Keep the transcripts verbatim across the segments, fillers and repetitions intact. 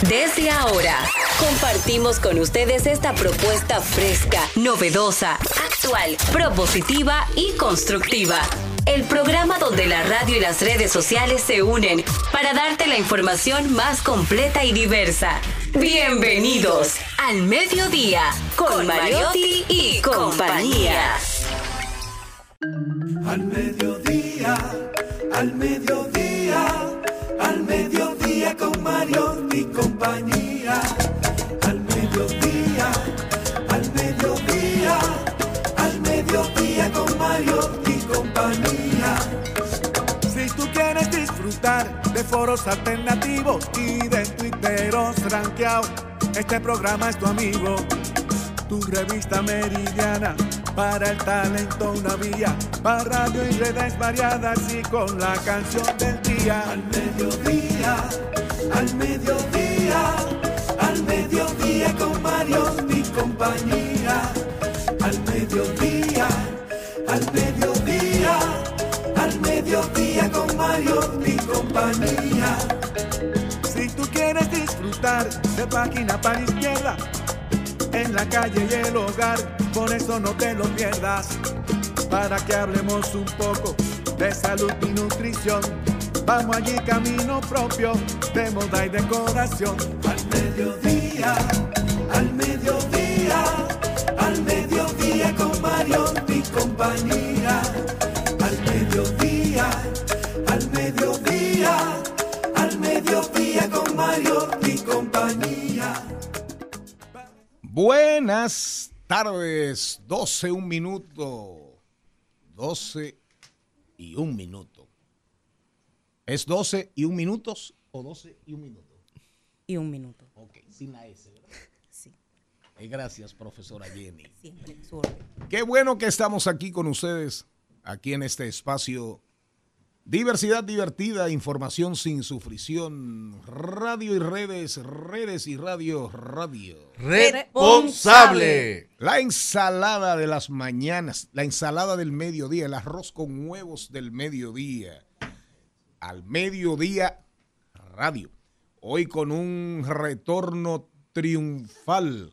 Desde ahora, compartimos con ustedes esta propuesta fresca, novedosa, actual, propositiva y constructiva. El programa donde la radio y las redes sociales se unen para darte la información más completa y diversa. Bienvenidos al Mediodía con Mariotti y compañía. Al mediodía, al mediodía, al mediodía con Mariotti y compañía. Al mediodía, al mediodía, al mediodía con Mariotti y compañía. Si tú quieres disfrutar de foros alternativos y de tuiteros rankeados, este programa es tu amigo. Tu revista meridiana, para el talento una vía, para radio y redes variadas y con la canción del día. Al mediodía, al mediodía, al mediodía con Mariotti y compañía. Al mediodía, al mediodía, al mediodía con Mariotti y compañía. Si tú quieres disfrutar de página para izquierda, en la calle y el hogar, por eso no te lo pierdas. Para que hablemos un poco de salud y nutrición, vamos allí camino propio de moda y decoración. Al mediodía, al mediodía, al mediodía con Mariotti y compañía. Al mediodía, al mediodía, al mediodía con Mariotti y compañía. Buenas tardes, doce, un minuto, doce y un minuto. ¿Es doce y un minutos o doce y un minuto? Y un minuto. Ok, sin la S, ¿verdad? Sí. Eh, gracias, profesora Jenny. Siempre, su orden. Qué bueno que estamos aquí con ustedes, aquí en este espacio. Diversidad divertida, información sin sufrición, radio y redes, redes y radio, radio. Responsable. La ensalada de las mañanas, la ensalada del mediodía, el arroz con huevos del mediodía. Al mediodía, radio. Hoy con un retorno triunfal.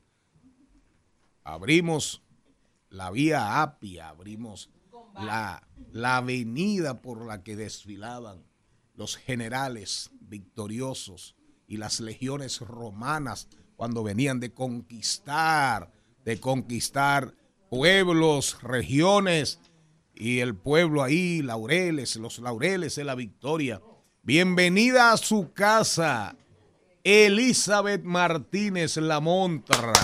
Abrimos la vía Apia, abrimos la, la avenida por la que desfilaban los generales victoriosos y las legiones romanas cuando venían de conquistar, de conquistar pueblos, regiones, y el pueblo ahí, Laureles, los Laureles de la Victoria. Bienvenida a su casa, Elizabeth Martínez Lamontra.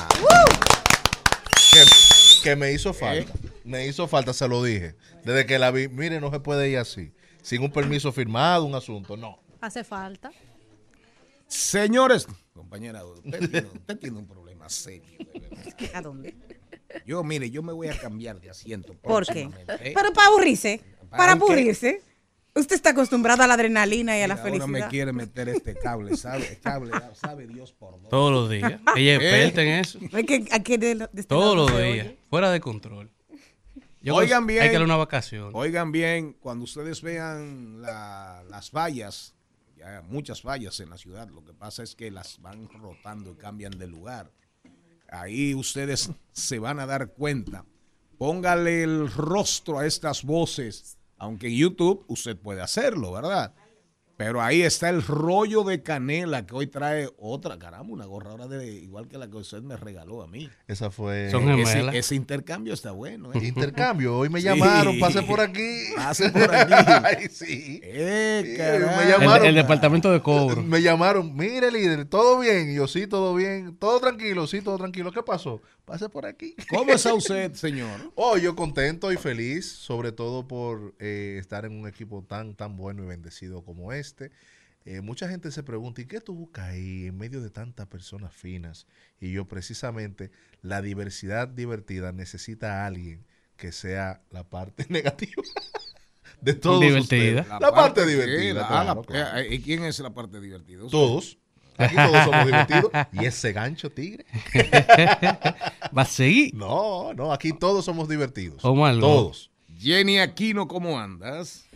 Que, que me hizo falta. ¿Eh? Me hizo falta, se lo dije. Desde que la vi, mire, no se puede ir así. Sin un permiso firmado, un asunto, no. Hace falta. Señores, compañera, usted tiene, usted tiene un problema serio. ¿A dónde? Yo, mire, yo me voy a cambiar de asiento. ¿Por qué? ¿eh? Pero para aburrirse, para Aunque, aburrirse. Usted está acostumbrado a la adrenalina y a la ahora felicidad. me quiere meter este cable, ¿sabe? Cable, sabe Dios por dónde. Todos los días. Ella es experta en eso. Es que aquí de, de este Todos lado los se días. oye. Fuera de control. Yo Oigan creo, bien. Hay que darle una vacación. Oigan bien, cuando ustedes vean la, las vallas, ya hay muchas vallas en la ciudad, lo que pasa es que las van rotando y cambian de lugar. Ahí ustedes se van a dar cuenta. Póngale el rostro a estas voces, aunque en YouTube usted puede hacerlo, ¿verdad? Pero ahí está el rollo de canela que hoy trae otra, caramba, una gorra ahora de igual que la que usted me regaló a mí. Esa fue... Son ese, ese intercambio está bueno, ¿eh? Intercambio, hoy me llamaron, sí. Pase por aquí. Pase por aquí. Ay, sí. Eh, Sí, caramba. me llamaron. El, el departamento de cobro. Me llamaron, mire líder, todo bien. Y yo, sí, todo bien. Todo tranquilo, sí, todo tranquilo. ¿Qué pasó? Pase por aquí. ¿Cómo está usted, señor? Oh, yo contento y feliz, sobre todo por eh, estar en un equipo tan, tan bueno y bendecido como este. Eh, mucha gente se pregunta, ¿y qué tú buscas ahí en medio de tantas personas finas? Y yo precisamente, la diversidad divertida necesita a alguien que sea la parte negativa de todos Divertida. ustedes. La, la parte, parte divertida. Ah, Claro, la, claro. ¿Y quién es la parte divertida? ¿Usted? Todos. Aquí todos somos divertidos. ¿Y ese gancho, tigre? ¿Va a seguir? No, no, aquí todos somos divertidos. ¿Cómo algo? Todos. Jenny Aquino, ¿cómo andas?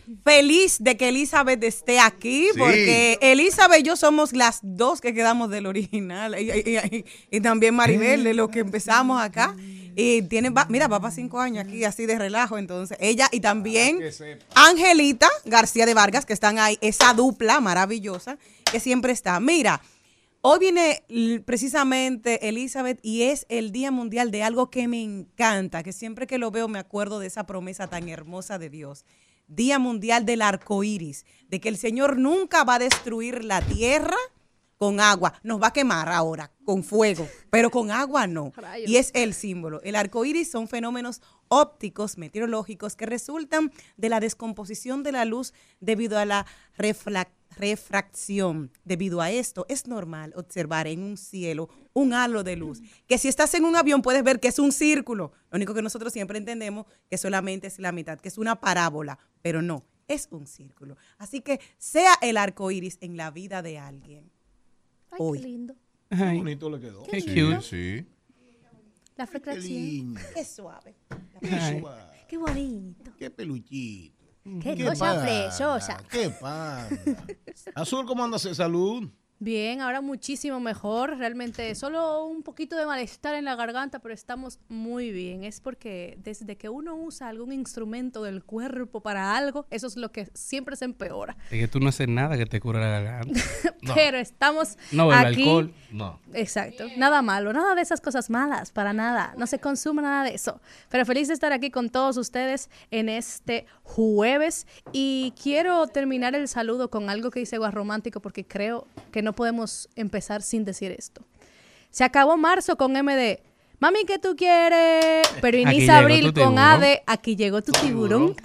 feliz de que Elizabeth esté aquí, Sí. porque Elizabeth y yo somos las dos que quedamos del original. Y, y- y- y también Maribel, de lo que empezamos acá. Y tiene, va- mira, va para cinco años aquí, así de relajo. Entonces, ella y también Para que sepa. Angelita García de Vargas, que están ahí, esa dupla maravillosa que siempre está. Mira, hoy viene l- precisamente Elizabeth y es el Día Mundial de algo que me encanta, que siempre que lo veo me acuerdo de esa promesa tan hermosa de Dios. Día Mundial del Arco Iris, de que el Señor nunca va a destruir la tierra con agua. Nos va a quemar ahora con fuego, pero con agua no. Rayos. Y es el símbolo. El arco iris son fenómenos ópticos, meteorológicos, que resultan de la descomposición de la luz debido a la refla- refracción. Debido a esto, es normal observar en un cielo un halo de luz, que si estás en un avión puedes ver que es un círculo. Lo único que nosotros siempre entendemos que solamente es la mitad, que es una parábola, pero no, es un círculo. Así que sea el arco iris en la vida de alguien. Ay, Hoy. qué lindo. Qué Ay, bonito le quedó. qué Sí, cute. sí. La Qué frecuencia. lindo. Qué suave. Qué Ay. suave. Qué bonito. Qué peluchito. Qué ¿Qué cosa panda? preciosa. ¿Qué panda? Azul, ¿cómo andas de salud? Bien, ahora muchísimo mejor. Realmente solo un poquito de malestar en la garganta, pero estamos muy bien. Es porque desde que uno usa algún instrumento del cuerpo para algo, eso es lo que siempre se empeora. Es que tú no haces nada que te cure la garganta. Pero estamos No, el aquí. alcohol. No. Exacto, nada malo, nada de esas cosas malas, para nada, no se consume nada de eso. Pero feliz de estar aquí con todos ustedes en este jueves y quiero terminar el saludo con algo que dice Guarromántico porque creo que no podemos empezar sin decir esto. Se acabó marzo con M D. Mami, ¿qué tú quieres? Pero Aquí inicia llegó abril tu con tiburón. A de aquí llegó tu tiburón.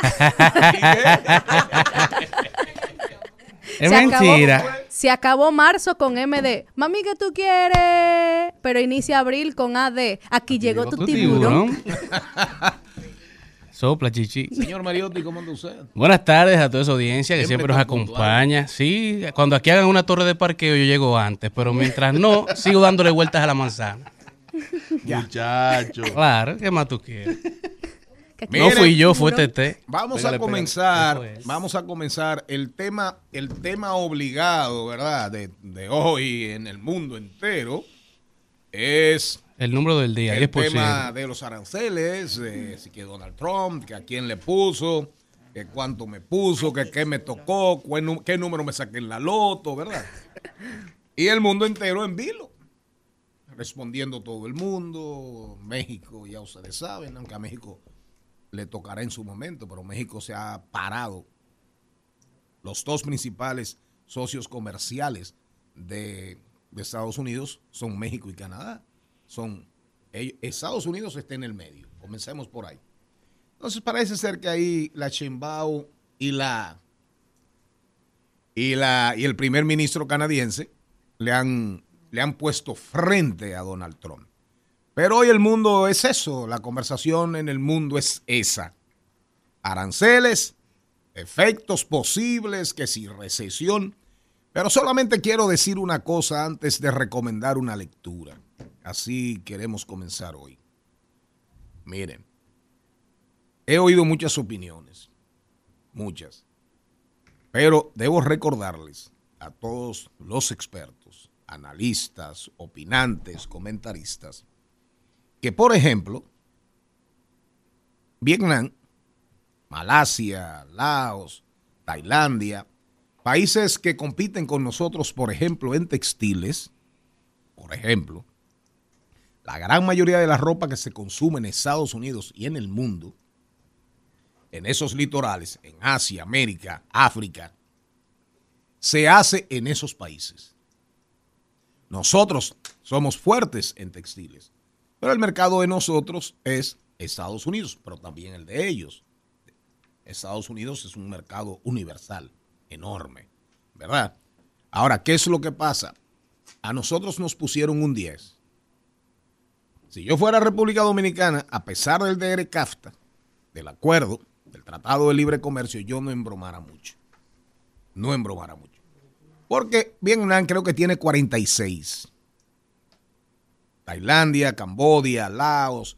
Es Se acabó- mentira. Se acabó marzo con M D. Mami, ¿qué tú quieres? Pero inicia abril con A D. Aquí llegó tu Tu tiburón. tiburón. Sopla, chichi. Señor Mariotti, ¿cómo anda usted? Buenas tardes a toda esa audiencia que Siempre siempre nos tan puntual. acompaña. Sí, cuando aquí hagan una torre de parqueo yo llego antes, pero mientras no, sigo dándole vueltas a la manzana. Muchacho. Claro, ¿qué más tú quieres? Que aquí- No Mire, fui yo, fue Tete. Vamos Pégale, a pégale. comenzar, Eso es. vamos a comenzar el tema, el tema obligado, ¿verdad? De, de hoy en el mundo entero es El número del día, el diez por ciento. tema de los aranceles, de si que Donald Trump, que a quién le puso, que cuánto me puso, que qué me tocó, qué, nu- qué número me saqué en la loto, ¿verdad? Y el mundo entero en vilo, respondiendo todo el mundo. México, ya ustedes saben, aunque a México le tocará en su momento, pero México se ha parado. Los dos principales socios comerciales de, de Estados Unidos son México y Canadá. Son ellos- Estados Unidos está en el medio. Comencemos por ahí. Entonces parece ser que ahí la Sheinbaum y la y la y el primer ministro canadiense le han le han puesto frente a Donald Trump. Pero hoy el mundo es eso, la conversación en el mundo es esa. Aranceles, efectos posibles, que si recesión. Pero solamente quiero decir una cosa antes de recomendar una lectura. Así queremos comenzar hoy. Miren, he oído muchas opiniones, muchas. Pero debo recordarles a todos los expertos, analistas, opinantes, comentaristas, que por ejemplo, Vietnam, Malasia, Laos, Tailandia, países que compiten con nosotros, por ejemplo, en textiles, por ejemplo, la gran mayoría de la ropa que se consume en Estados Unidos y en el mundo, en esos litorales, en Asia, América, África, se hace en esos países. Nosotros somos fuertes en textiles, pero el mercado de nosotros es Estados Unidos, pero también el de ellos. Estados Unidos es un mercado universal, enorme, ¿verdad? Ahora, ¿qué es lo que pasa? A nosotros nos pusieron un diez. Si yo fuera República Dominicana, a pesar del D R CAFTA, del acuerdo, del Tratado de Libre Comercio, yo no embromara mucho. No embromara mucho. Porque Vietnam creo que tiene cuarenta y seis. Tailandia, Camboya, Laos,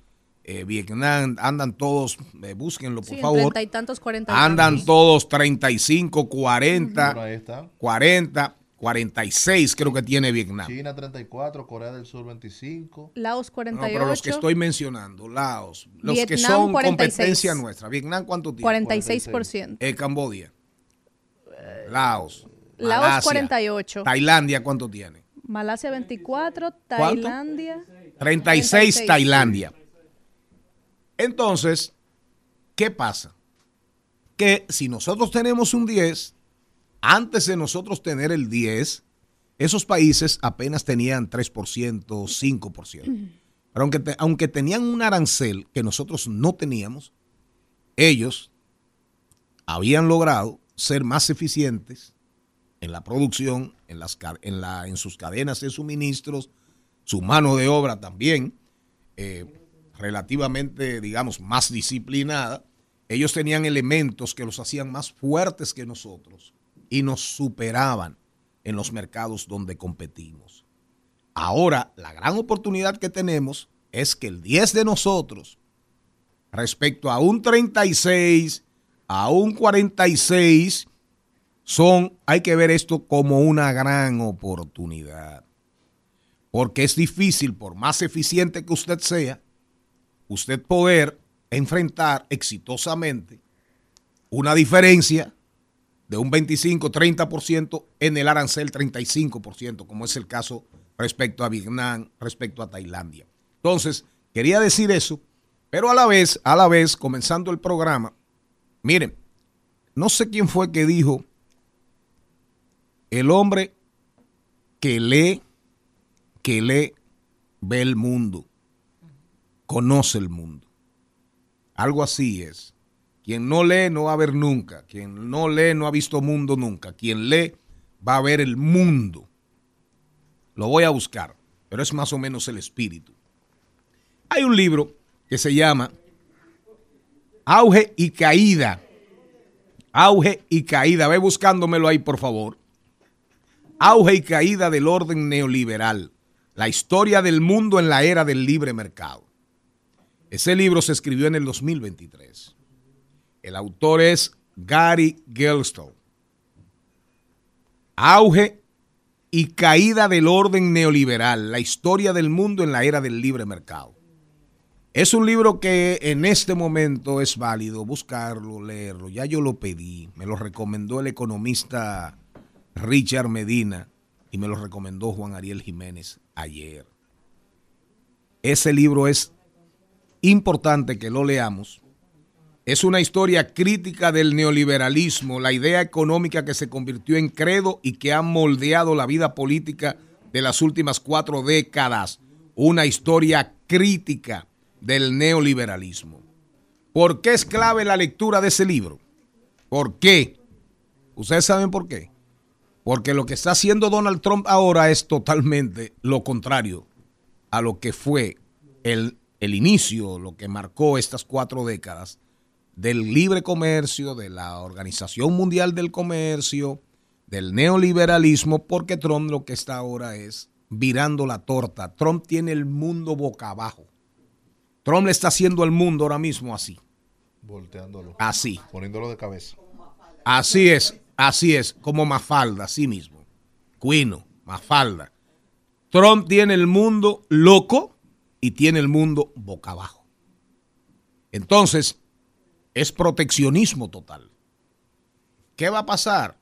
Eh, Vietnam andan todos, eh, búsquenlo por Sí, en favor. treinta y tantos, cuarenta y Andan tantos. todos treinta y cinco, cuarenta, Por ahí está. cuarenta, cuarenta y seis creo que tiene Vietnam. China treinta y cuatro, Corea del Sur veinticinco. Laos No, cuarenta y ocho. pero los que estoy mencionando, Laos, los que Vietnam, son cuarenta y seis. competencia nuestra. Vietnam, ¿cuánto tiene? cuarenta y seis por ciento. Eh, Cambodia, Laos, Laos Malasia, cuarenta y ocho. Tailandia, ¿cuánto tiene? Malasia veinticuatro, Tailandia. treinta y seis treinta y seis. Tailandia. Entonces, ¿qué pasa? Que si nosotros tenemos un diez, antes de nosotros tener el diez, esos países apenas tenían tres por ciento, cinco por ciento. Pero aunque, te- aunque tenían un arancel que nosotros no teníamos, ellos habían logrado ser más eficientes en la producción, en, las, ca- en, la, en sus cadenas de suministros, su mano de obra también, eh, relativamente, digamos, más disciplinada. Ellos tenían elementos que los hacían más fuertes que nosotros y nos superaban en los mercados donde competimos. Ahora, la gran oportunidad que tenemos es que el diez de nosotros, respecto a un treinta y seis, a un cuarenta y seis, son, hay que ver esto como una gran oportunidad. Porque es difícil, por más eficiente que usted sea, usted poder enfrentar exitosamente una diferencia de un veinticinco, treinta por ciento en el arancel treinta y cinco por ciento, como es el caso respecto a Vietnam, respecto a Tailandia. Entonces, quería decir eso, pero a la vez, a la vez, comenzando el programa, miren, no sé quién fue que dijo, el hombre que lee, que lee, ve el mundo, conoce el mundo. Algo así es. Quien no lee no va a ver nunca. Quien no lee no ha visto mundo nunca. Quien lee va a ver el mundo. Lo voy a buscar, pero es más o menos el espíritu. Hay un libro que se llama Auge y Caída. Auge y Caída. Ve buscándomelo ahí, por favor. Auge y Caída del orden neoliberal. La historia del mundo en la era del libre mercado. Ese libro se escribió en el dos mil veintitrés. El autor es Gary Gelstow. Auge y caída del orden neoliberal, la historia del mundo en la era del libre mercado. Es un libro que en este momento es válido buscarlo, leerlo. Ya yo lo pedí, me lo recomendó el economista Richard Medina y me lo recomendó Juan Ariel Jiménez ayer. Ese libro es importante que lo leamos. Es una historia crítica del neoliberalismo, la idea económica que se convirtió en credo y que ha moldeado la vida política de las últimas cuatro décadas. Una historia crítica del neoliberalismo. ¿Por qué es clave la lectura de ese libro? ¿Por qué? ¿Ustedes saben por qué? Porque lo que está haciendo Donald Trump ahora es totalmente lo contrario a lo que fue el, el inicio, lo que marcó estas cuatro décadas del libre comercio, de la Organización Mundial del Comercio, del neoliberalismo, porque Trump lo que está ahora es virando la torta. Trump tiene el mundo boca abajo. Trump le está haciendo al mundo ahora mismo así. Volteándolo. Así. Poniéndolo de cabeza. Así es, así es, como Mafalda, así mismo. Cuino, Mafalda. Trump tiene el mundo loco y tiene el mundo boca abajo. Entonces, es proteccionismo total. ¿Qué va a pasar?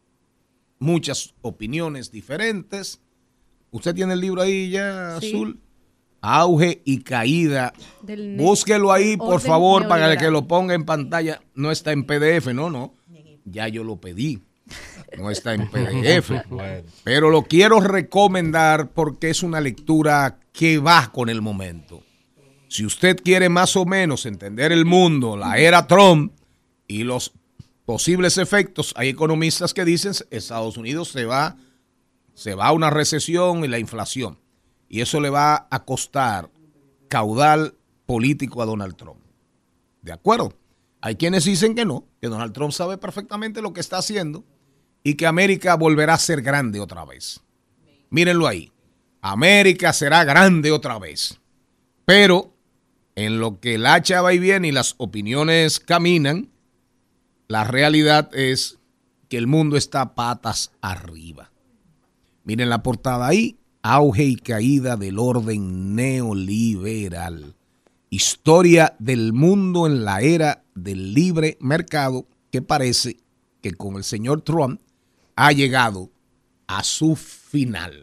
Muchas opiniones diferentes. ¿Usted tiene el libro ahí ya, Sí. Azul? Auge y caída. Del ne- Búsquelo ahí, por orden favor, para neoliberal. que lo ponga en pantalla. No está en P D F, no, no. Ya yo lo pedí. No está en P D F. Bueno. Pero lo quiero recomendar porque es una lectura que va con el momento. Si usted quiere más o menos entender el mundo, la era Trump y los posibles efectos, hay economistas que dicen que Estados Unidos se va, se va a una recesión y la inflación. Y eso le va a costar caudal político a Donald Trump. ¿De acuerdo? Hay quienes dicen que no, que Donald Trump sabe perfectamente lo que está haciendo y que América volverá a ser grande otra vez. Mírenlo ahí. América será grande otra vez. Pero en lo que el hacha va y viene y las opiniones caminan, la realidad es que el mundo está patas arriba. Miren la portada ahí, auge y caída del orden neoliberal. Historia del mundo en la era del libre mercado que parece que con el señor Trump ha llegado a su final.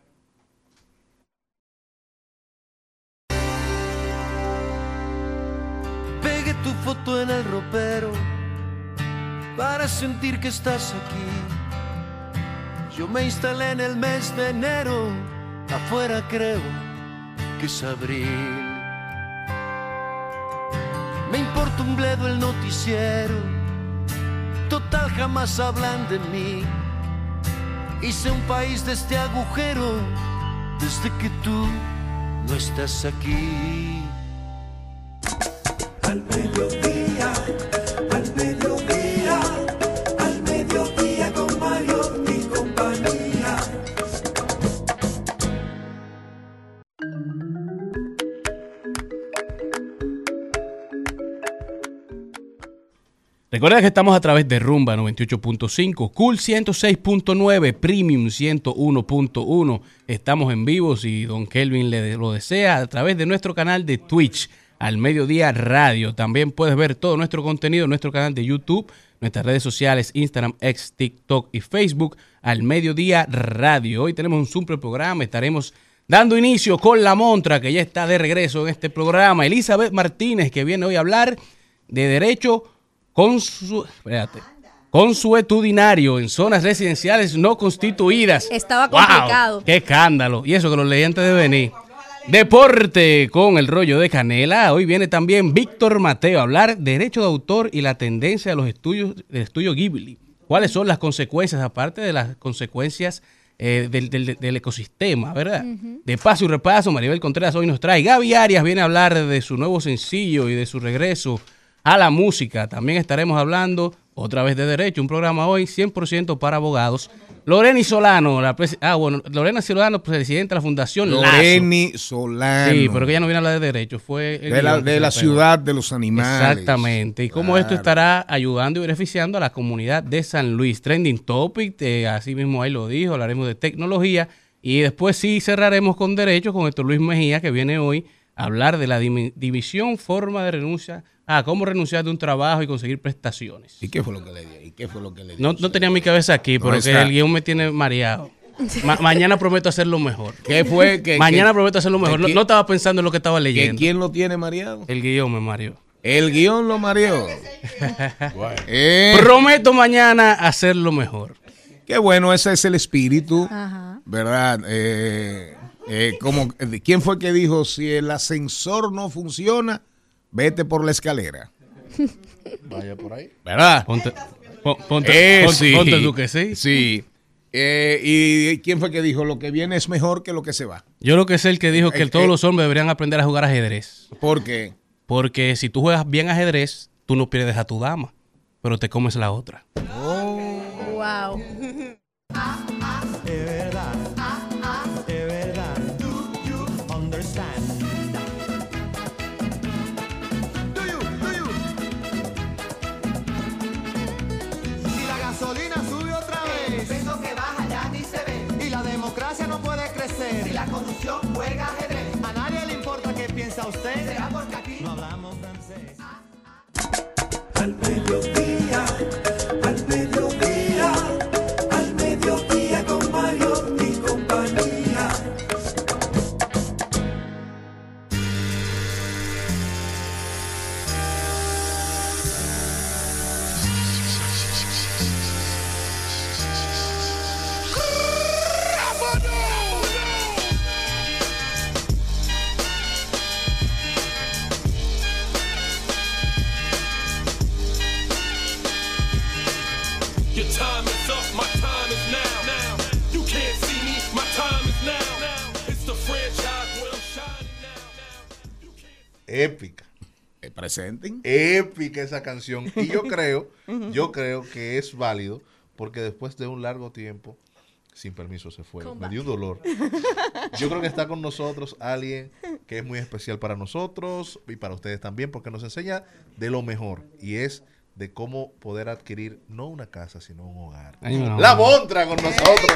Pegué tu foto en el ropero para sentir que estás aquí. Yo me instalé en el mes de enero, afuera creo que es abril. Me importa un bledo el noticiero, total jamás hablan de mí. Hice un país de este agujero desde que tú no estás aquí. Al mediodía, al mediodía, al mediodía con Mario y compañía. Recuerda que estamos a través de Rumba noventa y ocho punto cinco, Cool ciento seis punto nueve, Premium ciento uno punto uno. Estamos en vivo, si don Kelvin le lo desea, a través de nuestro canal de Twitch, Al Mediodía Radio. También puedes ver todo nuestro contenido en nuestro canal de YouTube, nuestras redes sociales, Instagram, X, TikTok y Facebook, Al Mediodía Radio. Hoy tenemos un super programa, estaremos dando inicio con La Montra, que ya está de regreso en este programa. Elizabeth Martínez, que viene hoy a hablar de derecho Consu, espérate, consuetudinario en zonas residenciales no constituidas. Estaba complicado. ¡Wow! ¡Qué escándalo! Y eso que lo leí antes de venir. Deporte con el rollo de Canela. Hoy viene también Víctor Mateo a hablar de derecho de autor y la tendencia de los estudios del estudio Ghibli. ¿Cuáles son las consecuencias, aparte de las consecuencias eh, del, del, del ecosistema, verdad? Uh-huh. De paso y repaso, Maribel Contreras hoy nos trae. Gaby Arias viene a hablar de su nuevo sencillo y de su regreso a la música. También estaremos hablando otra vez de derecho, un programa hoy cien por ciento para abogados. Loreni Solano, la pres- ah bueno, Lorena Solano, presidenta de la Fundación Loreni Lazo. Solano. Sí, pero que ella no viene a hablar de derecho, fue el de la, de la ciudad de los animales. Exactamente, y cómo claro. Esto estará ayudando y beneficiando a la comunidad de San Luis. Trending Topic, eh, así mismo ahí lo dijo, hablaremos de tecnología y después sí cerraremos con derecho con Héctor Luis Mejía, que viene hoy a hablar de la dim- división, forma de renuncia. Ah, cómo renunciar de un trabajo y conseguir prestaciones. ¿Y qué fue lo que le di? ¿Y qué fue lo que le di? No, no tenía mi cabeza aquí, no porque está. El guión me tiene mareado. Ma- mañana prometo hacerlo mejor. ¿Qué fue? Que, mañana que, prometo hacerlo mejor. No, no estaba pensando en lo que estaba leyendo. ¿Quién lo tiene mareado? El guión me mareó. El guión lo mareó. Bueno. eh. Prometo mañana hacerlo mejor. Qué bueno, ese es el espíritu. Ajá. ¿Verdad? Eh, eh, como, ¿quién fue que dijo, si el ascensor no funciona, vete por la escalera? Vaya por ahí. ¿Verdad? Ponte, pon, ponte, eh, ponte, sí, ponte tú que sí. Sí. Eh, ¿Y quién fue que dijo, lo que viene es mejor que lo que se va? Yo lo que sé el que dijo que eh, todos eh, los hombres deberían aprender a jugar ajedrez. ¿Por qué? Porque si tú juegas bien ajedrez, tú no pierdes a tu dama, pero te comes la otra. Oh. Wow. De verdad, de verdad, do you understand? Do you, do you? Si la gasolina sube otra vez, el peso que baja ya ni se ve, y la democracia no puede crecer, si la corrupción juega ajedrez, a nadie le importa qué piensa usted, será porque aquí no hablamos francés. Al mediodía, al mediodía, al mediodía con Mario y compañía. Your time is up, my time is now. Now you can't see me, my time is now. Now it's the franchise where I'm shining now. Now you can't. Épica. Eh, presenten. Épica esa canción. Y yo creo, yo creo que es válido porque después de un largo tiempo, sin permiso se fue. Me dio un dolor. Yo creo que está con nosotros alguien que es muy especial para nosotros y para ustedes también, porque nos enseña de lo mejor, y es de cómo poder adquirir no una casa, sino un hogar. Ay, no. La Montra con nosotros.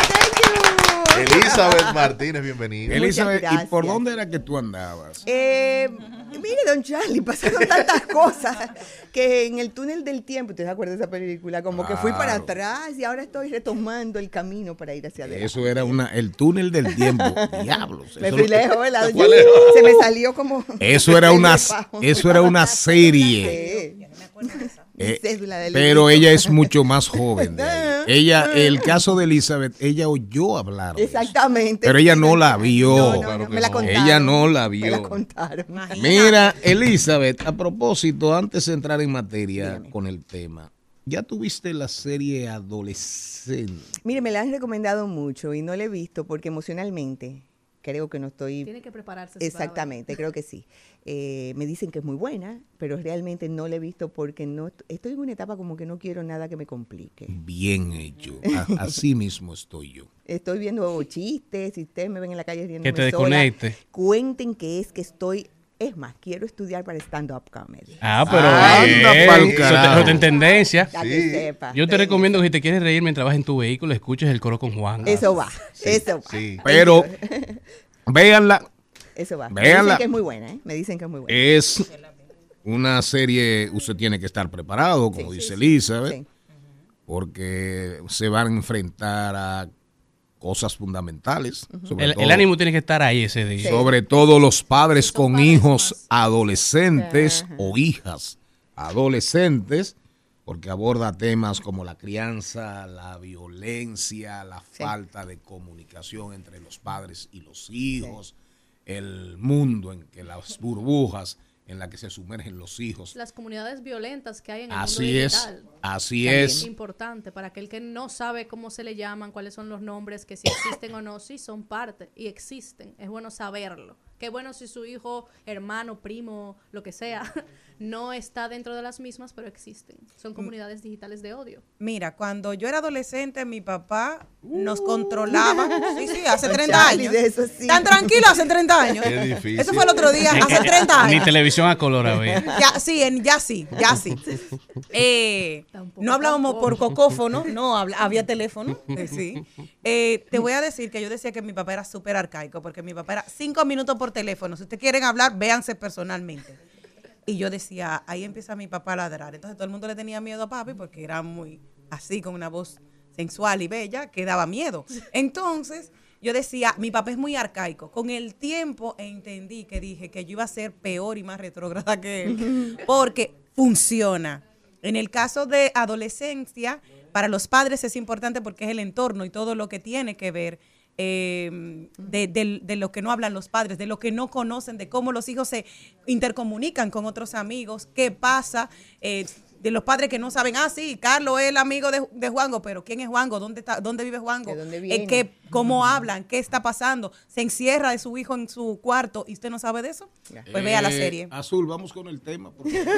Elizabeth Martínez, bienvenida. Elizabeth, ¿y gracias. por dónde era que tú andabas? Eh, mire, don Charlie, pasaron tantas cosas que en el túnel del tiempo, ¿usted se acuerda de esa película? Como que fui para Claro. atrás y ahora estoy retomando el camino para ir hacia adelante. Eso era una, el túnel del tiempo. Diablos. Me Eso, fui lejos, ¿verdad? fue lejos. Se me salió como... eso era una, Bajo. eso era una serie. Sí. Eh, Cédula de pero librito. ella es mucho más joven de ahí. Ella, el caso de Elizabeth, ella oyó hablar. de eso. Exactamente. Pero ella no la vio. No, no, Claro no, que me la no. contaron. Ella no la Me vio. la contaron. Mira, Elizabeth, a propósito, antes de entrar en materia con el tema, ¿ya tuviste la serie Adolescente? Mire, me la han recomendado mucho y no la he visto porque emocionalmente creo que no estoy... Tiene que prepararse. para ver. Exactamente, creo que sí. Eh, me dicen que es muy buena, pero realmente no la he visto porque no estoy en una etapa como que no quiero nada que me complique. Bien hecho. A- así mismo estoy yo. Estoy viendo chistes, si ustedes me ven en la calle riendo Que te desconecte. cuenten que es que estoy... Es más, quiero estudiar para stand-up comedy. Ah, pero Anda bien. pa'l Eso te- carajo. eso está en tendencia. Ya Sí. que sepa. Yo te recomiendo que si te quieres reír mientras vas en tu vehículo, escuches el coro con Juan. Eso va, eso va. Sí. Pero, véanla, Eso va. Me Véanla. dicen que es muy buena, ¿eh? Me dicen que es muy buena. es una serie, usted tiene que estar preparado, como Sí, dice sí, Elizabeth, Sí. porque se van a enfrentar a cosas fundamentales. sobre El, todo- el ánimo tiene que estar ahí ese día. Sobre todo los padres con padres hijos más. adolescentes o hijas adolescentes, porque aborda temas como la crianza, la violencia, la Sí. falta de comunicación entre los padres y los hijos, el mundo en que las burbujas en la que se sumergen los hijos. Las comunidades violentas que hay en el Así mundo es, digital. así También. es. Importante para aquel que no sabe cómo se le llaman, cuáles son los nombres, que si existen o no, sí son parte y existen. Es bueno saberlo. Qué bueno si su hijo, hermano, primo, lo que sea, no está dentro de las mismas, pero existen. Son comunidades digitales de odio. Mira, cuando yo era adolescente, mi papá nos controlaba. Sí, sí, hace Don treinta Charlie, años. de eso sí. Tan tranquilo, hace treinta años. Qué difícil. Eso fue el otro día, Eh, hace eh, treinta Ni años. televisión a color a ver. Ya sí, en, ya sí, ya sí. Eh, Tampoco, no hablábamos por tampoco. cocófono, no, habla- había teléfono, eh, sí. Eh, te voy a decir que yo decía que mi papá era súper arcaico, porque mi papá era cinco minutos por teléfono. Si ustedes quieren hablar, véanse personalmente. Y yo decía, ahí empieza mi papá a ladrar. Entonces todo el mundo le tenía miedo a papi porque era muy así, con una voz sensual y bella, que daba miedo. Entonces yo decía, mi papá es muy arcaico. Con el tiempo entendí que dije que yo iba a ser peor y más retrógrada que él, porque funciona. En el caso de adolescencia, para los padres es importante porque es el entorno y todo lo que tiene que ver eh, de, de- de lo que no hablan los padres, de lo que no conocen, de cómo los hijos se intercomunican con otros amigos, qué pasa, eh, de los padres que no saben, ah, sí, Carlos es el amigo de, de Juango, pero ¿quién es Juango? ¿Dónde está, dónde vive Juango? ¿De dónde Eh, viene? ¿qué- ¿Cómo hablan? ¿Qué está pasando? ¿Se encierra de su hijo en su cuarto y usted no sabe de eso? Pues vea la Eh, serie. Azul, vamos con el tema. por favor.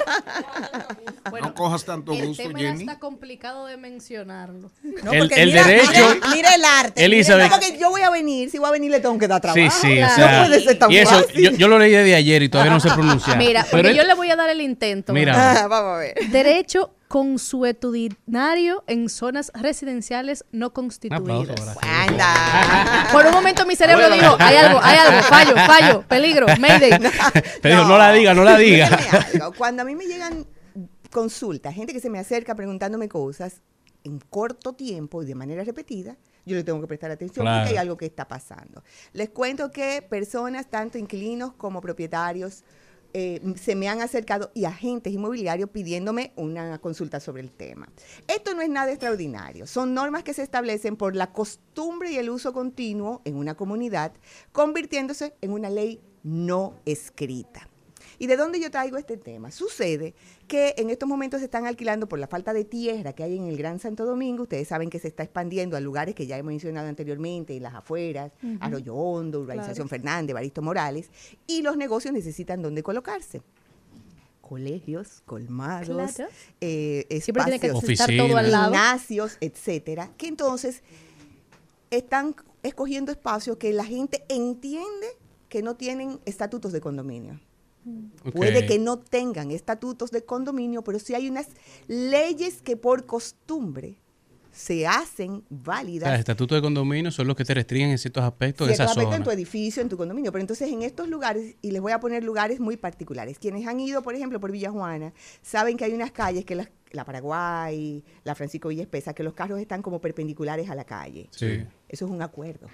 No cojas tanto el gusto, tema ya Jenny. está complicado de mencionarlo. No, El- porque el mira, derecho- mira, mira el arte. Elizabeth- No, porque yo voy a venir, si voy a venir le tengo que dar trabajo. Sí, sí, o No sea, puede ser tan y eso, fácil. yo, yo lo leí desde ayer y todavía no sé pronunciar. Mira, Pero porque él- yo le voy a dar el intento. Mira. ¿verdad? Ah, vamos a ver. Derecho consuetudinario en zonas residenciales no Un aplauso constituidas. para Azul. Anda. Por un momento mi cerebro dijo, hay algo, hay algo, fallo, fallo, peligro, mayday. Te digo, no la diga, no la diga. Déjame algo. Cuando a mí me llegan consultas, gente que se me acerca preguntándome cosas en corto tiempo y de manera repetida, yo le tengo que prestar atención Claro. porque hay algo que está pasando. Les cuento que personas, tanto inquilinos como propietarios, eh, se me han acercado y agentes inmobiliarios pidiéndome una consulta sobre el tema. Esto no es nada extraordinario. Son normas que se establecen por la costumbre y el uso continuo en una comunidad, convirtiéndose en una ley no escrita. ¿Y de dónde yo traigo este tema? Sucede que en estos momentos se están alquilando por la falta de tierra que hay en el Gran Santo Domingo. Ustedes saben que se está expandiendo a lugares que ya hemos mencionado anteriormente, en las afueras, Arroyo Hondo, Urbanización Fernández, Baristo Morales, y los negocios necesitan dónde colocarse. Colegios, colmados, Claro. eh, Siempre tiene que espacios, estar Oficinas. todo al lado. gimnasios, etcétera, que entonces están escogiendo espacios que la gente entiende que no tienen estatutos de condominio. Ok. Puede que no tengan estatutos de condominio, pero sí hay unas leyes que por costumbre se hacen válidas. O sea, estatutos de condominio son los que te restringen en ciertos aspectos en Ciertos esa aspectos zona. en tu edificio, en tu condominio. Pero entonces en estos lugares, y les voy a poner lugares muy particulares, quienes han ido, por ejemplo, por Villa Juana, saben que hay unas calles, que las, la Paraguay, la Francisco Villa Espesa, que los carros están como perpendiculares a la calle. Sí. Eso es un acuerdo.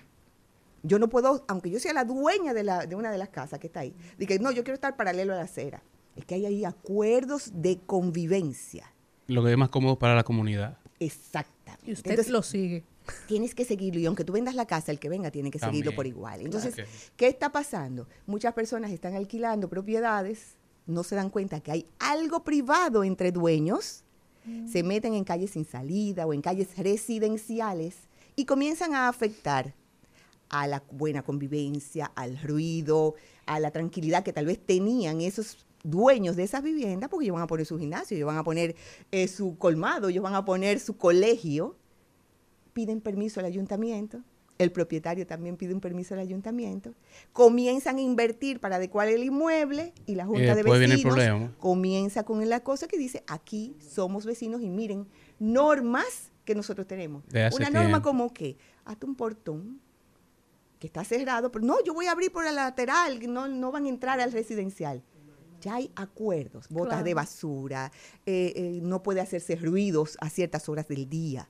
Yo no puedo, aunque yo sea la dueña de, la, de una de las casas que está ahí, de que no, yo quiero estar paralelo a la acera. Es que hay ahí acuerdos de convivencia. Lo que es más cómodo para la comunidad. Exactamente. Y usted Entonces, lo sigue. tienes que seguirlo, y aunque tú vendas la casa, el que venga tiene que seguirlo También. por igual. Entonces, Ok. ¿qué está pasando? Muchas personas están alquilando propiedades, no se dan cuenta que hay algo privado entre dueños, se meten en calles sin salida o en calles residenciales y comienzan a afectar a la buena convivencia, al ruido, a la tranquilidad que tal vez tenían esos dueños de esas viviendas, porque ellos van a poner su gimnasio, ellos van a poner eh, su colmado, ellos van a poner su colegio. Piden permiso al ayuntamiento, el propietario también pide un permiso al ayuntamiento, comienzan a invertir para adecuar el inmueble y la junta de después viene el vecinos problema. comienza con la cosa que dice, aquí somos vecinos y miren, normas que nosotros tenemos. De hace Una norma tiempo. como que, hazte un portón que está cerrado, pero no, yo voy a abrir por la lateral, que no, no van a entrar al residencial. Ya hay acuerdos, botas Claro. de basura, eh, eh, no puede hacerse ruidos a ciertas horas del día.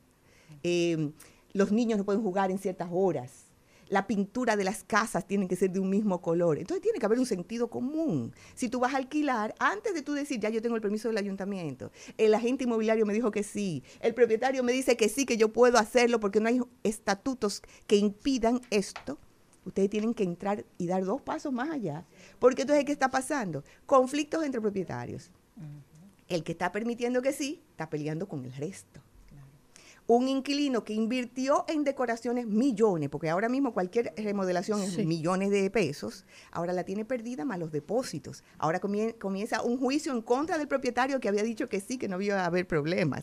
Eh, los niños no pueden jugar en ciertas horas. La pintura de las casas tiene que ser de un mismo color. Entonces tiene que haber un sentido común. Si tú vas a alquilar, antes de tú decir, ya yo tengo el permiso del ayuntamiento, el agente inmobiliario me dijo que sí, el propietario me dice que sí, que yo puedo hacerlo porque no hay estatutos que impidan esto, ustedes tienen que entrar y dar dos pasos más allá. Porque entonces, ¿qué está pasando? Conflictos entre propietarios. El que está permitiendo que sí, está peleando con el resto. Un inquilino que invirtió en decoraciones millones, porque ahora mismo cualquier remodelación es Sí. millones de pesos, ahora la tiene perdida más los depósitos. Ahora comien- comienza un juicio en contra del propietario que había dicho que sí, que no iba a haber problemas.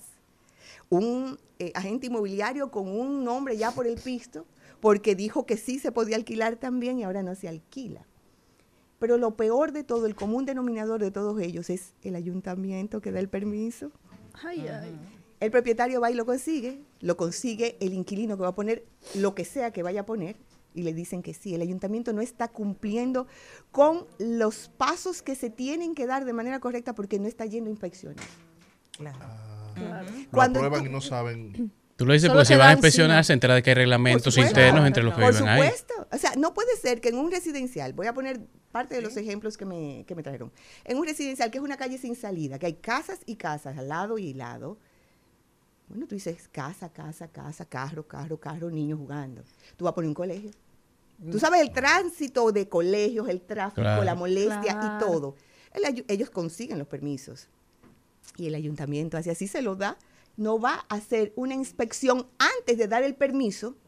Un eh, agente inmobiliario con un nombre ya por el pisto, porque dijo que sí se podía alquilar también y ahora no se alquila. Pero lo peor de todo, el común denominador de todos ellos es el ayuntamiento que da el permiso. Ay, ay. El propietario va y lo consigue, lo consigue el inquilino que va a poner lo que sea que vaya a poner y le dicen que sí, el ayuntamiento no está cumpliendo con los pasos que se tienen que dar de manera correcta porque no está yendo a inspecciones. Claro. Claro. Lo Cuando aprueban tú- y no saben. Tú lo dices Solo porque si te van a dan inspeccionar, sí, se entera de que hay reglamentos Por supuesto. internos entre los que Por viven ahí. supuesto. O sea, no puede ser que en un residencial, voy a poner parte de los ejemplos que me, que me trajeron, en un residencial que es una calle sin salida, que hay casas y casas al lado y lado. Bueno, tú dices casa, casa, casa, carro, carro, carro, niños jugando. Tú vas a poner un colegio. Tú sabes el tránsito de colegios, el tráfico, Claro. la molestia Claro. y todo. El ayu- ellos consiguen los permisos. Y el ayuntamiento, así así se lo da, no va a hacer una inspección antes de dar el permiso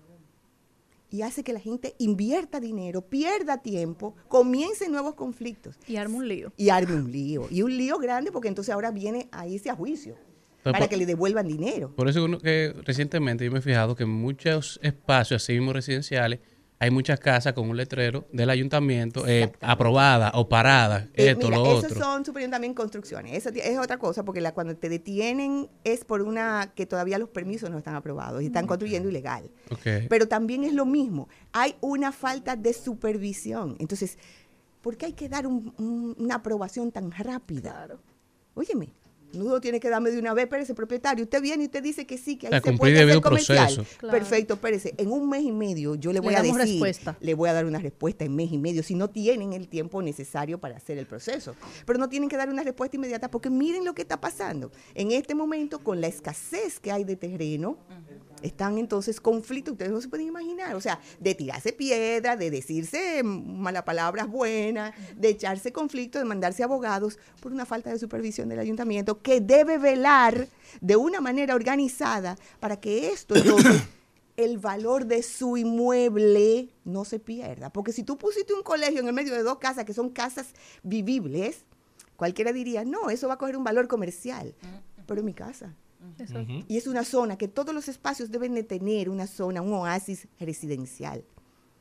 y hace que la gente invierta dinero, pierda tiempo, comiencen nuevos conflictos Y arma un lío. y arme un lío. Y un lío grande porque entonces ahora viene a irse a juicio Pero para por- que le devuelvan dinero. Por eso uno que recientemente yo me he fijado que en muchos espacios, así mismo residenciales, hay muchas casas con un letrero del ayuntamiento eh, Exactamente. aprobada o parada, Eh, esto, mira, lo esos otro. son suponiendo también construcciones. Eso ti- es otra cosa, porque la, cuando te detienen es por una que todavía los permisos no están aprobados y están construyendo ilegal. Ok. Pero también es lo mismo. Hay una falta de supervisión. Entonces, ¿por qué hay que dar un- un- una aprobación tan rápida? Claro. Óyeme, Nudo tiene que darme de una vez, espérese, propietario. Usted viene y usted dice que sí, que ahí O sea, se cumplir puede hacer debido comercial. proceso. Claro. Perfecto, espérese. En un mes y medio yo le Le voy a damos decir, respuesta. le voy a dar una respuesta en mes y medio, si no tienen el tiempo necesario para hacer el proceso. Pero no tienen que dar una respuesta inmediata, porque miren lo que está pasando. En este momento, con la escasez que hay de terreno, están entonces conflictos, ustedes no se pueden imaginar, o sea, de tirarse piedra, de decirse malas palabras buenas, de echarse conflictos, de mandarse abogados por una falta de supervisión del ayuntamiento que debe velar de una manera organizada para que esto entonces el valor de su inmueble no se pierda. Porque si tú pusiste un colegio en el medio de dos casas que son casas vivibles, cualquiera diría, no, eso va a coger un valor comercial, pero es mi casa. Eso. Ujú. Y es una zona que todos los espacios deben de tener una zona, un oasis residencial.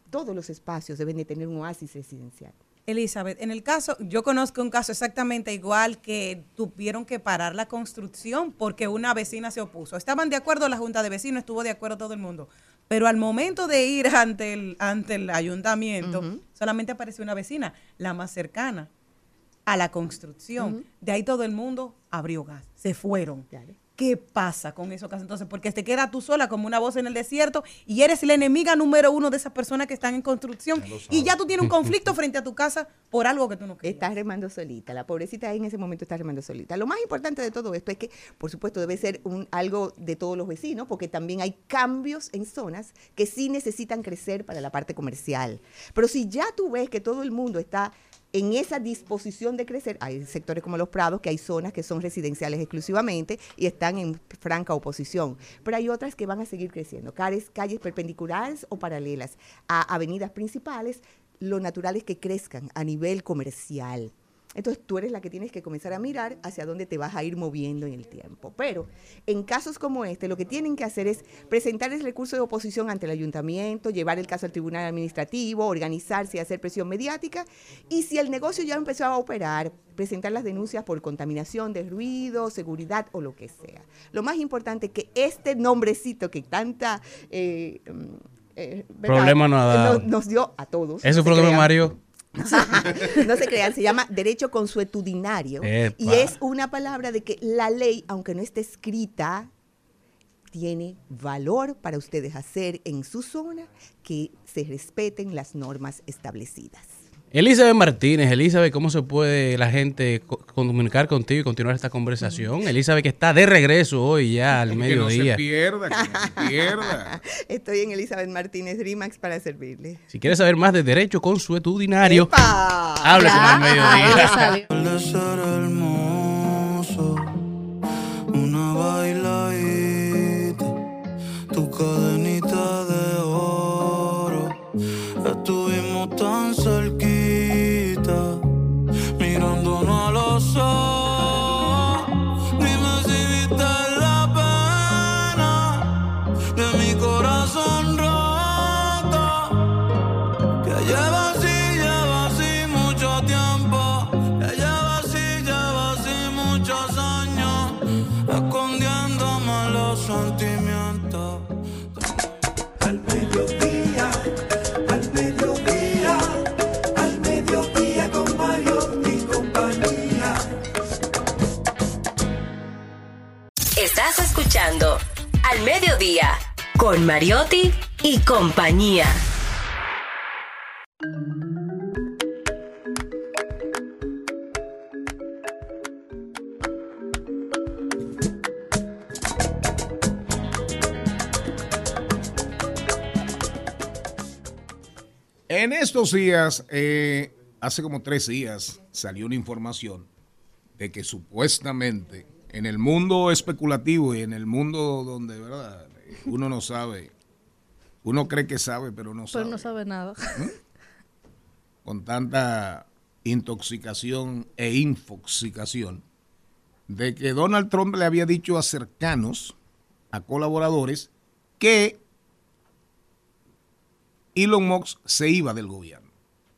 todos los espacios deben de tener un oasis residencial. Elizabeth, en el caso, yo conozco un caso exactamente igual que tuvieron que parar la construcción porque una vecina se opuso. Estaban de acuerdo la junta de vecinos, estuvo de acuerdo todo el mundo. Pero al momento de ir ante el, ante el ayuntamiento, uh-huh. solamente apareció una vecina, la más cercana a la construcción. Uh-huh. De ahí todo el mundo abrió gas, se fueron. Claro. ¿Qué pasa con esos casos entonces? Porque te quedas tú sola como una voz en el desierto y eres la enemiga número uno de esas personas que están en construcción ya y ya tú tienes un conflicto frente a tu casa por algo que tú no querías. Estás remando solita, la pobrecita ahí en ese momento está remando solita. Lo más importante de todo esto es que, por supuesto, debe ser un, algo de todos los vecinos, porque también hay cambios en zonas que sí necesitan crecer para la parte comercial. Pero si ya tú ves que todo el mundo está en esa disposición de crecer, hay sectores como Los Prados, que hay zonas que son residenciales exclusivamente y están en franca oposición, pero hay otras que van a seguir creciendo, calles, calles perpendiculares o paralelas a avenidas principales, lo natural es que crezcan a nivel comercial. Entonces tú eres la que tienes que comenzar a mirar hacia dónde te vas a ir moviendo en el tiempo. Pero en casos como este, lo que tienen que hacer es presentar el recurso de oposición ante el ayuntamiento, llevar el caso al tribunal administrativo, organizarse y hacer presión mediática. Y si el negocio ya empezó a operar, presentar las denuncias por contaminación de ruido, seguridad o lo que sea. Lo más importante es que este nombrecito que tanta... Eh, eh, Problema no ha dado. Nos, nos dio a todos. Eso fue lo que me mareó. No se crean, se llama derecho consuetudinario. Epa. Y es una palabra de que la ley, aunque no esté escrita, tiene valor para ustedes hacer en su zona que se respeten las normas establecidas. Elizabeth Martínez, Elizabeth, ¿cómo se puede la gente co- comunicar contigo y continuar esta conversación? Uh-huh. Elizabeth, que está de regreso hoy ya al mediodía. Que no se pierda, que no se pierda. Estoy en Elizabeth Martínez Rimax para servirle. Si quieres saber más de derecho consuetudinario, ¡epa! Hable con el mediodía. Al ser hermoso, una bailadita, tu cadenita de oro, estuvimos tan cerquita, mirándonos a los ojos. Dime si viste la pena de mi corazón roto, que lleva así, lleva así mucho tiempo, que lleva así, lleva así muchos años, escondiéndome los sentimientos. Al mediodía, al mediodía, al mediodía con Mariotti y compañía. Estás escuchando Al Mediodía con Mariotti y compañía. En estos días, eh, hace como tres días, salió una información de que supuestamente en el mundo especulativo y en el mundo donde, ¿verdad?, uno no sabe, uno cree que sabe, pero no sabe. Pero no sabe nada. ¿Mm? Con tanta intoxicación e infoxicación, de que Donald Trump le había dicho a cercanos, a colaboradores, que Elon Musk se iba del gobierno.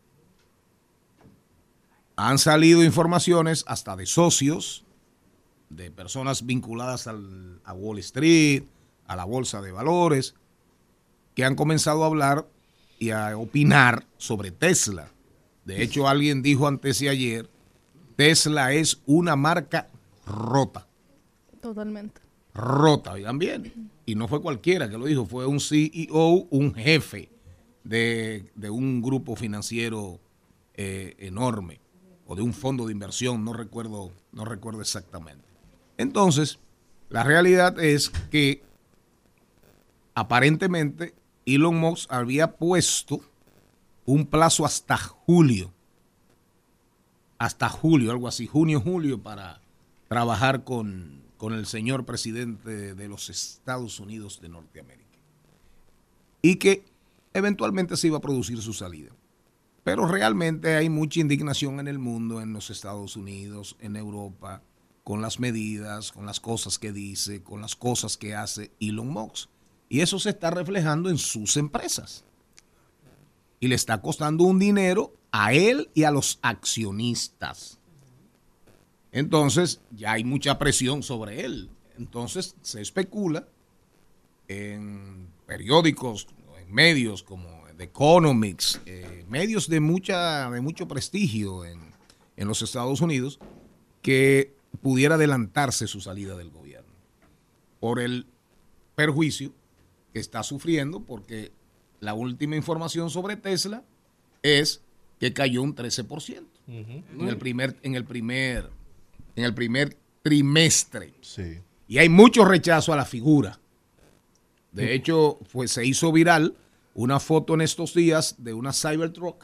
Han salido informaciones hasta de socios, de personas vinculadas al, a Wall Street, a la bolsa de valores, que han comenzado a hablar y a opinar sobre Tesla. De hecho, alguien dijo antes y ayer, Tesla es una marca rota. Totalmente. Rota, oigan bien. Y no fue cualquiera que lo dijo, fue un C E O, un jefe de, de un grupo financiero eh, enorme, o de un fondo de inversión, no recuerdo, no recuerdo exactamente. Entonces, la realidad es que aparentemente Elon Musk había puesto un plazo hasta julio, hasta julio, algo así, junio, julio, para trabajar con, con el señor presidente de los Estados Unidos de Norteamérica. Y que eventualmente se iba a producir su salida. Pero realmente hay mucha indignación en el mundo, en los Estados Unidos, en Europa, con las medidas, con las cosas que dice, con las cosas que hace Elon Musk. Y eso se está reflejando en sus empresas. y le está costando un dinero a él y a los accionistas. Entonces, ya hay mucha presión sobre él. Entonces, se especula en periódicos, en medios como The Economics, eh, medios de mucha de mucho prestigio en, en los Estados Unidos, que pudiera adelantarse su salida del gobierno por el perjuicio que está sufriendo, porque la última información sobre Tesla es que cayó un trece por ciento uh-huh. en el primer en el primer en el primer trimestre. Sí. Y hay mucho rechazo a la figura. De hecho, pues se hizo viral una foto en estos días de una Cybertruck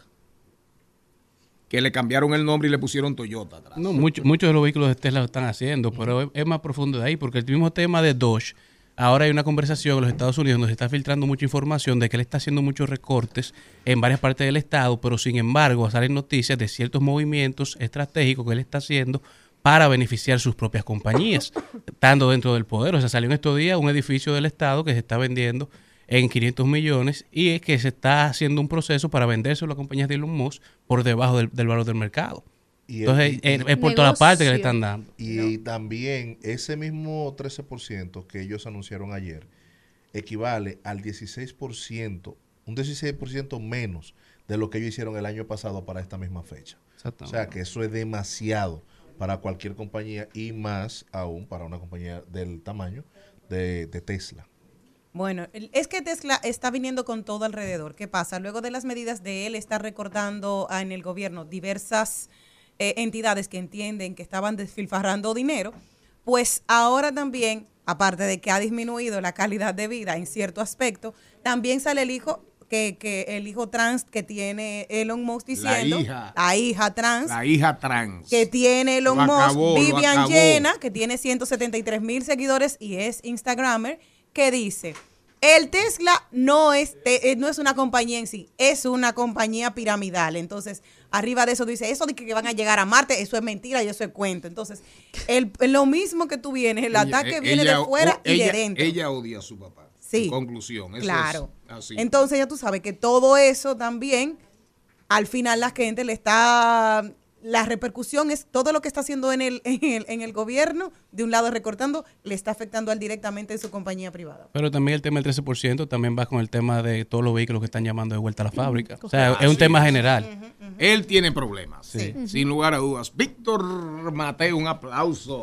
que le cambiaron el nombre y le pusieron Toyota atrás. No, mucho, muchos de los vehículos de Tesla lo están haciendo, pero es, es más profundo de ahí, porque el mismo tema de Dodge, ahora hay una conversación en los Estados Unidos donde se está filtrando mucha información de que él está haciendo muchos recortes en varias partes del estado, pero sin embargo salen noticias de ciertos movimientos estratégicos que él está haciendo para beneficiar sus propias compañías, estando dentro del poder. O sea, salió en estos días un edificio del estado que se está vendiendo en quinientos millones y es que se está haciendo un proceso para venderse a las compañías de Elon Musk por debajo del, del valor del mercado. Y Entonces, el, y, es, es por toda parte que le están dando. Y no. también ese mismo trece por ciento que ellos anunciaron ayer equivale al dieciséis por ciento, un dieciséis por ciento menos de lo que ellos hicieron el año pasado para esta misma fecha. O sea, que eso es demasiado para cualquier compañía y más aún para una compañía del tamaño de, de Tesla. Bueno, es que Tesla está viniendo con todo alrededor. ¿Qué pasa? Luego de las medidas de él, está recortando en el gobierno diversas eh, entidades que entienden que estaban despilfarrando dinero, pues ahora también, aparte de que ha disminuido la calidad de vida en cierto aspecto, también sale el hijo, que, que el hijo trans que tiene Elon Musk diciendo, la hija, la hija trans, la hija trans que tiene Elon lo Musk, acabó, Vivian Llena, que tiene ciento setenta y tres mil seguidores y es Instagramer, que dice, el Tesla no es, te, no es una compañía en sí, es una compañía piramidal. Entonces, arriba de eso dice, eso de que van a llegar a Marte, eso es mentira y eso es cuento. Entonces, el, lo mismo que tú vienes, el ella, ataque viene ella, de fuera o, y ella, de dentro. Ella odia a su papá. Sí. En conclusión. Eso claro. Es así. Entonces, ya tú sabes que todo eso también, al final la gente le está... La repercusión es todo lo que está haciendo en el, en el en el gobierno, de un lado recortando, le está afectando al directamente en su compañía privada. Pero también el tema del trece por ciento también va con el tema de todos los vehículos que están llamando de vuelta a la fábrica. O sea, es un tema general. Uh-huh, uh-huh. Él tiene problemas, sí. Uh-huh. Sin lugar a dudas. Víctor Mateo, un aplauso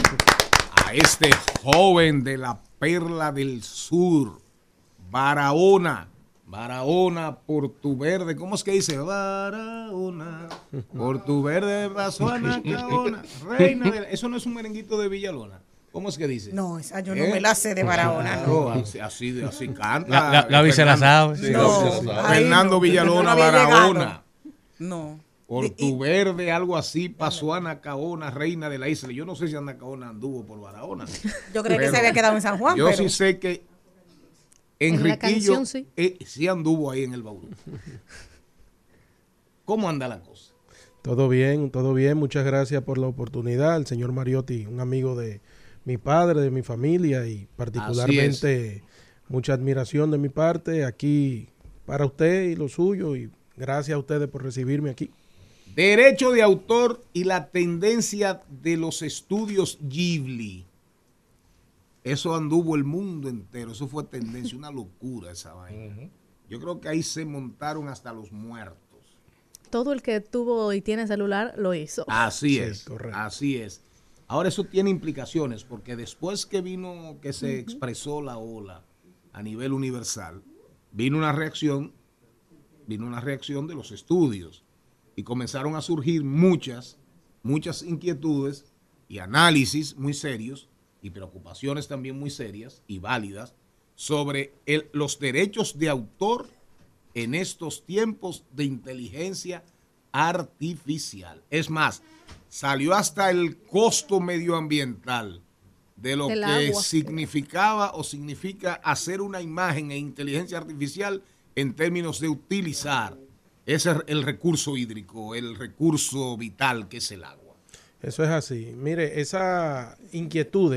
a este joven de la Perla del Sur, Barahona. Barahona, por tu verde, ¿cómo es que dice? Barahona, por tu verde pasó a Nacaona, reina de la... Eso no es un merenguito de Villalona. ¿Cómo es que dice? No, esa yo no ¿Eh? me la sé de Barahona. No, no así, así, así canta. La, la, Gaby se la sabe. Sí, no, Fernando no, Villalona, no Barahona. No. Por tu verde, algo así, pasó a Nacaona, reina de la isla. Yo no sé si a Nacaona anduvo por Barahona. Yo creo que se había quedado en San Juan. Yo pero... sí sé que Enriquillo canción, sí. Eh, sí anduvo ahí en el baúl. ¿Cómo anda la cosa? Todo bien, todo bien. Muchas gracias por la oportunidad. El señor Mariotti, un amigo de mi padre, de mi familia y particularmente mucha admiración de mi parte aquí para usted y lo suyo y gracias a ustedes por recibirme aquí. Derecho de autor y la tendencia de los estudios Ghibli. Eso anduvo el mundo entero, eso fue tendencia, una locura esa vaina. Uh-huh. Yo creo que ahí se montaron hasta los muertos. Todo el que tuvo y tiene celular lo hizo. Así sí, es, correcto. Así es. Ahora eso tiene implicaciones, porque después que vino, que se uh-huh. expresó la ola a nivel universal, vino una reacción, vino una reacción de los estudios y comenzaron a surgir muchas, muchas inquietudes y análisis muy serios y preocupaciones también muy serias y válidas sobre el, los derechos de autor en estos tiempos de inteligencia artificial. Es más, salió hasta el costo medioambiental de lo el que agua. significaba o significa hacer una imagen en inteligencia artificial en términos de utilizar ese el recurso hídrico, el recurso vital que es el agua. Eso es así. Mire, esas inquietudes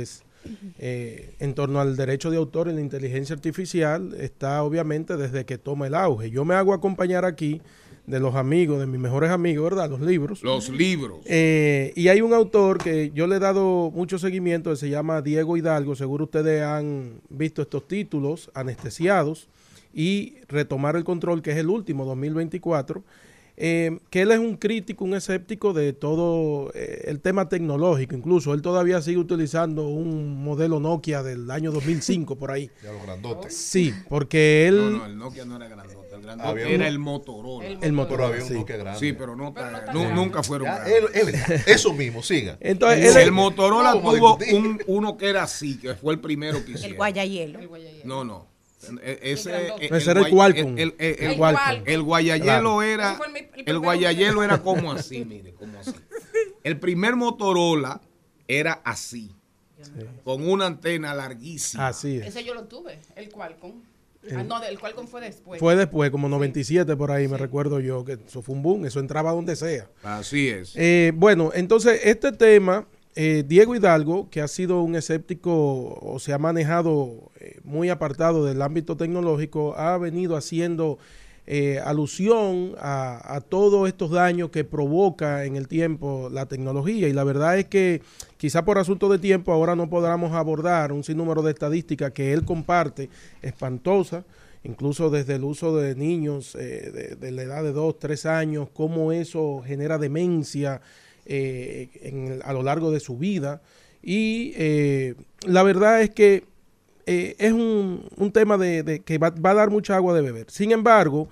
eh, en torno al derecho de autor en la inteligencia artificial está obviamente desde que toma el auge. Yo me hago acompañar aquí de los amigos, de mis mejores amigos, ¿verdad? Los libros. Los libros. Eh, y hay un autor que yo le he dado mucho seguimiento, que se llama Diego Hidalgo. Seguro ustedes han visto estos títulos, Anestesiados y Retomar el Control, que es el último, dos mil veinticuatro. Eh, que él es un crítico, un escéptico de todo eh, el tema tecnológico. Incluso él todavía sigue utilizando un modelo Nokia del año dos mil cinco, por ahí. Ya los grandotes. Sí, porque él... No, no, el Nokia no era grandote. El grandote Había era uno- el Motorola. El El Motorola, Pero había un sí. Nokia grande. Sí, pero no, Pero no tan- tan nu- grande. nunca fueron Ya, grandes. él- él- eso mismo, siga. Entonces, El, él es- Motorola Vamos a tuvo discutir. un, uno que era así, que fue el primero que hicieron. El guayayelo. El guayayelo. No, no. E- Ese, grandote. Ese era el guay- Qualcomm. El, el- el- El Qualcomm. Qualcomm. el guayayelo Claro. era, Ese fue el mi- el el primero guayayelo que- era como así, mire, como así. El primer Motorola era así, con una antena larguísima. Así es. Ese yo lo tuve, el Qualcomm. Ah, no, el Qualcomm fue después. Fue después, como noventa y siete por ahí, me recuerdo yo, que eso fue un boom, eso entraba donde sea. Así es. Eh, bueno, entonces este tema, eh, Diego Hidalgo, que ha sido un escéptico o se ha manejado eh, muy apartado del ámbito tecnológico, ha venido haciendo eh, alusión a, a todos estos daños que provoca en el tiempo la tecnología. Y la verdad es que quizá por asunto de tiempo ahora no podamos abordar un sinnúmero de estadísticas que él comparte, espantosa, incluso desde el uso de niños eh, de, de la edad de dos, tres años, cómo eso genera demencia eh, en el- a lo largo de su vida. Y eh, la verdad es que eh, es un, un tema de, de que va, va a dar mucha agua de beber. Sin embargo,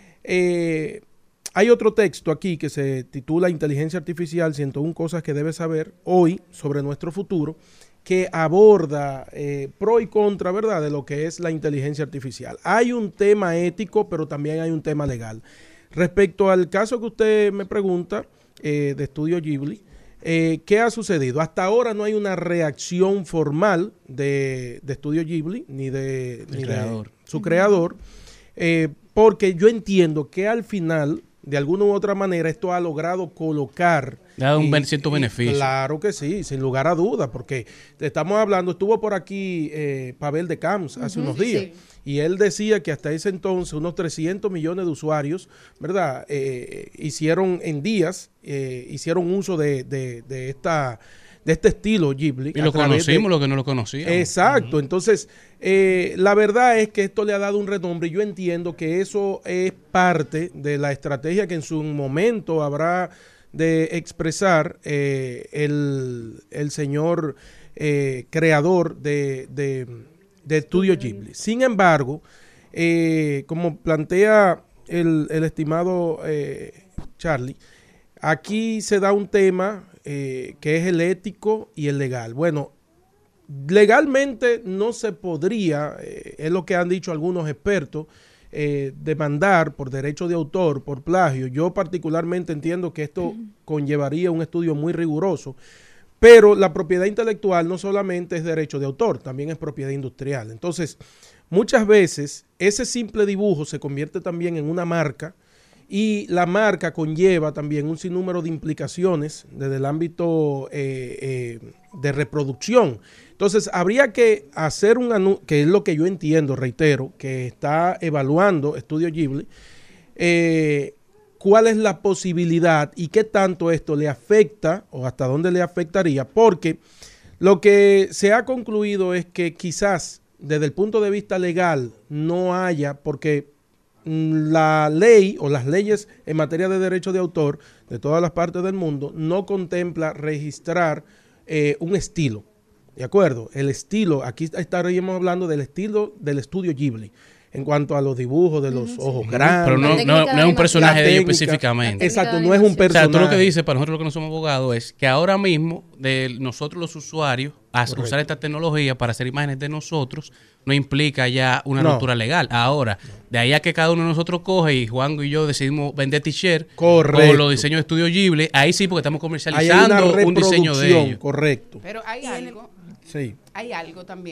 eh, hay otro texto aquí que se titula Inteligencia Artificial, ciento una cosas que debes saber hoy sobre nuestro futuro, que aborda eh, pro y contra, ¿verdad?, de lo que es la inteligencia artificial. Hay un tema ético, pero también hay un tema legal. Respecto al caso que usted me pregunta, eh, de Estudio Ghibli, eh, ¿qué ha sucedido? Hasta ahora no hay una reacción formal de, de Estudio Ghibli, ni de, ni de creador. su creador, eh, porque yo entiendo que al final, de alguna u otra manera, esto ha logrado colocar... Le ha dado un y- ben- cierto y beneficio. Claro que sí, sin lugar a dudas, porque te estamos hablando, estuvo por aquí eh, Pavel de Camps hace unos sí, días, sí. y él decía que hasta ese entonces unos trescientos millones de usuarios, ¿verdad?, Eh, hicieron en días, eh, hicieron uso de, de, de esta... de este estilo Ghibli. Y a lo través de- conocimos, lo que no lo conocíamos. Exacto, entonces eh, la verdad es que esto le ha dado un renombre y yo entiendo que eso es parte de la estrategia que en su momento habrá de expresar eh, el, el señor eh, creador de, de, de Estudio Ghibli. Sin embargo, eh, como plantea el, el estimado eh, Charlie, aquí se da un tema eh, que es el ético y el legal. Bueno, legalmente no se podría, eh, es lo que han dicho algunos expertos, eh, demandar por derecho de autor, por plagio. Yo particularmente entiendo que esto conllevaría un estudio muy riguroso, pero la propiedad intelectual no solamente es derecho de autor, también es propiedad industrial. Entonces, muchas veces ese simple dibujo se convierte también en una marca y la marca conlleva también un sinnúmero de implicaciones desde el ámbito eh, eh, de reproducción. Entonces, habría que hacer un anuncio, que es lo que yo entiendo, reitero, que está evaluando Estudio Ghibli, eh, cuál es la posibilidad y qué tanto esto le afecta o hasta dónde le afectaría, porque lo que se ha concluido es que quizás desde el punto de vista legal no haya, porque la ley o las leyes en materia de derecho de autor de todas las partes del mundo no contempla registrar eh, un estilo, ¿de acuerdo? El estilo, aquí estaríamos hablando del estilo del estudio Ghibli en cuanto a los dibujos de los ojos grandes. Pero no, no, no es un personaje de ellos específicamente. Exacto, no es un O sea, personaje. tú lo que dices, para nosotros los que no somos abogados, es que ahora mismo, de nosotros los usuarios, a Correcto. usar esta tecnología para hacer imágenes de nosotros, no implica ya una No. ruptura legal. Ahora, de ahí a que cada uno de nosotros coge y Juan y yo decidimos vender t-shirt Correcto. con los diseños de Estudio Ghibli, ahí sí, porque estamos Ahí hay comercializando una un diseño de reproducción, ellos. correcto. Pero hay algo, Sí. hay algo también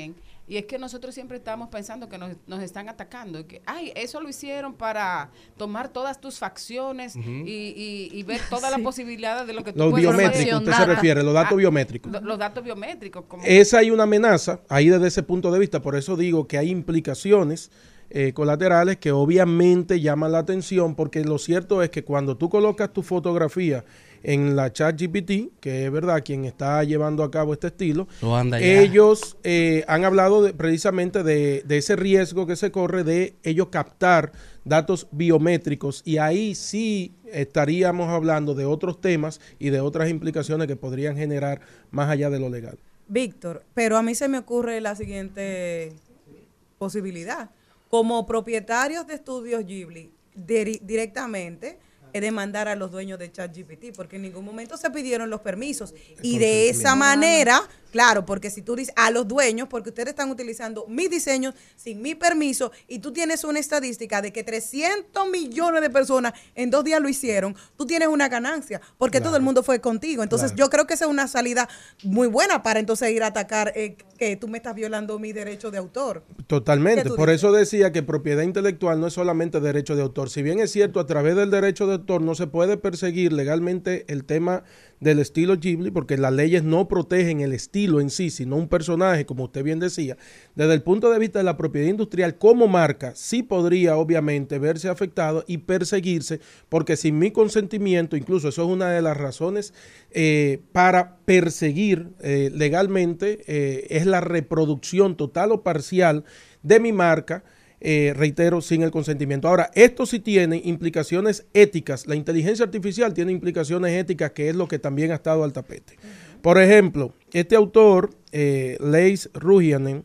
Y es que nosotros siempre estamos pensando que nos, nos están atacando. Que, ay, eso lo hicieron para tomar todas tus facciones uh-huh. y, y, y ver todas sí. las posibilidades de lo que tú los puedes biométricos, hacer. usted se refiere, los datos ah, biométricos. Los, los datos biométricos. Como Esa hay una amenaza, ahí desde ese punto de vista, por eso digo que hay implicaciones eh, colaterales que obviamente llaman la atención, porque lo cierto es que cuando tú colocas tu fotografía en la ChatGPT, que es verdad quien está llevando a cabo este estilo, ellos eh, han hablado de, precisamente de, de ese riesgo que se corre de ellos captar datos biométricos, y ahí sí estaríamos hablando de otros temas y de otras implicaciones que podrían generar más allá de lo legal. Víctor, pero a mí se me ocurre la siguiente posibilidad. Como propietarios de estudios Ghibli, de, directamente demandar a los dueños de ChatGPT, porque en ningún momento se pidieron los permisos. Y de esa manera, claro, porque si tú dices a los dueños, porque ustedes están utilizando mis diseños sin mi permiso, y tú tienes una estadística de que trescientos millones de personas en dos días lo hicieron, tú tienes una ganancia, porque claro. todo el mundo fue contigo. Entonces claro. yo creo que esa es una salida muy buena para entonces ir a atacar eh, que tú me estás violando mi derecho de autor. Totalmente, por dices? eso decía que propiedad intelectual no es solamente derecho de autor. Si bien es cierto, a través del derecho de autor no se puede perseguir legalmente el tema del estilo Ghibli, porque las leyes no protegen el estilo en sí, sino un personaje, como usted bien decía. Desde el punto de vista de la propiedad industrial como marca, sí podría obviamente verse afectado y perseguirse, porque sin mi consentimiento, incluso eso es una de las razones eh, para perseguir eh, legalmente, eh, es la reproducción total o parcial de mi marca, Eh, reitero, sin el consentimiento. Ahora, esto sí tiene implicaciones éticas. La inteligencia artificial tiene implicaciones éticas, que es lo que también ha estado al tapete. Por ejemplo, este autor, eh, Leis Ruhianen,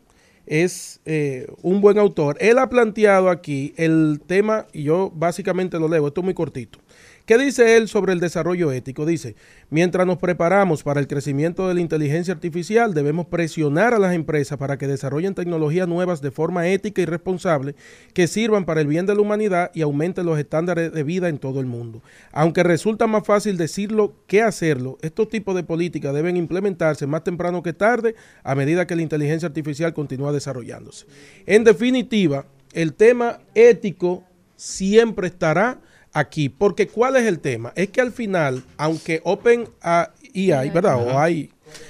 es eh, un buen autor. Él ha planteado aquí el tema, y yo básicamente lo leo, esto es muy cortito. ¿Qué dice él sobre el desarrollo ético? Dice, mientras nos preparamos para el crecimiento de la inteligencia artificial, debemos presionar a las empresas para que desarrollen tecnologías nuevas de forma ética y responsable que sirvan para el bien de la humanidad y aumenten los estándares de vida en todo el mundo. Aunque resulta más fácil decirlo que hacerlo, estos tipos de políticas deben implementarse más temprano que tarde a medida que la inteligencia artificial continúa desarrollándose. En definitiva, el tema ético siempre estará aquí, porque ¿cuál es el tema? Es que al final, aunque OpenAI, ¿verdad? O hay,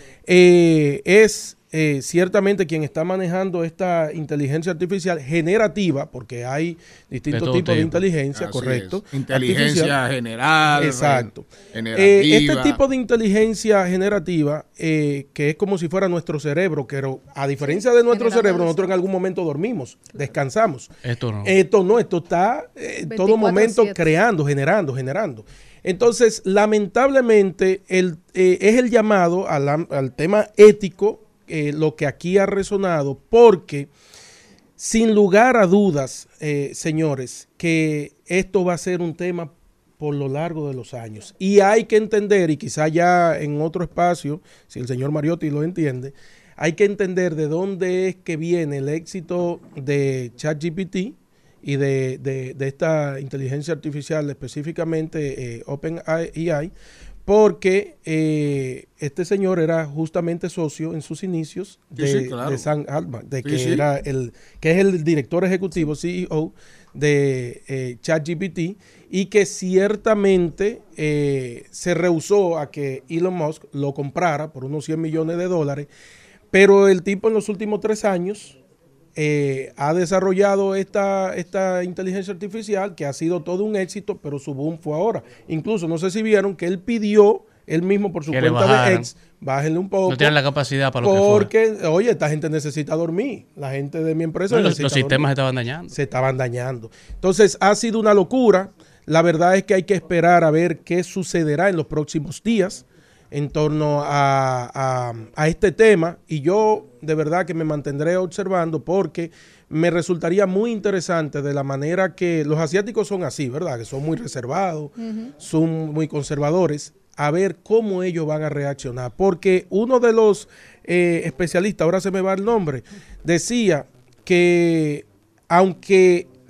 eh, es eh, ciertamente quien está manejando esta inteligencia artificial generativa, porque hay distintos tipos tipo. de inteligencia, Así correcto. Es. Inteligencia general. Exacto. Eh, este tipo de inteligencia generativa, eh, que es como si fuera nuestro cerebro, que a diferencia de nuestro cerebro, nosotros en algún momento dormimos, descansamos. Esto no. Esto no, esto está en eh, todo momento creando, generando, generando. Entonces, lamentablemente, el, eh, es el llamado al, al tema ético, eh, lo que aquí ha resonado, porque sin lugar a dudas, eh, señores, que esto va a ser un tema por lo largo de los años. Y hay que entender, y quizá ya en otro espacio, si el señor Mariotti lo entiende, hay que entender de dónde es que viene el éxito de ChatGPT y de, de, de esta inteligencia artificial, específicamente eh, OpenAI, porque eh, este señor era justamente socio en sus inicios de, sí, sí, claro. de Sam Altman, de sí, que sí. era el que es el director ejecutivo, C E O de eh, ChatGPT, y que ciertamente eh, se rehusó a que Elon Musk lo comprara por unos cien millones de dólares, pero el tipo en los últimos tres años Eh, ha desarrollado esta, esta inteligencia artificial que ha sido todo un éxito, pero su boom fue ahora. Incluso, no sé si vieron que él pidió, él mismo por su que cuenta de X, bájenle un poco. No tienen la capacidad para lo porque, que fue. Oye, esta gente necesita dormir. La gente de mi empresa no, necesita los, los sistemas dormir. se estaban dañando. Se estaban dañando. Entonces, ha sido una locura. La verdad es que hay que esperar a ver qué sucederá en los próximos días en torno a, a, a este tema, y yo de verdad que me mantendré observando, porque me resultaría muy interesante de la manera que los asiáticos son así, ¿verdad? Que son muy reservados, uh-huh. son muy conservadores, a ver cómo ellos van a reaccionar, porque uno de los eh, especialistas, ahora se me va el nombre, decía que aunque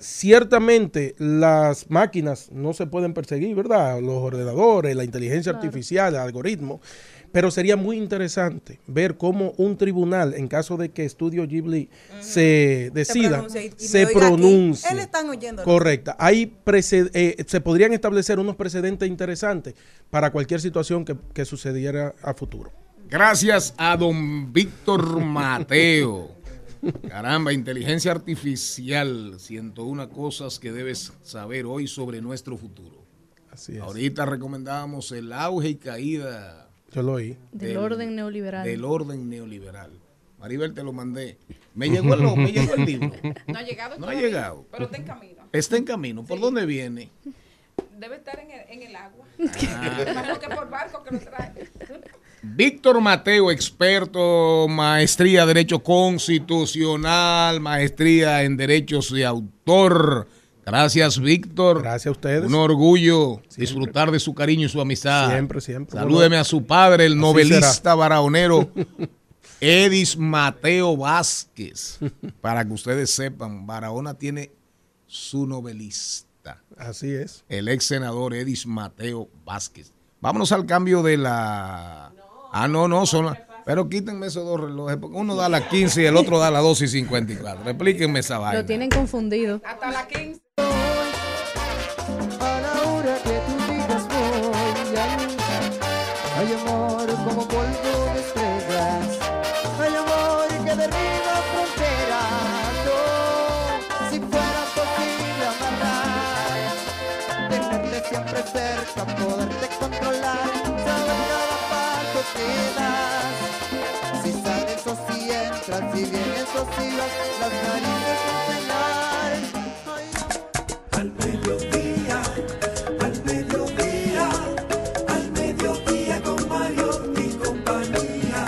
ciertamente las máquinas no se pueden perseguir, ¿verdad? Los ordenadores, la inteligencia Claro. artificial, el algoritmo, pero sería muy interesante ver cómo un tribunal, en caso de que Estudio Ghibli se decida, pronuncia y- y me se oiga aquí. pronuncie. Él están oyendo. Correcta. Hay prece- eh, se podrían establecer unos precedentes interesantes para cualquier situación que, que sucediera a futuro. Gracias a don Víctor Mateo. Caramba, inteligencia artificial. ciento una cosas que debes saber hoy sobre nuestro futuro. Así es. Ahorita recomendábamos el auge y caída Yo lo oí. Del orden neoliberal. Del orden neoliberal. Maribel, te lo mandé. Me llegó el, me llegó el libro. No ha llegado No ha todavía, llegado. pero está en camino. Está en camino. ¿Por dónde viene? Debe estar en el, en el agua. Ah. Imagino que por barco que lo trae. Víctor Mateo, experto, maestría Derecho Constitucional, maestría en Derechos de Autor. Gracias, Víctor. Gracias a ustedes. Un orgullo Siempre. disfrutar de su cariño y su amistad. Siempre, siempre. Salúdeme a su padre, el Así novelista será. barahonero Edis Mateo Vázquez. Para que ustedes sepan, Barahona tiene su novelista. Así es. El ex senador Edis Mateo Vázquez. Vámonos al cambio de la... Ah, no, no, son... la- Pero quítenme esos dos relojes, porque uno da a las quince y el otro da a las doce y cincuenta y cuatro. Explíquenme esa vaina. Lo tienen confundido. Hasta las quince. A la hora que tú digas voy a luchar. Hay amor como polvo de estrellas. Hay amor que derriba fronteras. Oh, si fuera posible amarrar, tenerte siempre cerca, poderte controlar, saber cada paso que das. Si sales o si entras, si vienes o si vas, las narices enseñar. Al mediodía, al mediodía, al mediodía con Mario y compañía.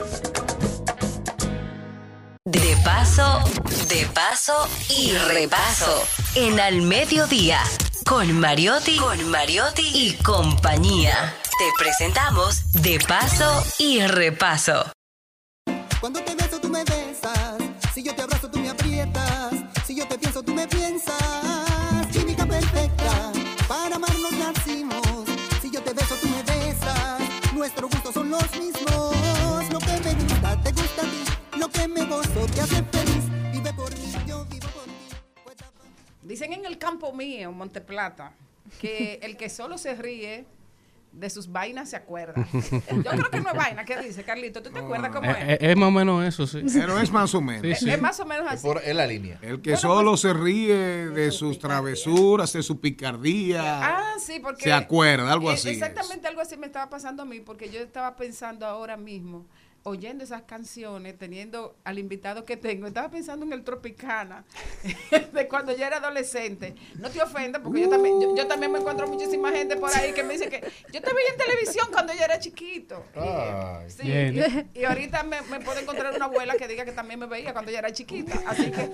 De paso, de paso y repaso. En Al Mediodía, con Mariotti, con Mariotti y compañía. Te presentamos De Paso y Repaso. Cuando te beso tú me besas, si yo te abrazo tú me aprietas, si yo te pienso tú me piensas. Química perfecta, para amarnos nacimos. Si yo te beso tú me besas, nuestros gustos son los mismos. Lo que me gusta te gusta a ti, lo que me gozo te hace feliz. Vive por mí, yo vivo por ti. Dicen en el campo mío, Monteplata, que el que solo se ríe de sus vainas se acuerda. Yo creo que no es vaina. ¿Qué dice, Carlito? ¿Tú te acuerdas cómo Es, es? es- es más o menos eso, sí. Pero es más o menos. Sí, Es, sí. es más o menos así. Por, es la línea. El que solo se ríe de sus travesuras, de su picardía, Ah, sí, porque... se acuerda, algo eh, así. es. Exactamente algo así me estaba pasando a mí, porque yo estaba pensando ahora mismo, oyendo esas canciones, teniendo al invitado que tengo, estaba pensando en el Tropicana, de cuando yo era adolescente. No te ofendas, porque yo, también, yo, yo también me encuentro muchísima gente por ahí que me dice que yo te veía en televisión cuando yo era chiquito. Y, Ay. sí, Bien. y, y ahorita me, me puedo encontrar una abuela que diga que también me veía cuando yo era chiquita. Así que,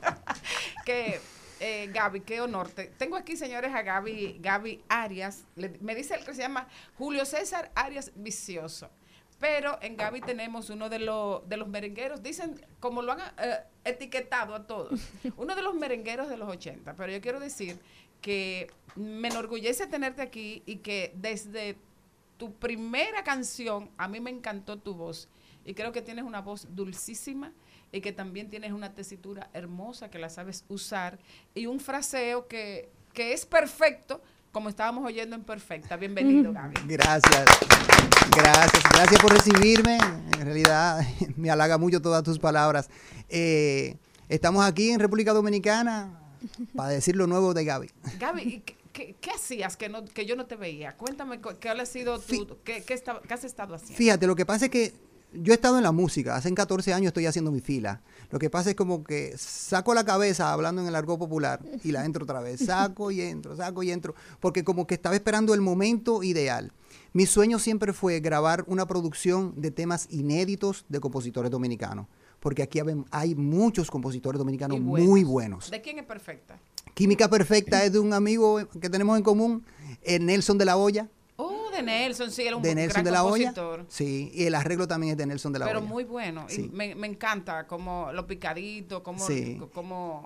que eh, Gaby, qué honor. Te- tengo aquí, señores, a Gaby, Gaby Arias. Le- me dice el que se llama Julio César Arias Vicioso. Pero en Gaby tenemos uno de, los de los merengueros, dicen, como lo han eh, etiquetado a todos, uno de los merengueros de los ochenta. Pero yo quiero decir que me enorgullece tenerte aquí y que desde tu primera canción, a mí me encantó tu voz. Y creo que tienes una voz dulcísima y que también tienes una tesitura hermosa que la sabes usar y un fraseo que, que es perfecto, como estábamos oyendo en Perfecta. Bienvenido, Gaby. Gracias, gracias, gracias por recibirme. En realidad me halaga mucho todas tus palabras. Eh, estamos aquí en República Dominicana para decir lo nuevo de Gaby. Gaby, ¿y qué, qué- qué hacías que, no, que yo no te veía? Cuéntame co- qué ha sido tu, qué, qué, estaba- qué has estado haciendo. Fíjate, lo que pasa es que yo he estado en la música, hace catorce años estoy haciendo mi fila. Lo que pasa es como que saco la cabeza hablando en el argot popular y la entro otra vez. Saco y entro, saco y entro, porque como que estaba esperando el momento ideal. Mi sueño siempre fue grabar una producción de temas inéditos de compositores dominicanos, porque aquí haben- hay muchos compositores dominicanos Y muy buenos. ¿De quién es Perfecta? Química Perfecta es de un amigo que tenemos en común, eh, Nelson de la Hoya. Oh, de Nelson, sí, era un De Nelson gran de la Hoya. compositor. Sí, y el arreglo también es de Nelson de la Pero Hoya. muy bueno. Sí. Y me, me encanta como lo picadito, como, Sí. como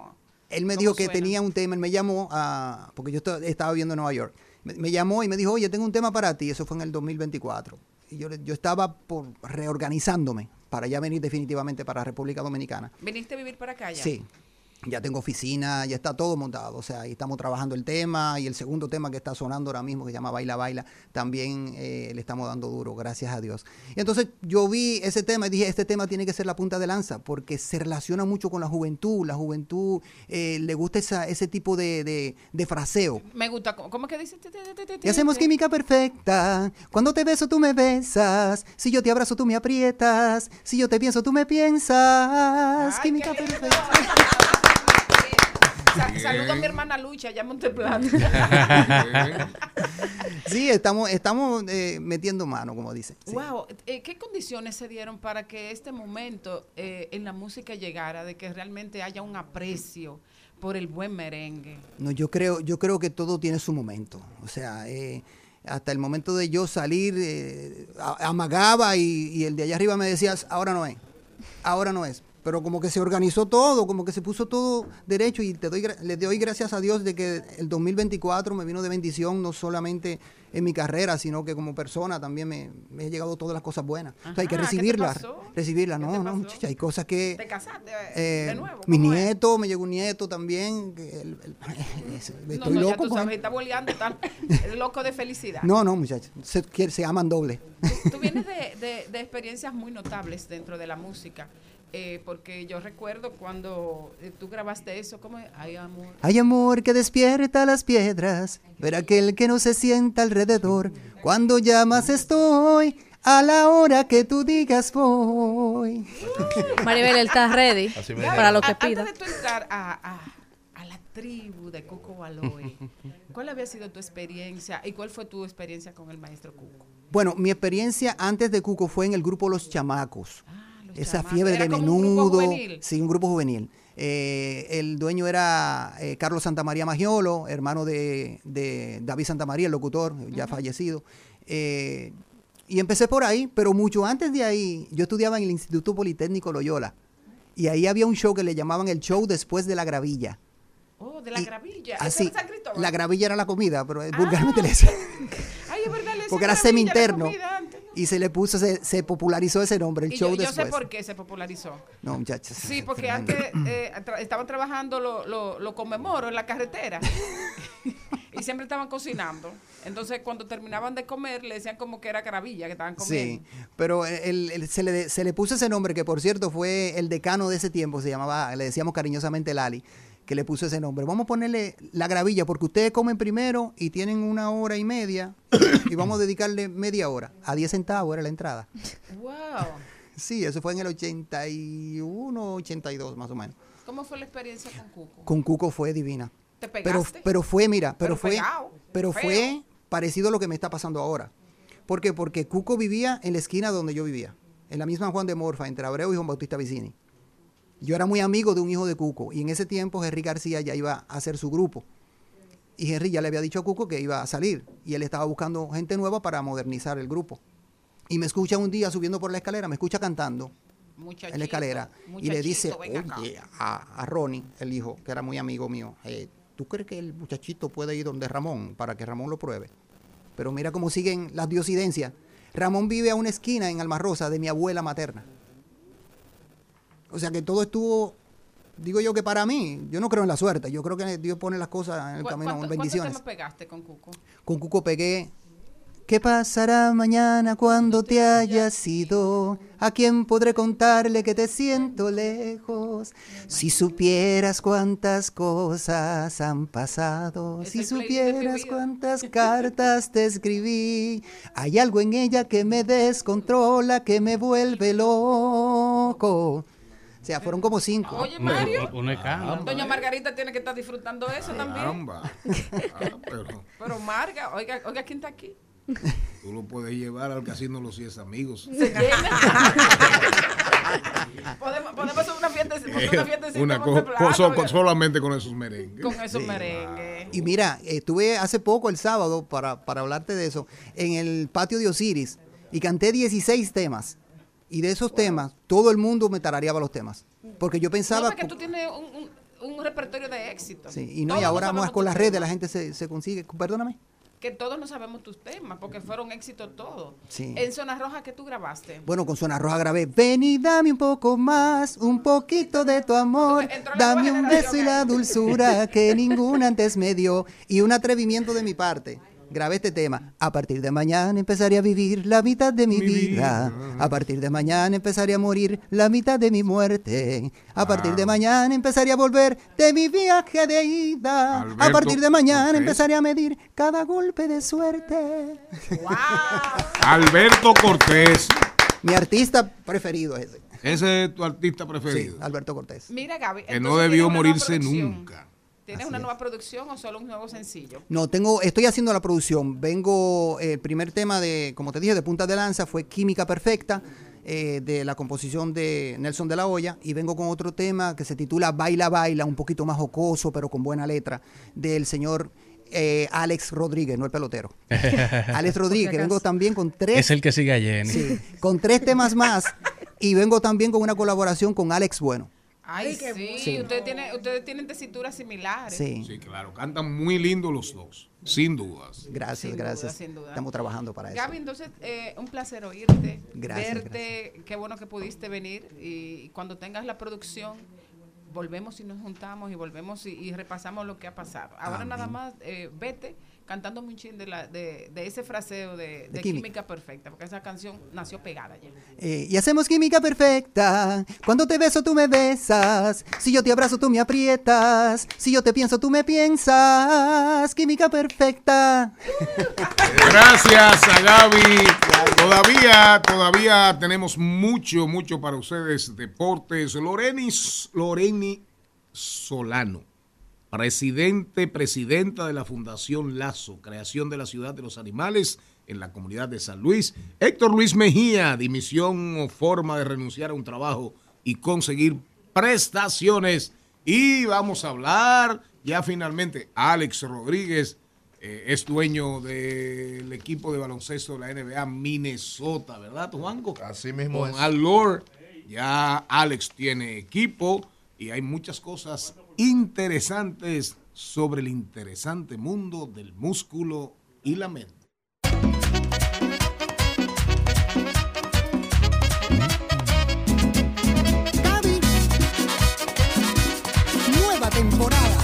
Él me ¿Cómo dijo que suena? tenía un tema, él me llamó, a, porque yo esto- estaba viviendo en Nueva York, me, me llamó y me dijo, oye, tengo un tema para ti, eso fue en el dos mil veinticuatro. Y yo, le- yo estaba por reorganizándome para ya venir definitivamente para República Dominicana. ¿Viniste a vivir para acá ya? Sí, ya tengo oficina, ya está todo montado, o sea, ahí estamos trabajando el tema y el segundo tema que está sonando ahora mismo, que se llama Baila Baila, también eh, le estamos dando duro, gracias a Dios. Y entonces yo vi ese tema y dije, este tema tiene que ser la punta de lanza, porque se relaciona mucho con la juventud, la juventud eh, le gusta esa, ese tipo de, de, de fraseo. Me gusta. ¿Cómo cómo es que dice? Y hacemos química perfecta. Cuando te beso, tú me besas. Si yo te abrazo, tú me aprietas. Si yo te pienso, tú me piensas. Química perfecta. Sa- saludo a mi hermana Lucha, allá en Monteplata. Sí, estamos, estamos eh, metiendo mano, como dicen. Sí. Wow, eh, ¿qué condiciones se dieron para que este momento eh, en la música llegara, de que realmente haya un aprecio por el buen merengue? No, yo creo, yo creo que todo tiene su momento. O sea, eh, hasta el momento de yo salir, eh, a- amagaba y, y el de allá arriba me decía, ahora no es, ahora no es. Pero como que se organizó todo, como que se puso todo derecho y te doy, gra- le doy gracias a Dios de que el dos mil veinticuatro me vino de bendición, no solamente en mi carrera, sino que como persona también me, me he llegado todas las cosas buenas. O sea, hay que Ajá, ¿qué te recibirlas, pasó? recibirlas. ¿Qué No, te no, pasó? muchacha, hay cosas que... ¿Te casaste eh, de nuevo? mi ¿Cómo es? nieto, me llegó un nieto también, que el- el- estoy No, no, ya loco tú con sabes, él. está boleando, está loco de felicidad. No, no, muchachos, se, que se aman doble. Tú vienes de, de- de experiencias muy notables dentro de la música, eh, porque yo recuerdo cuando eh, tú grabaste eso, ¿cómo es? Ay, amor. Hay amor que despierta las piedras, ver aquel que no se sienta alrededor. Cuando llamas estoy, a la hora que tú digas voy. Maribel, él está ready Así me para lo que A- pida. Antes de tú entrar a, a- a la tribu de Cuco Baloy, ¿cuál había sido tu experiencia y cuál fue tu experiencia con el maestro Cuco? Bueno, mi experiencia antes de Cuco fue en el grupo Los Chamacos. Esa Chamacos. fiebre ¿Era de como un grupo menudo. juvenil? Sí, un grupo juvenil. Eh, el dueño era eh, Carlos Santamaría Magiolo, hermano de, de David Santamaría, el locutor, ya fallecido. Eh, y empecé por ahí, pero mucho antes de ahí, yo estudiaba en el Instituto Politécnico Loyola. Y ahí había un show que le llamaban el show después de la gravilla. Oh, de la gravilla. ¿Eso Así, era San Cristóbal? la gravilla era la comida, pero eh, vulgarmente le decían. Ay, es verdad, le decían Porque era gravilla, la semi-interno. comida antes. Y se le puso, se, se popularizó ese nombre, el Y show yo, yo después. sé por qué se popularizó. No, muchachos. Sí, porque tremendo. antes eh, tra- estaban trabajando lo, lo, lo conmemoro en la carretera y siempre estaban cocinando. Entonces, cuando terminaban de comer, le decían como que era gravilla que estaban comiendo. Sí, pero el- el- se, le, se le puso ese nombre, que por cierto fue el decano de ese tiempo, se llamaba, le decíamos cariñosamente Lali, que le puso ese nombre. Vamos a ponerle la gravilla, porque ustedes comen primero y tienen una hora y media, y vamos a dedicarle media hora. A diez centavos era la entrada. Wow. Sí, eso fue en el ochenta y uno, ochenta y dos más o menos. ¿Cómo fue la experiencia con Cuco? Con Cuco fue divina. ¿Te Pero, pegaste? pero fue, mira, pero, Pero fue, pegado, pero feo. fue parecido a lo que me está pasando ahora. ¿Por qué? Porque Cuco vivía en la esquina donde yo vivía, en la misma Juan de Morfa, entre Abreu y Juan Bautista Vicini. Yo era muy amigo de un hijo de Cuco, y en ese tiempo Henry García ya iba a hacer su grupo. Y Henry ya le había dicho a Cuco que iba a salir, y él estaba buscando gente nueva para modernizar el grupo. Y me escucha un día subiendo por la escalera, me escucha cantando Muchachito, en la escalera, y le dice, muchachito, ven acá. oye, a, a Ronnie, el hijo, que era muy amigo mío, eh, ¿tú crees que el muchachito puede ir donde Ramón para que Ramón lo pruebe? Pero mira cómo siguen las diosidencias. Ramón vive a una esquina en Alma Rosa de mi abuela materna. O sea que todo estuvo, digo yo que para mí, yo no creo en la suerte, yo creo que Dios pone las cosas en el ¿Cu- camino, cuánto- en bendiciones. ¿Cuántos temas pegaste con Cuco? Con Cuco pegué, ¿qué pasará mañana cuando te hayas ido? ¿A quién podré contarle que te siento lejos? Si supieras cuántas cosas han pasado, si Es el playlist de tu supieras vida. cuántas cartas te escribí, hay algo en ella que me descontrola, que me vuelve loco. O sea, fueron como cinco. Oye, Mario. Uno es calma. Doña Margarita tiene que estar disfrutando eso también. Caramba. Ah, pero Pero Marga, oiga, oiga, ¿quién está aquí? tú lo puedes llevar al casino Los Diez Amigos. Se llena. podemos, podemos hacer una fiesta, una fiesta Una co- co- so- con- solamente con esos merengues. Con esos Sí. merengues. Y mira, estuve hace poco, el sábado, para, para hablarte de eso, en el patio de Osiris, y canté dieciséis temas. Y de esos temas, todo el mundo me tarareaba los temas. Porque yo No, pensaba... porque tú tienes un, un- un repertorio de éxito. Sí, y no, Todos y ahora sabemos más con tus las redes temas. la gente se, se consigue. Perdóname. Que todos no sabemos tus temas, porque fueron éxitos todos. Sí. En Zona Roja, ¿qué tú grabaste? Bueno, con Zona Roja grabé, ven y dame un poco más, un poquito de tu amor, dame un beso y la dulzura que ninguna antes me dio, y un atrevimiento de mi parte. Grabé este tema. A partir de mañana empezaré a vivir la mitad de mi, Mi vida. vida. A partir de mañana empezaré a morir la mitad de mi muerte. A partir de Wow. mañana empezaré a volver de mi viaje de ida. Alberto A partir de mañana Cortés. empezaré a medir cada golpe de suerte. Alberto Cortés. Mi artista preferido es ese. Ese es tu artista Sí, preferido. Alberto Cortés. Mira, Gaby. Que entonces no debió tienes una nueva morirse producción. nunca. ¿Tienes Así una es. nueva producción o solo un nuevo sencillo? No, tengo, estoy haciendo la producción. Vengo, eh, el primer tema de, como te dije, de Punta de Lanza fue Química Perfecta, eh, de la composición de Nelson de la Hoya, y vengo con otro tema que se titula Baila, Baila, un poquito más jocoso, pero con buena letra, del señor eh, Alex Rodríguez, no el pelotero. Alex Rodríguez, que vengo también con tres, Es el que sigue a Jenny. sí, con tres temas más, y vengo también con una colaboración con Alex Bueno. Ay, sí. Sí. Ustedes, tienen, ustedes tienen tesituras similares. Sí. Sí, claro. Cantan muy lindo los dos. Sin dudas. Gracias, Sin gracias. duda, sin duda. Estamos trabajando para eso. Gaby, entonces, eh, un placer oírte, Gracias, verte, qué bueno que pudiste venir y cuando tengas la producción, volvemos y nos juntamos y volvemos y, y repasamos lo que ha pasado. Ahora Amén. nada más, eh, vete cantándome un chin de, la, de, de ese fraseo de, de De química. Química. Perfecta, porque esa canción nació pegada ya. Eh, y hacemos química perfecta. Cuando te beso, tú me besas. Si yo te abrazo, tú me aprietas. Si yo te pienso, tú me piensas. Química perfecta. Gracias a Gaby. Todavía, todavía tenemos mucho, mucho para ustedes. Deportes. Lorenis, Loreni Solano, presidente, presidenta de la Fundación Lazo, creación de la Ciudad de los Animales en la comunidad de San Luis. Héctor Luis Mejía, dimisión o forma de renunciar a un trabajo y conseguir prestaciones. Y vamos a hablar ya finalmente. Alex Rodríguez eh, es dueño del equipo de baloncesto de la N B A Minnesota, ¿verdad, Juanco? Así mismo Con es. Al Lord. Ya Alex tiene equipo y hay muchas cosas interesantes sobre el interesante mundo del músculo y la mente. Gaby. Nueva temporada.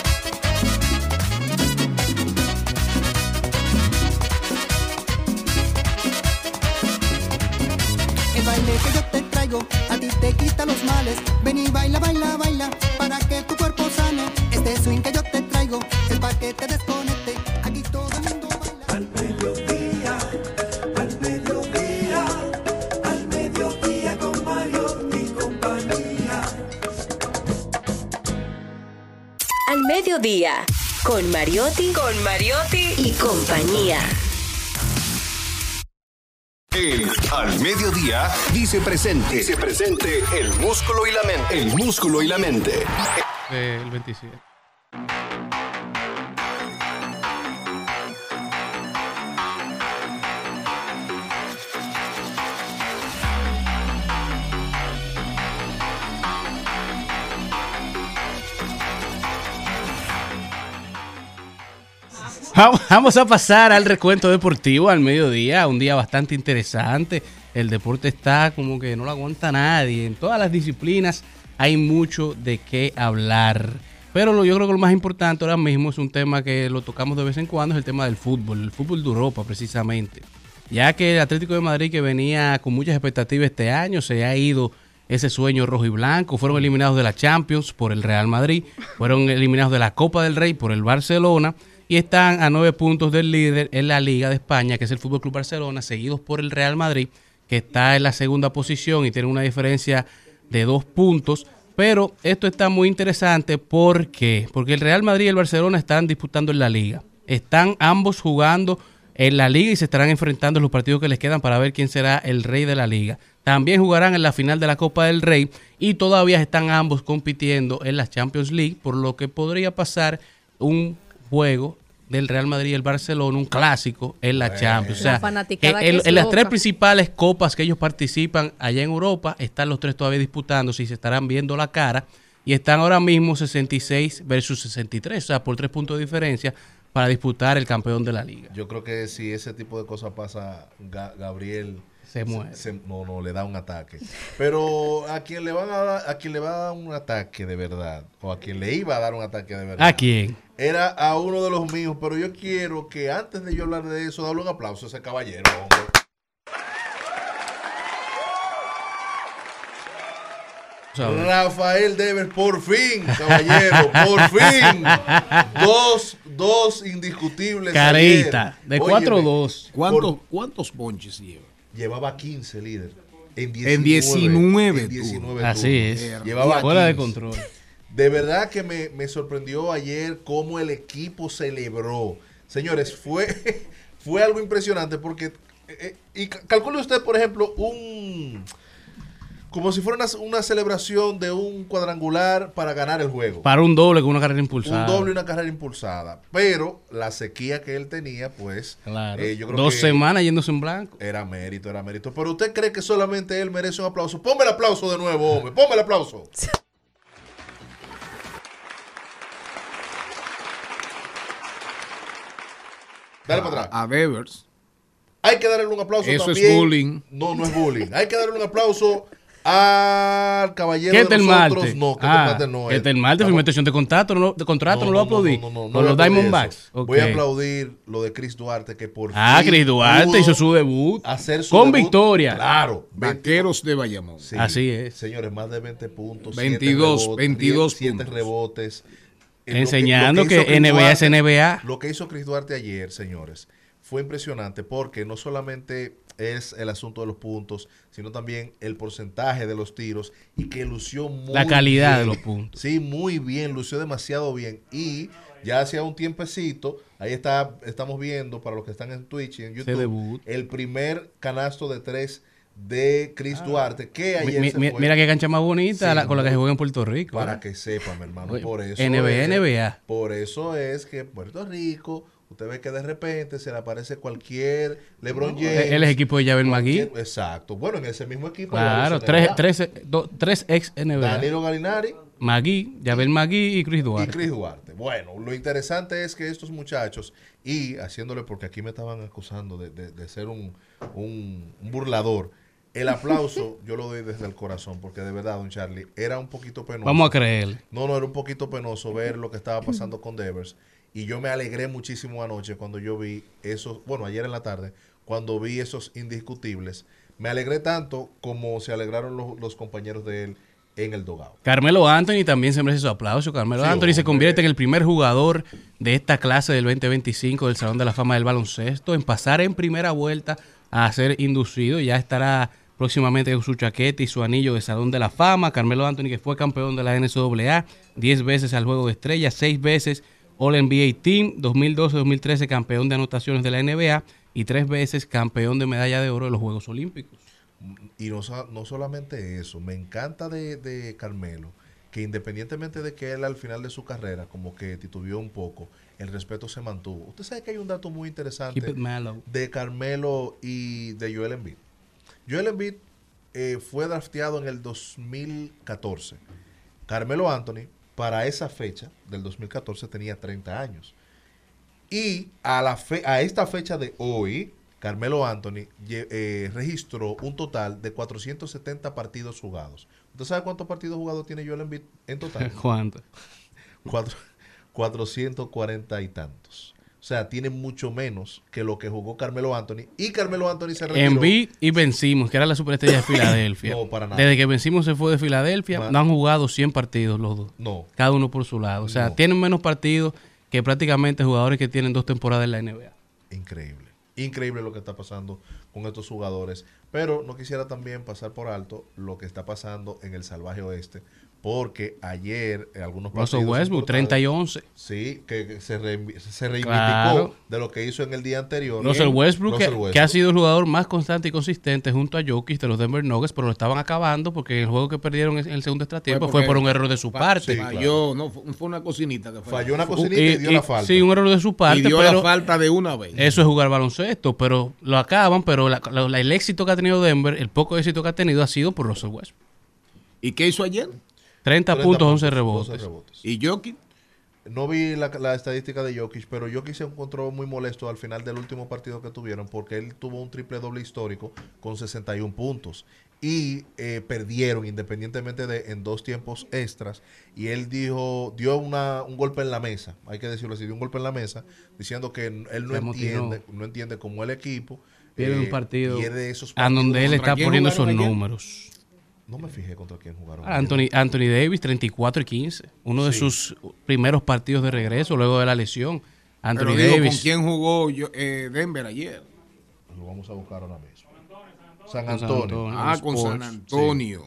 El baile que yo te traigo a ti te quita los males. Ven y baila, baila, baila para que tu cuerpo sane. Este swing que yo te traigo es para que te desconecte. Aquí todo el mundo baila. Al mediodía, al mediodía, al mediodía con Mario y compañía. Al mediodía, con Mariotti, con Mariotti y compañía. El Al Mediodía dice presente. Dice presente el músculo y la mente. El músculo y la mente. Eh, el veintisiete. Vamos a pasar al recuento deportivo al mediodía, un día bastante interesante. El deporte está como que no lo aguanta nadie. En todas las disciplinas hay mucho de qué hablar. Pero lo, yo creo que lo más importante ahora mismo es un tema que lo tocamos de vez en cuando, es el tema del fútbol, el fútbol de Europa precisamente. Ya que el Atlético de Madrid, que venía con muchas expectativas este año, se ha ido ese sueño rojo y blanco. Fueron eliminados de la Champions por el Real Madrid, fueron eliminados de la Copa del Rey por el Barcelona y están a nueve puntos del líder en la Liga de España, que es el Fútbol Club Barcelona, seguidos por el Real Madrid, que está en la segunda posición y tiene una diferencia de dos puntos. Pero esto está muy interesante porque, porque el Real Madrid y el Barcelona están disputando en la Liga. Están ambos jugando en la Liga y se estarán enfrentando en los partidos que les quedan para ver quién será el rey de la Liga. También jugarán en la final de la Copa del Rey y todavía están ambos compitiendo en la Champions League, por lo que podría pasar un juego del Real Madrid y el Barcelona, un clásico en la Champions. O sea, La fanaticada en, que es en las tres loca. principales copas que ellos participan allá en Europa, están los tres todavía disputando, si se estarán viendo la cara. y están ahora mismo sesenta y seis versus sesenta y tres, o sea, por tres puntos de diferencia para disputar el campeón de la liga. Yo creo que si ese tipo de cosas pasa, Ga- Gabriel se muere. se- no, no, le da un ataque. Pero a quien le van a dar, a quien le va a dar un ataque de verdad, o a quien le iba a dar un ataque de verdad. ¿A quién? Era a uno de los míos, pero yo quiero que antes de yo hablar de eso, darle un aplauso a ese caballero, hombre. ¿Sabes? Rafael Devers, por fin, caballero, por fin. Dos, dos indiscutibles. Carita, ayer. de cuatro dos. ¿Cuántos, Por- ¿Cuántos ponches lleva? Llevaba quince, líder. En En diecinueve en diecinueve Así turnos. es. Llevaba Fuera de quince. control. De verdad que me, me sorprendió ayer cómo el equipo celebró. Señores, fue, fue algo impresionante porque, eh, eh, y ca- calcule usted, por ejemplo, un... como si fuera una, una celebración de un cuadrangular para ganar el juego. Para un doble con una carrera impulsada. Un doble y una carrera impulsada. Pero la sequía que él tenía, pues, Claro. eh, yo creo Dos que semanas yéndose en blanco. era mérito, era mérito. Pero usted cree que solamente él merece un aplauso. Ponme el aplauso de nuevo, hombre. Ponme el aplauso. Dale para atrás. A Devers. Hay que darle un aplauso Eso es también. bullying. No, no es bullying. Hay que darle un aplauso al caballero ¿Qué de tal nosotros. Marte? No, que ah, Marte no ¿Qué es. tal Marte? Firmó extensión de contrato, no, lo- de contrato, no, lo aplaudí. No, no, no, Con no los voy a aplaudir Diamondbacks. eso. Ok. Voy a aplaudir lo de Chris Duarte, que por Ah, fin Chris Duarte pudo hizo su debut. hacer su Con debut. victoria. Claro. Vaqueros de Bayamón. Sí. Así es. Señores, más de veinte puntos. veintidós, veintidós siete puntos. rebotes. Eh, lo Enseñando lo que hizo Chris N B A es Duarte- N B A. Lo que hizo Chris Duarte ayer, señores, fue impresionante porque no solamente es el asunto de los puntos, sino también el porcentaje de los tiros y que lució muy La calidad bien. de los puntos. Sí, muy bien, lució demasiado bien. Y ya hacía un tiempecito, ahí está, estamos viendo, para los que están en Twitch y en YouTube, debut. el primer canasto de tres de Chris Duarte, que Mi- ayer mi- se mi- fue. Mira qué cancha más bonita Sí, la- con la que muy- se juega en Puerto Rico. Para ¿eh? que sepan, mi hermano. Oye, Por eso N B A, es- N B A. Por eso es que Puerto Rico, usted ve que de repente se le aparece cualquier LeBron James. Él es equipo de Javel Magui. cualquier- Exacto. Bueno, en ese mismo equipo. hay Claro, varios tres, N B A. tres, do- tres ex N B A. Danilo Galinari Magui, Javel Magui y Chris y Duarte. Chris Duarte. Bueno, lo interesante es que estos muchachos, y haciéndole, porque aquí me estaban acusando de, de- de ser un, un- un burlador, el aplauso yo lo doy desde el corazón, porque de verdad, don Charlie, era un poquito penoso. Vamos a creerle. No, no, era un poquito penoso ver lo que estaba pasando con Devers. Y yo me alegré muchísimo anoche cuando yo vi esos, bueno, ayer en la tarde, cuando vi esos indiscutibles. Me alegré tanto como se alegraron los, los compañeros de él en el dogado. Carmelo Anthony también se merece su aplauso. Carmelo Sí, Anthony se hombre. convierte en el primer jugador de esta clase del veinte veinticinco del Salón de la Fama del Baloncesto en pasar en primera vuelta a ser inducido. Ya estará próximamente con su chaqueta y su anillo de Salón de la Fama. Carmelo Anthony, que fue campeón de la N C A A, diez veces al Juego de Estrellas, seis veces All N B A Team, dos mil doce dos mil trece campeón de anotaciones de la N B A y tres veces campeón de medalla de oro de los Juegos Olímpicos. Y no, so- no solamente eso, me encanta de, de Carmelo, que independientemente de que él al final de su carrera como que titubeó un poco, el respeto se mantuvo. Usted sabe que hay un dato muy interesante Keep it mellow. de Carmelo y de Joel Embiid. Joel Embiid eh, fue drafteado en el dos mil catorce. Carmelo Anthony, para esa fecha del dos mil catorce, tenía treinta años. Y a, la fe- a esta fecha de hoy, Carmelo Anthony lle- eh, registró un total de cuatrocientos setenta partidos jugados. ¿Usted sabe cuántos partidos jugados tiene Joel Embiid en total? ¿Cuánto? Cuatro- cuatrocientos cuarenta y tantos. O sea, tiene mucho menos que lo que jugó Carmelo Anthony. Y Carmelo Anthony se retiró. Embiid y Vencimos, que era la superestrella de Filadelfia. No, para nada. Desde que Vencimos se fue de Filadelfia, Ma- no han jugado cien partidos los dos. No. Cada uno por su lado. O sea, No. tienen menos partidos que prácticamente jugadores que tienen dos temporadas en la N B A. Increíble. Increíble lo que está pasando con estos jugadores. Pero no quisiera también pasar por alto lo que está pasando en el salvaje oeste. Porque ayer eh, algunos Russell partidos Westbrook, importantes- treinta y once. Sí, que, que se, reinvi- se reivindicó Claro. de lo que hizo en el día anterior. Russell Westbrook, que, Russell Westbrook. que ha sido el jugador más constante y consistente junto a Jokic de los Denver Nuggets, pero lo estaban acabando porque el juego que perdieron en el segundo extratiempo fue, porque por un error de su fa- parte. Falló, no, fue fue una cocinita que falló. Falló una Fu- cocinita y, dio la falta. Sí, un error de su parte, Y dio pero la falta de una vez. eso es jugar baloncesto, pero lo acaban, pero la- la- la- el éxito que ha tenido Denver, el poco éxito que ha tenido ha sido por Russell Westbrook. ¿Y qué hizo ayer? treinta puntos, once rebotes. doce rebotes. ¿Y Jokic? No vi la, la estadística de Jokic, pero Jokic se encontró muy molesto al final del último partido que tuvieron porque él tuvo un triple doble histórico con sesenta y un puntos y eh, perdieron independientemente de en dos tiempos extras y él dijo, dio una, un golpe en la mesa, hay que decirlo así, dio un golpe en la mesa diciendo que él no Se entiende, emocionó. no entiende cómo el equipo Pierde eh, un partido pierde esos a partidos. donde él está poniendo esos jugaron ayer? números. No me fijé contra quién jugaron. Anthony, Anthony Davis, treinta y cuatro y quince. Uno de Sí. sus primeros partidos de regreso luego de la lesión. Anthony Pero digo, Davis. ¿con quién jugó yo, eh, Denver ayer? Lo vamos a buscar ahora mismo. San Con San Antonio. Antonio. Ah, con Sports, San Antonio.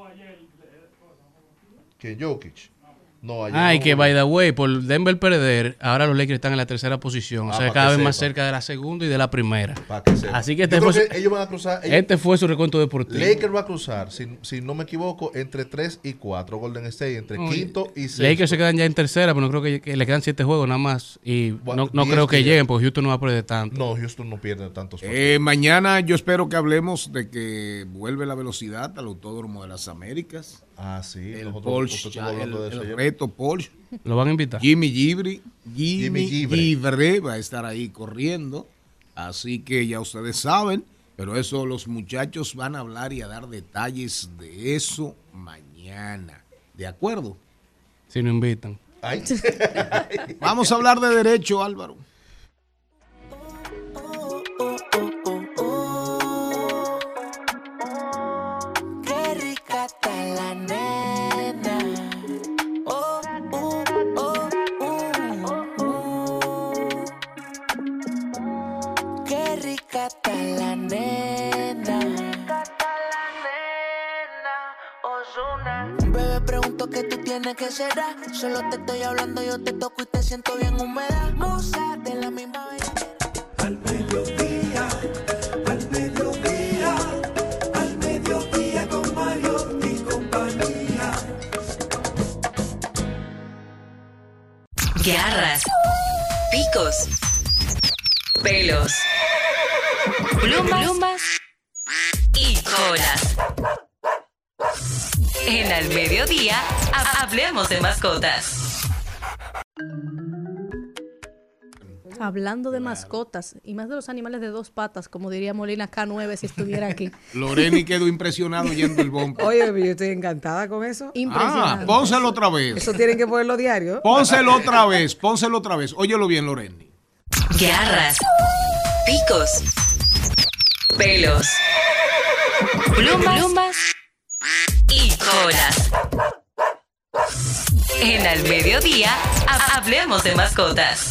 Que Jokic. No, ayer Ah, y no que, jugó. by the way, por Denver perder, ahora los Lakers están en la tercera posición. Ah, o sea, pa' cada que vez más sepa. cerca de la segunda y de la primera. Pa' que sepa. Así que Yo este creo fue, su, que ellos van a cruzar. ellos- este fue su recuento deportivo. Lakers va a cruzar, si, si no me equivoco, entre tres y cuatro. Golden State entre No, quinto y sexto. Lakers se quedan ya en tercera, pero no creo que, que le quedan siete juegos nada más. Y Bueno, no, no diez creo que días. lleguen porque Houston no va a perder tanto. No, Houston no pierde tantos partidos. Eh, mañana yo espero que hablemos de que vuelve la velocidad al Autódromo de las Américas. Ah, sí. El nosotros- Porsche, nosotros el, hablando de eso el ayer. reto Porsche. ¿Lo van a invitar? Jimmy Gibri, Jimmy, Jimmy Gibri. Gibri va a estar ahí corriendo. Así que ya ustedes saben, pero eso los muchachos van a hablar y a dar detalles de eso mañana. ¿De acuerdo? Si no invitan. Ay. Vamos a hablar de derecho, Álvaro. Qué rica está la nena. Oh, oh, oh, oh, oh. Qué rica está la nena. Bebé, pregunto qué tú tienes, que será. Solo te estoy hablando, yo te toco y te siento bien húmeda. Musa de la misma vez. Al mediodía, al mediodía, al mediodía con Mario y compañía. Garras, picos, pelos, plumas, plumas y colas. En Al Mediodía, ha- hablemos de mascotas. Hablando de mascotas y más de los animales de dos patas, como diría Molina K nueve si estuviera aquí. Loreni quedó impresionado oyendo el bombo. Oye, yo estoy encantada con eso. Ah, pónselo otra vez. Eso tienen que ponerlo diario. Pónselo otra vez, pónselo otra vez. Óyelo bien, Loreni. Garras, picos, pelos, plumas, plumas y colas. En Al Mediodía, ha- hablemos de mascotas.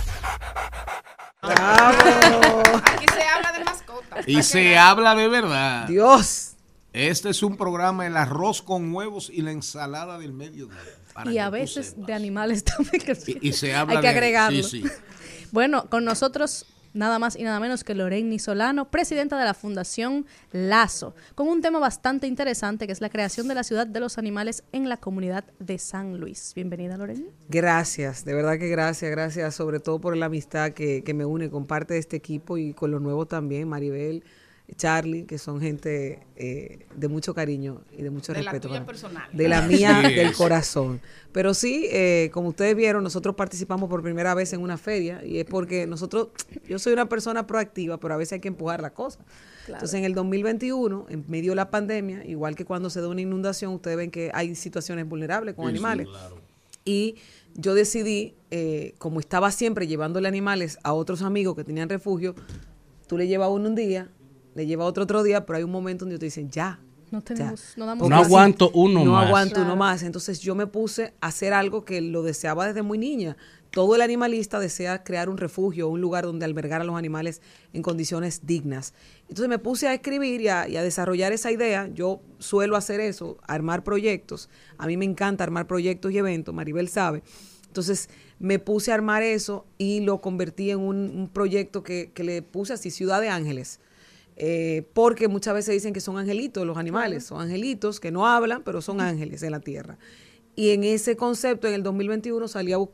Aquí se habla de mascotas. Y se habla de verdad. Dios. Este es un programa, el arroz con huevos y la ensalada del mediodía. para Y que a tú veces sepas. de animales también. Que Y, y se habla hay que de- agregarlo. Sí, sí. Bueno, con nosotros nada más y nada menos que Loreni Solano, presidenta de la Fundación Lazo, con un tema bastante interesante que es la creación de la ciudad de los animales en la comunidad de San Luis. Bienvenida, Loreni. Gracias, de verdad que gracias, gracias sobre todo por la amistad que, que me une con parte de este equipo y con los nuevos también, Maribel, Charlie, que son gente eh, de mucho cariño y de mucho De la respeto. tuya para- personal. De la mía, Sí del es. corazón. Pero sí, eh, como ustedes vieron, nosotros participamos por primera vez en una feria y es porque nosotros, yo soy una persona proactiva, pero a veces hay que empujar la cosa. Claro. Entonces, en el dos mil veintiuno, en medio de la pandemia, igual que cuando se da una inundación, ustedes ven que hay situaciones vulnerables con Sí, sí, animales. claro. Y yo decidí, eh, como estaba siempre llevándole animales a otros amigos que tenían refugio, tú le llevas uno un día, le llevas otro otro día, pero hay un momento donde te dicen, ya. No tenemos, no damos porque No así aguanto uno no más. aguanto uno Claro. más. Entonces yo me puse a hacer algo que lo deseaba desde muy niña. Todo el animalista desea crear un refugio, un lugar donde albergar a los animales en condiciones dignas. Entonces me puse a escribir y a, y a desarrollar esa idea. Yo suelo hacer eso, armar proyectos. A mí me encanta armar proyectos y eventos, Maribel sabe. Entonces me puse a armar eso y lo convertí en un, un proyecto que, que le puse así, Ciudad de Ángeles. Eh, porque muchas veces dicen que son angelitos los animales, son angelitos que no hablan, pero son ángeles en la tierra. Y en ese concepto, en el dos mil veintiuno, salí a buscar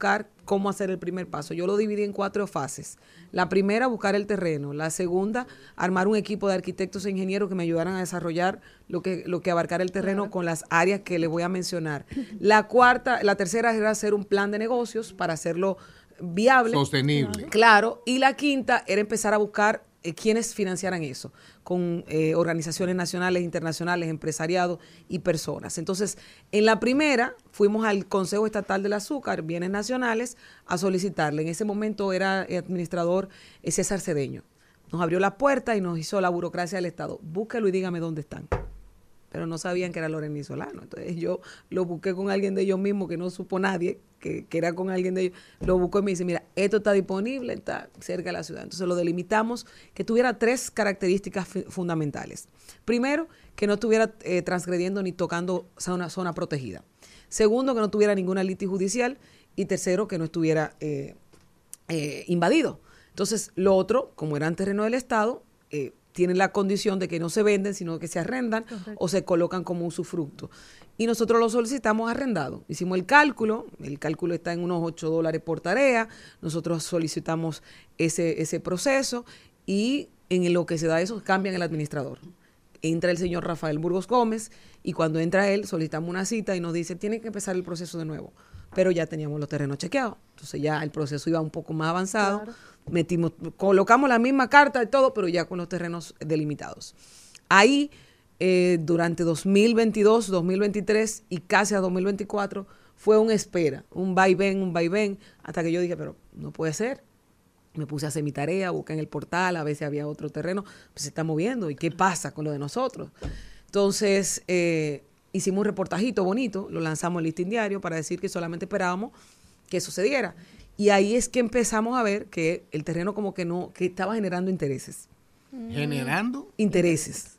cómo hacer el primer paso. Yo lo dividí en cuatro fases. La primera, buscar el terreno. La segunda, armar un equipo de arquitectos e ingenieros que me ayudaran a desarrollar lo que, lo que abarcara el terreno con las áreas que les voy a mencionar. La cuarta, la tercera era hacer un plan de negocios para hacerlo viable. Sostenible. Claro. Y la quinta era empezar a buscar eh, quienes financiaran eso, con eh, organizaciones nacionales, internacionales, empresariado y personas. Entonces, en la primera, fuimos al Consejo Estatal del Azúcar, Bienes Nacionales, a solicitarle. En ese momento era administrador eh, César Cedeño. Nos abrió la puerta y nos hizo la burocracia del Estado. Búsquelo y dígame dónde están. Pero no sabían que era Loren Solano. Entonces yo lo busqué con alguien de ellos mismos que no supo nadie, que, que era con alguien de ellos. Lo buscó y me dice, mira, esto está disponible, está cerca de la ciudad. Entonces lo delimitamos que tuviera tres características f- fundamentales. Primero, que no estuviera eh, transgrediendo ni tocando una zona protegida. Segundo, que no tuviera ninguna litis judicial. Y tercero, que no estuviera eh, eh, invadido. Entonces, lo otro, como eran terreno del Estado, eh, tienen la condición de que no se venden, sino que se arrendan. Correcto. O se colocan como usufructo. Y nosotros lo solicitamos arrendado. Hicimos el cálculo, el cálculo está en unos ocho dólares por tarea, nosotros solicitamos ese, ese proceso y en lo que se da eso cambian el administrador. Entra el señor Rafael Burgos Gómez y cuando entra él solicitamos una cita y nos dice, tiene que empezar el proceso de nuevo. Pero ya teníamos los terrenos chequeados, entonces ya el proceso iba un poco más avanzado. Claro. Metimos, colocamos la misma carta y todo, pero ya con los terrenos delimitados. Ahí, eh, durante dos mil veintidós, dos mil veintitrés y casi a dos mil veinticuatro, fue una espera, un vaivén, un vaivén, hasta que yo dije, pero no puede ser. Me puse a hacer mi tarea, busqué en el portal, a ver si había otro terreno, pues se está moviendo, ¿y qué pasa con lo de nosotros? Entonces, eh, hicimos un reportajito bonito, lo lanzamos en Listín Diario para decir que solamente esperábamos que sucediera. Y ahí es que empezamos a ver que el terreno como que no, que estaba generando intereses. ¿Generando? Intereses.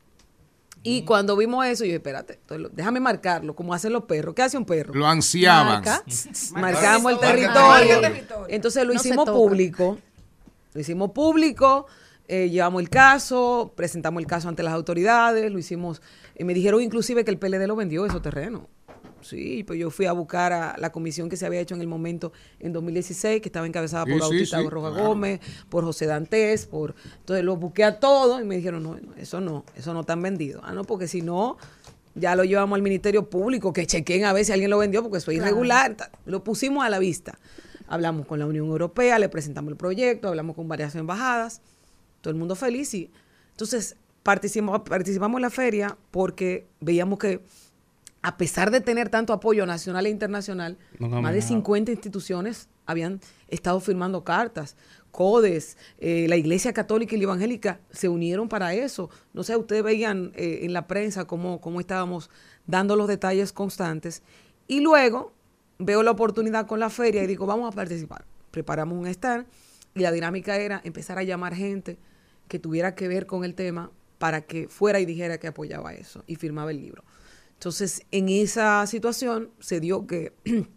Y cuando vimos eso, yo dije, espérate, déjame marcarlo, como hacen los perros. ¿Qué hace un perro? Lo ansiaban. Marca, marcamos el territorio. Entonces lo hicimos público. Lo hicimos público, eh, llevamos el caso, presentamos el caso ante las autoridades, lo hicimos, eh, me dijeron inclusive que el P L D lo vendió, esos terrenos. Sí, pues yo fui a buscar a la comisión que se había hecho en el momento en dos mil dieciséis, que estaba encabezada por sí, Bautista sí, sí, Roja claro. Gómez, por José Dantes, por entonces los busqué a todos y me dijeron, no, no, eso no, eso no están vendidos. Ah, no, porque si no, ya lo llevamos al Ministerio Público, que chequen a ver si alguien lo vendió, porque eso es claro. irregular. Lo pusimos a la vista. Hablamos con la Unión Europea, le presentamos el proyecto, hablamos con varias embajadas, todo el mundo feliz. Y entonces participamos, participamos en la feria porque veíamos que a pesar de tener tanto apoyo nacional e internacional, no, no, más de cincuenta instituciones habían estado firmando cartas. CODES, eh, la Iglesia Católica y la Evangélica se unieron para eso. No sé, ustedes veían eh, en la prensa cómo, cómo estábamos dando los detalles constantes. Y luego veo la oportunidad con la feria y digo, vamos a participar. Preparamos un stand y la dinámica era empezar a llamar gente que tuviera que ver con el tema para que fuera y dijera que apoyaba eso y firmaba el libro. Entonces, en esa situación se dio que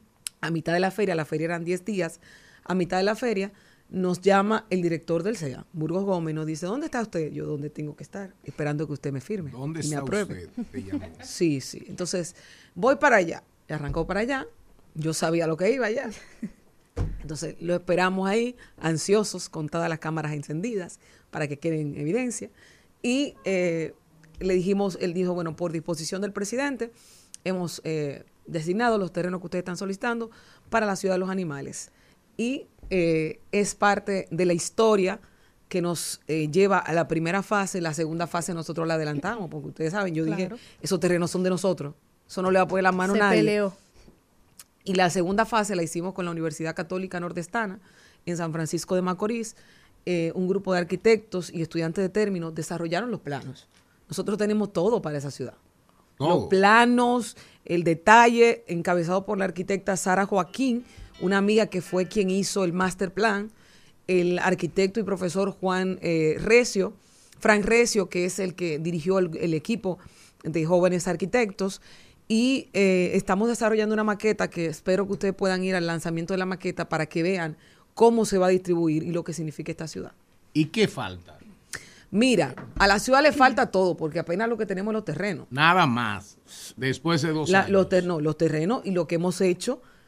a mitad de la feria, la feria eran diez días, a mitad de la feria nos llama el director del C E A, Burgos Gómez, y nos dice, ¿dónde está usted? Yo, ¿dónde tengo que estar? Esperando que usted me firme. ¿Dónde y está me apruebe. usted? Te llamó. Sí, sí. Entonces, voy para allá. Y arrancó para allá. Yo sabía lo que iba allá. Entonces, lo esperamos ahí, ansiosos, con todas las cámaras encendidas, para que quede en evidencia. Y eh, le dijimos, él dijo, bueno, por disposición del presidente, hemos eh, designado los terrenos que ustedes están solicitando para la Ciudad de los Animales. Y eh, es parte de la historia que nos eh, lleva a la primera fase. La segunda fase nosotros la adelantamos, porque ustedes saben, yo claro. dije, esos terrenos son de nosotros. Eso no le va a poner la mano a nadie. Se peleó. Y la segunda fase la hicimos con la Universidad Católica Nordestana en San Francisco de Macorís. Eh, un grupo de arquitectos y estudiantes de término desarrollaron los planos. Nosotros tenemos todo para esa ciudad. Todo. Los planos, el detalle, encabezado por la arquitecta Sara Joaquín, una amiga que fue quien hizo el master plan, el arquitecto y profesor Juan eh, Recio, Frank Recio, que es el que dirigió el, el equipo de jóvenes arquitectos, y eh, estamos desarrollando una maqueta que espero que ustedes puedan ir al lanzamiento de la maqueta para que vean cómo se va a distribuir y lo que significa esta ciudad. ¿Y qué falta? Mira, a la ciudad le falta todo, porque apenas lo que tenemos es los terrenos. Nada más, después de dos la, años. Los, ter, no, los terrenos y lo que hemos hecho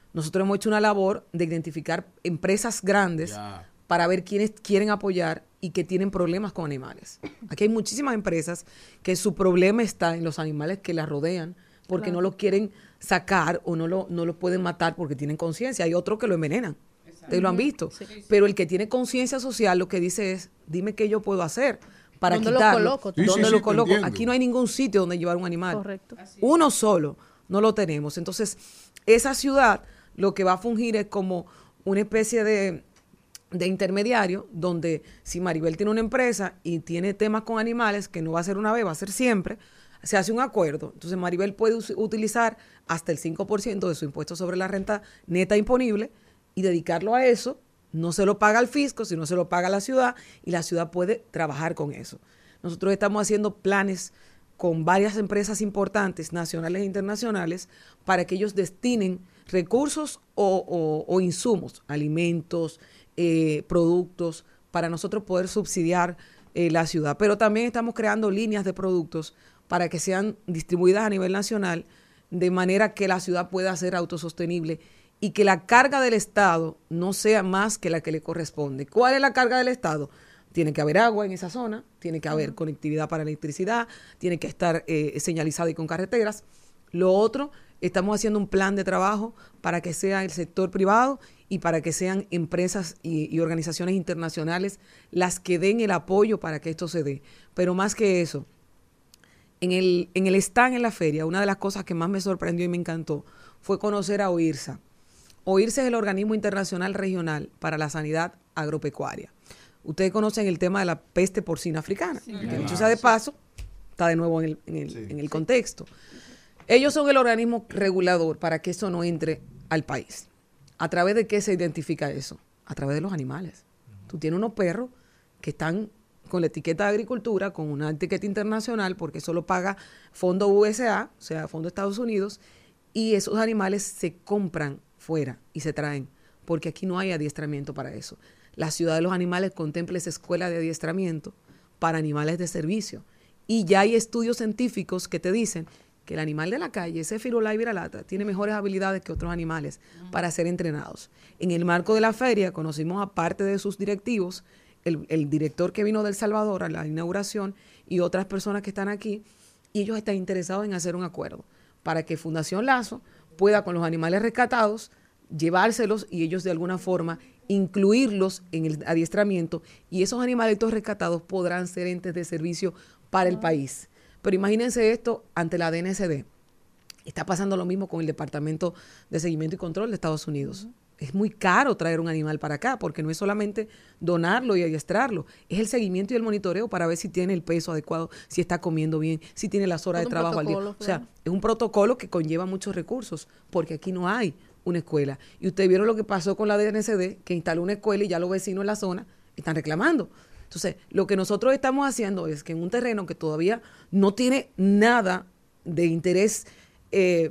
nosotros hemos hecho una labor de identificar empresas grandes Ya. para ver quiénes quieren apoyar y que tienen problemas con animales. Aquí hay muchísimas empresas que su problema está en los animales que las rodean porque Claro. no lo quieren sacar o no lo, no lo pueden matar porque tienen conciencia. Hay otros que lo envenenan. Ustedes lo han visto. Sí. Sí, sí. Pero el que tiene conciencia social lo que dice es, dime qué yo puedo hacer para ¿Dónde lo quitarlo. coloco? Sí, ¿Dónde sí, lo sí, te coloco? entiendo. Aquí no hay ningún sitio donde llevar un animal. Correcto. Uno solo no lo tenemos. Entonces, esa ciudad lo que va a fungir es como una especie de, de intermediario donde si Maribel tiene una empresa y tiene temas con animales, que no va a ser una vez, va a ser siempre, se hace un acuerdo. Entonces, Maribel puede us- utilizar hasta el cinco por ciento de su impuesto sobre la renta neta imponible y dedicarlo a eso. No se lo paga al fisco, sino se lo paga a la ciudad y la ciudad puede trabajar con eso. Nosotros estamos haciendo planes con varias empresas importantes, nacionales e internacionales, para que ellos destinen recursos o, o- o insumos, alimentos, eh, productos, para nosotros poder subsidiar eh, la ciudad. Pero también estamos creando líneas de productos para que sean distribuidas a nivel nacional, de manera que la ciudad pueda ser autosostenible y que la carga del Estado no sea más que la que le corresponde. ¿Cuál es la carga del Estado? Tiene que haber agua en esa zona, tiene que haber conectividad para electricidad, tiene que estar eh, señalizado y con carreteras. Lo otro, estamos haciendo un plan de trabajo para que sea el sector privado y para que sean empresas y, y organizaciones internacionales las que den el apoyo para que esto se dé. Pero más que eso, en el, en el stand en la feria, una de las cosas que más me sorprendió y me encantó fue conocer a OIRSA. OIRSA es el organismo internacional regional para la sanidad agropecuaria. Ustedes conocen el tema de la peste porcina africana, Sí. que Ah, dicho sea de sí. paso, está de nuevo en el, en el- en el contexto. Ellos son el organismo regulador para que eso no entre al país. ¿A través de qué se identifica eso? A través de los animales. Tú tienes unos perros que están con la etiqueta de agricultura, con una etiqueta internacional, porque eso lo paga Fondo U S A, o sea, Fondo de Estados Unidos, y esos animales se compran fuera y se traen, porque aquí no hay adiestramiento para eso. La Ciudad de los Animales contempla esa escuela de adiestramiento para animales de servicio. Y ya hay estudios científicos que te dicen que el animal de la calle, ese Firulais viralata, tiene mejores habilidades que otros animales para ser entrenados. En el marco de la feria conocimos a parte de sus directivos, el, el director que vino de El Salvador a la inauguración y otras personas que están aquí, y ellos están interesados en hacer un acuerdo para que Fundación Lazo pueda con los animales rescatados llevárselos y ellos de alguna forma incluirlos en el adiestramiento y esos animalitos rescatados podrán ser entes de servicio para el país. Pero imagínense esto ante la D N S D. Está pasando lo mismo con el Departamento de Seguimiento y Control de Estados Unidos. Es muy caro traer un animal para acá porque no es solamente donarlo y adiestrarlo, es el seguimiento y el monitoreo para ver si tiene el peso adecuado, si está comiendo bien, si tiene las horas Todo de un trabajo al día. protocolo, O sea, claro. es un protocolo que conlleva muchos recursos porque aquí no hay una escuela. Y ustedes vieron lo que pasó con la D N S D, que instaló una escuela y ya los vecinos en la zona están reclamando. Entonces, lo que nosotros estamos haciendo es que en un terreno que todavía no tiene nada de interés eh,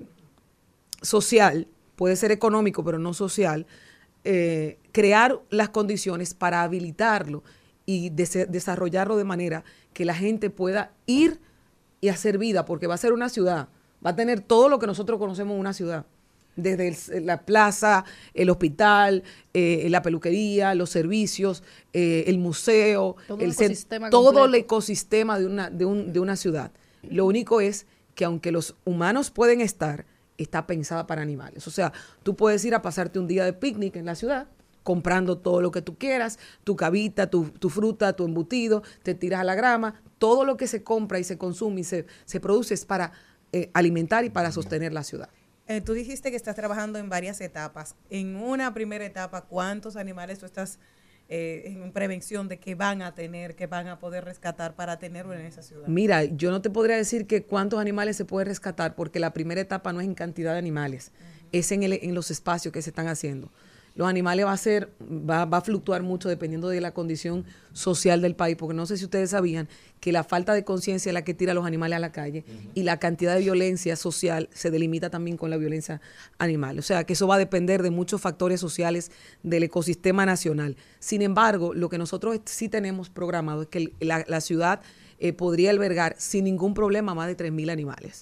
social, puede ser económico, pero no social, eh, crear las condiciones para habilitarlo y dese- desarrollarlo de manera que la gente pueda ir y hacer vida, porque va a ser una ciudad, va a tener todo lo que nosotros conocemos en una ciudad, desde el- la plaza, el hospital, eh, la peluquería, los servicios, eh, el museo, Todo el un cen- ecosistema todo completo. el ecosistema de una, de, un- de una ciudad. Lo único es que aunque los humanos pueden estar, está pensada para animales. O sea, tú puedes ir a pasarte un día de picnic en la ciudad, comprando todo lo que tú quieras, tu cabita, tu, tu fruta, tu embutido, te tiras a la grama, todo lo que se compra y se consume y se, se produce es para eh, alimentar y para sostener la ciudad. Eh, tú dijiste que estás trabajando en varias etapas. En una primera etapa, ¿cuántos animales tú estás eh, en prevención de que van a tener, que van a poder rescatar para tenerlo en esa ciudad? Mira, yo no te podría decir que cuántos animales se puede rescatar porque la primera etapa no es en cantidad de animales, es en, el, en los espacios que se están haciendo. Los animales va a ser, va, va a fluctuar mucho dependiendo de la condición social del país, porque no sé si ustedes sabían que la falta de conciencia es la que tira a los animales a la calle y la cantidad de violencia social se delimita también con la violencia animal. O sea, que eso va a depender de muchos factores sociales del ecosistema nacional. Sin embargo, lo que nosotros sí tenemos programado es que el- la, la ciudad eh, podría albergar sin ningún problema más de tres mil animales.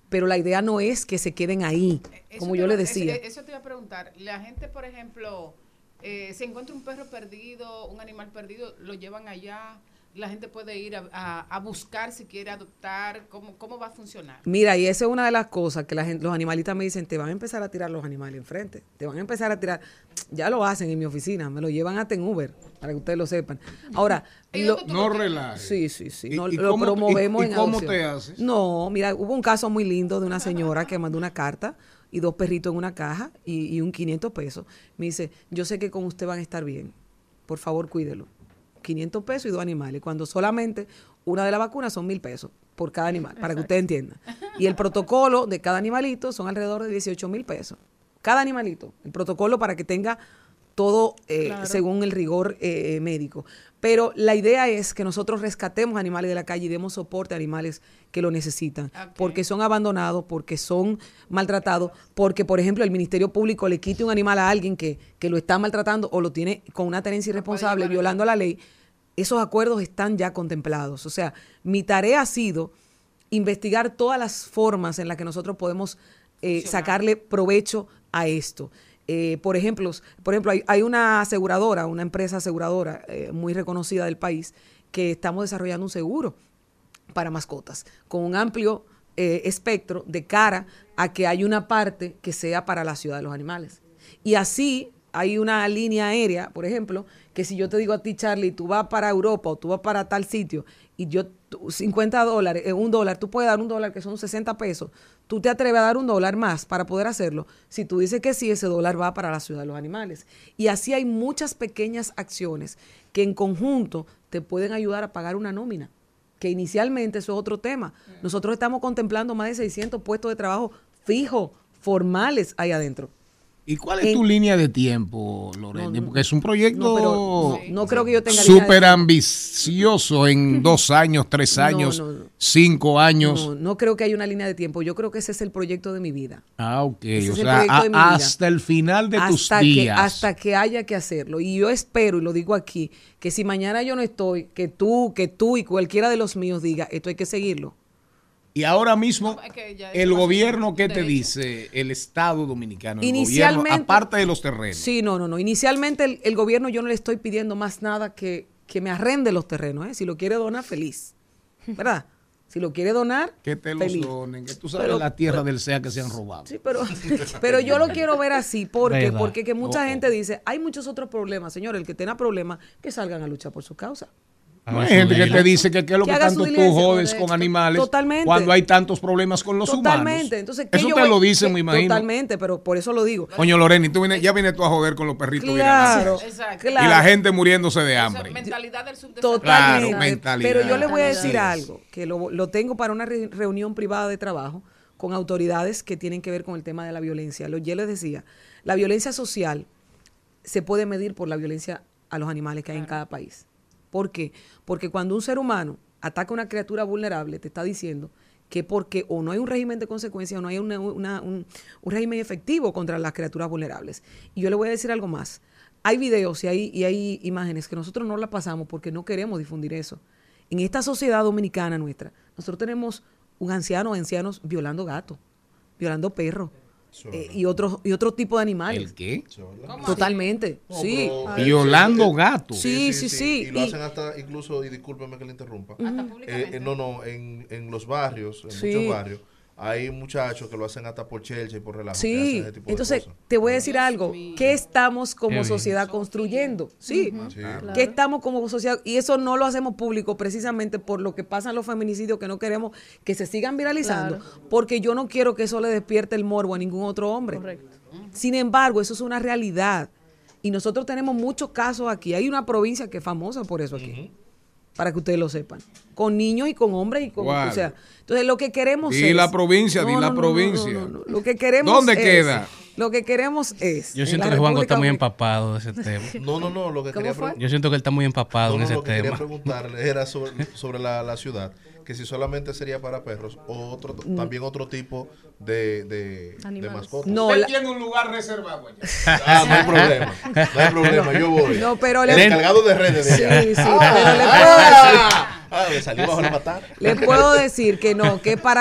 pero la idea no es que se queden ahí, Eso como te yo iba- le decía. Eso, eso te iba a preguntar. La gente, por ejemplo, eh, se encuentra un perro perdido, un animal perdido, lo llevan allá. La gente puede ir a, a- a buscar si quiere adoptar. ¿Cómo, cómo va a funcionar? Mira, y esa es una de las cosas que la gente, los animalistas me dicen, te van a empezar a tirar los animales enfrente, te van a empezar a tirar, ya lo hacen en mi oficina, me lo llevan hasta en Uber, para que ustedes lo sepan. Ahora, lo- No relajes. Sí, sí, sí. ¿Y- no, y lo cómo- promovemos y- y en cómo adopción. te haces? No, mira, hubo un caso muy lindo de una señora que mandó una carta y dos perritos en una caja y, y un quinientos pesos. Me dice, yo sé que con usted van a estar bien. Por favor, cuídelo. quinientos pesos y dos animales. Cuando solamente una de las vacunas son mil pesos por cada animal, para que usted entienda. Y el protocolo de cada animalito son alrededor de dieciocho mil pesos. Cada animalito. El protocolo para que tenga todo eh, Claro. según el rigor eh, médico. Pero la idea es que nosotros rescatemos animales de la calle y demos soporte a animales que lo necesitan, porque son abandonados, porque son maltratados, porque, por ejemplo, el Ministerio Público le quite un animal a alguien que, que lo está maltratando o lo tiene con una tenencia irresponsable, violando la ley. Esos acuerdos están ya contemplados. O sea, mi tarea ha sido investigar todas las formas en las que nosotros podemos eh, sacarle provecho a esto. Eh, por ejemplo, por ejemplo hay, hay una aseguradora, una empresa aseguradora eh, muy reconocida del país, que estamos desarrollando un seguro para mascotas, con un amplio eh, espectro de cara a que hay una parte que sea para la ciudad de los animales. Y así hay una línea aérea, por ejemplo, que si yo te digo a ti, Charlie, tú vas para Europa o tú vas para tal sitio y yo tú, cincuenta dólares, eh, un dólar, tú puedes dar un dólar que son sesenta pesos, tú te atreves a dar un dólar más para poder hacerlo. Si tú dices que sí, ese dólar va para la ciudad de los animales. Y así hay muchas pequeñas acciones que en conjunto te pueden ayudar a pagar una nómina, que inicialmente eso es otro tema. Nosotros estamos contemplando más de seiscientos puestos de trabajo fijos, formales ahí adentro. ¿Y cuál es En- tu línea de tiempo, Lorena? No, no, Porque es un proyecto no, pero no, no creo que yo tenga línea de súper tiempo. ambicioso en dos años, tres No, años, no, no. cinco años. No, no creo que haya una línea de tiempo. Yo creo que ese es el proyecto de mi vida. Ah, ok. Ese O es el sea, proyecto de mi a- vida. hasta el final de tus hasta que, días. hasta que haya que hacerlo. Y yo espero, y lo digo aquí, que si mañana yo no estoy, que tú, que tú y cualquiera de los míos diga, esto hay que seguirlo. Y ahora mismo, es que ya el eso va a ser gobierno, ¿qué te derecho. dice? El Estado dominicano, el Inicialmente- gobierno, aparte de los terrenos. Sí, no, no, no. Inicialmente el, el gobierno yo no le estoy pidiendo más nada que, que me arrende los terrenos. ¿eh? Si lo quiere donar, feliz. ¿Verdad? Si lo quiere donar, Que te los feliz. donen, que tú sabes Pero- la tierra pero- del SEA que se han robado. Sí, pero, pero yo lo quiero ver así. ¿Por qué? Verdad. Porque que mucha Oh, oh. gente dice, hay muchos otros problemas. Señor, el que tenga problemas, que salgan a luchar por su causa. No hay gente que te dice que qué es lo Que que haga tanto su tú diligencia, jodes correcto. con animales Totalmente. cuando hay tantos problemas con los Totalmente. humanos. Entonces, ¿qué Eso yo te voy- lo dicen, qué- me imagino. Totalmente, pero por eso lo digo. Coño, Lorena, y tú vienes, ya vienes tú a joder con los perritos Claro, virales. claro. Y la gente muriéndose de hambre. Mentalidad del subdesarrollo. Totalmente. Claro, mentalidad. Pero yo le voy a Así decir es. algo, que lo, lo tengo para una re- reunión privada de trabajo con autoridades que tienen que ver con el tema de la violencia. Lo, yo les decía, la violencia social se puede medir por la violencia a los animales que hay en cada país. ¿Por qué? Porque cuando un ser humano ataca a una criatura vulnerable, te está diciendo que porque o no hay un régimen de consecuencias o no hay una- una- un, un régimen efectivo contra las criaturas vulnerables. Y yo le voy a decir algo más. Hay videos y hay, y hay imágenes que nosotros no las pasamos porque no queremos difundir eso. En esta sociedad dominicana nuestra, nosotros tenemos un anciano o ancianos violando gatos, violando perros eh, y otro, y otro tipo de animales. ¿El qué? Totalmente, No, sí. pero, eh, Violando eh, eh, gatos. Sí, sí, sí. Y lo Y- hacen hasta, incluso, y discúlpeme que le interrumpa. Hasta eh, eh, no, no, en, en los barrios, en Sí. muchos barrios, hay muchachos que lo hacen hasta por chelcha y por relajo. que Sí, hacen ese tipo de entonces cosas. te voy a decir algo. ¿Qué estamos como Qué bien. sociedad construyendo? Sí, Sí. ¿qué estamos como sociedad? Y eso no lo hacemos público precisamente por lo que pasan los feminicidios, que no queremos que se sigan viralizando, porque yo no quiero que eso le despierte el morbo a ningún otro hombre. Sin embargo, eso es una realidad. Y nosotros tenemos muchos casos aquí. Hay una provincia que es famosa por eso aquí. Para que ustedes lo sepan. Con niños y con hombres y con... ¿Cuál? O sea, entonces lo que queremos Di es... la provincia, No, di no, la no, no, provincia. no, no, no. Lo que queremos ¿Dónde es- queda? Lo que queremos es... Yo en siento la que Juanjo está República muy Dominicana- empapado de ese tema. No, no, no, lo que ¿Cómo quería fue? preguntar. Yo siento que él está muy empapado No, en no, ese lo que quería tema. preguntarle era sobre, sobre la, la ciudad, que si solamente sería para perros o otro, Mm. también otro tipo de, de, de mascotas. No, Usted la- tiene un lugar reservado allá. Ah, no hay problema. No hay problema, yo voy. No, pero el le- encargado de redes de Sí, allá. sí, Ah, pero le puedo decir... Ah, me salió bajo la patada. Les puedo decir que no, que para,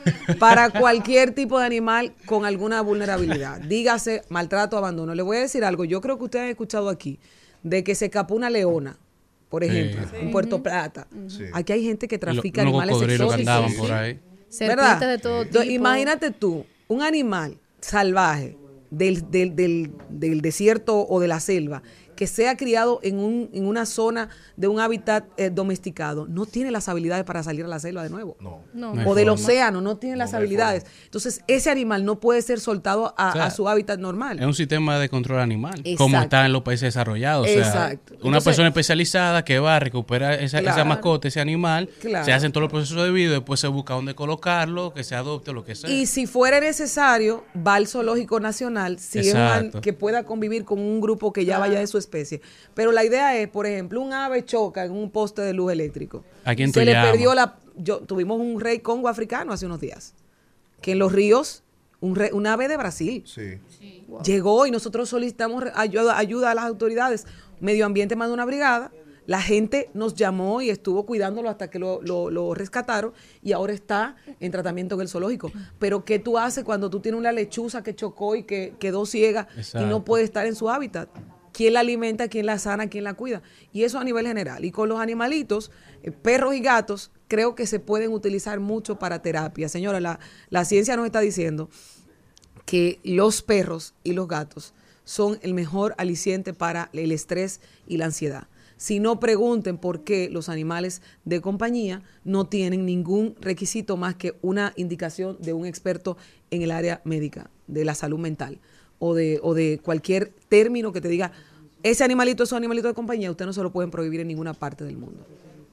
para cualquier tipo de animal con alguna vulnerabilidad. Dígase maltrato, abandono. Le voy a decir algo. Yo creo que ustedes han escuchado aquí de que se escapó una leona, por ejemplo, Sí. en Puerto Plata. Sí. Aquí hay gente que trafica Lo- unos animales cocodrilos que exóticos. andaban por ahí. ¿Verdad? Serpientes de todo Entonces, tipo. imagínate tú, un animal salvaje del, del, del, del desierto o de la selva que sea criado en, un, en una zona de un hábitat eh, domesticado, no tiene las habilidades para salir a la selva de nuevo. No. No. No hay O del forma. océano, no tiene las No, no hay habilidades. forma. Entonces, ese animal no puede ser soltado a, O sea, a su hábitat normal. Es un sistema de control animal, Exacto. como está en los países desarrollados. O sea, Exacto. una Entonces- persona especializada que va a recuperar esa, esa Claro. mascota, ese animal, Claro. se hacen todos los procesos debidos, después se busca dónde colocarlo, que se adopte, lo que sea. Y si fuera necesario, va al zoológico nacional, si es un an- Exacto. que pueda convivir con un grupo que ya vaya de su especie. Pero la idea es, por ejemplo, un ave choca en un poste de luz eléctrico. ¿A quién Se tú le llamas? perdió la... Yo, tuvimos un rey congo africano hace unos días, que en los ríos, un, re- un ave de Brasil, Sí. llegó y nosotros solicitamos re- ayuda, ayuda a las autoridades. Medio Ambiente mandó una brigada, la gente nos llamó y estuvo cuidándolo hasta que lo, lo- lo rescataron y ahora está en tratamiento en el zoológico. Pero ¿qué tú haces cuando tú tienes una lechuza que chocó y que quedó ciega y Exacto. no puede estar en su hábitat? ¿Quién la alimenta, quién la sana, quién la cuida? Y eso a nivel general. Y con los animalitos, eh, perros y gatos, creo que se pueden utilizar mucho para terapia. Señora, la, la ciencia nos está diciendo que los perros y los gatos son el mejor aliciente para el estrés y la ansiedad. Si no, pregunten por qué los animales de compañía no tienen ningún requisito más que una indicación de un experto en el área médica, de la salud mental, o de, o de cualquier término que te diga, ese animalito es un animalito de compañía, usted no se lo pueden prohibir en ninguna parte del mundo.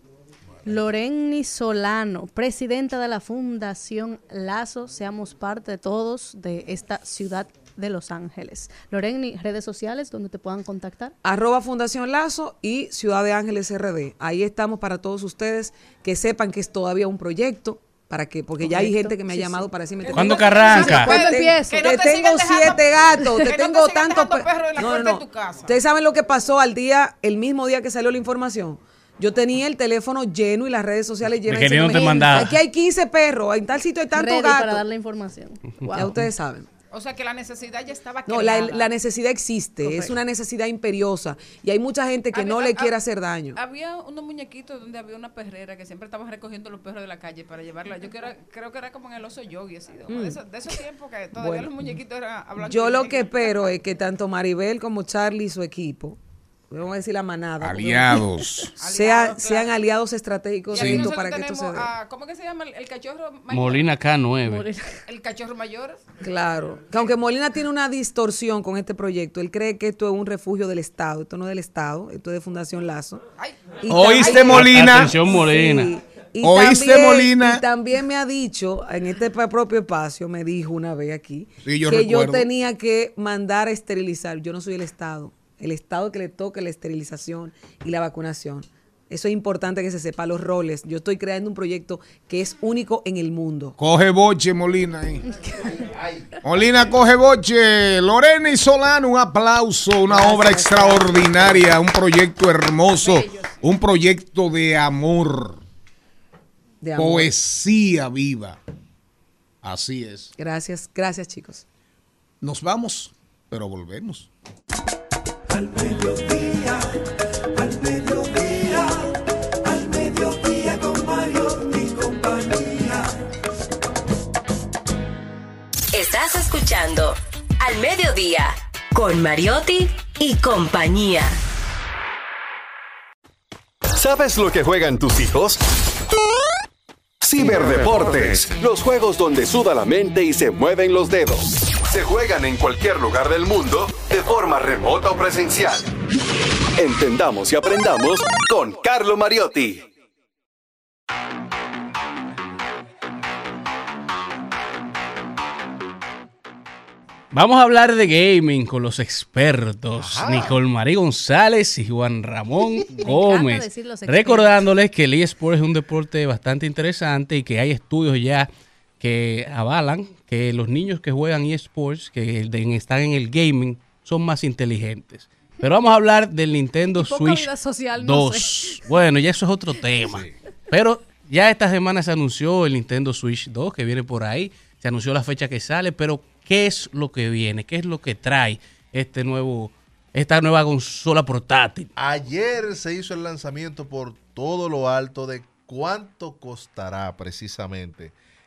Loreni Solano, presidenta de la Fundación Lazo, seamos parte todos de esta ciudad de Los Ángeles. Loreni, redes sociales donde te puedan contactar. Arroba Fundación Lazo y Ciudad de Ángeles R D. Ahí estamos para todos ustedes que sepan que es todavía un proyecto. Para que, porque ya hay Correcto. gente que me ha Sí, llamado sí. para decirme ¿Cuándo que arranca? ¿Cuándo te, empiezo? te Que no te tengo sigan dejando- siete gatos, que te no te tengo sigan tantos dejando perros en la no, puerta no, de tu casa. Ustedes saben lo que pasó al día, el mismo día que salió la información. Yo tenía el teléfono lleno y las redes sociales llenas. De que no te diciéndome, mandaba. aquí hay quince perros, en tal sitio hay tantos Ready gatos. para dar la información. Wow. Ya ustedes saben. O sea que la necesidad ya estaba No, la, creada. la necesidad existe, Correcto. es una necesidad imperiosa y hay mucha gente que Había- no le hab- quiere hacer daño. Había unos muñequitos donde había una perrera que siempre estaba recogiendo los perros de la calle para llevarlos. Yo creo, creo que era como en el oso yogi, así, de, de, esos, de esos tiempos que todavía Bueno. los muñequitos eran hablando. Yo lo que espero es que tanto Maribel como Charlie y su equipo, vamos a decir la manada, porque- Aliados. sea- Aliados, sean claro. aliados estratégicos Y de aquí esto nosotros para que esto tenemos se dé. a- ¿cómo que se llama el, el cachorro mayor? Molina K nueve. El cachorro mayor. Claro, que aunque Molina tiene una distorsión con este proyecto, él cree que esto es un refugio del Estado, esto no es del Estado, esto es de Fundación Lazo. Ay, Y ¿Oíste, también- Molina? Atención, Molina. Sí. Y ¿Oíste, también- Molina? Y también me ha dicho, en este pa- propio espacio, me dijo una vez aquí, Sí, yo que yo recuerdo. tenía que mandar a esterilizar. Yo no soy el Estado. El Estado que le toca la esterilización y la vacunación. Eso es importante que se sepa los roles. Yo estoy creando un proyecto que es único en el mundo. Coge boche, Molina. ahí. Molina, coge boche. Lorena y Solano, un aplauso, una obra extraordinaria, un proyecto hermoso, un proyecto de amor, De amor. poesía viva. Así es. Gracias, gracias chicos. Nos vamos, pero volvemos. Al mediodía, al mediodía, al mediodía con Mario y compañía. Estás escuchando Al Mediodía con Mariotti y compañía. ¿Sabes lo que juegan tus hijos? Ciberdeportes, los juegos donde suda la mente y se mueven los dedos. Se juegan en cualquier lugar del mundo, de forma remota o presencial. Entendamos y aprendamos con Carlo Mariotti. Vamos a hablar de gaming con los expertos Nicole María González y Juan Ramón Gómez. decir los expertos. Recordándoles que el eSport es un deporte bastante interesante y que hay estudios ya que avalan que los niños que juegan eSports, que de- están en el gaming, son más inteligentes. Pero vamos a hablar del Nintendo Y poca Switch vida social, no dos. Bueno, ya eso es otro tema. Pero ya esta semana se anunció el Nintendo Switch dos que viene por ahí. Se anunció la fecha que sale, pero ¿qué es lo que viene? ¿Qué es lo que trae este nuevo, esta nueva consola portátil? Ayer se hizo el lanzamiento por todo lo alto de cuánto costará precisamente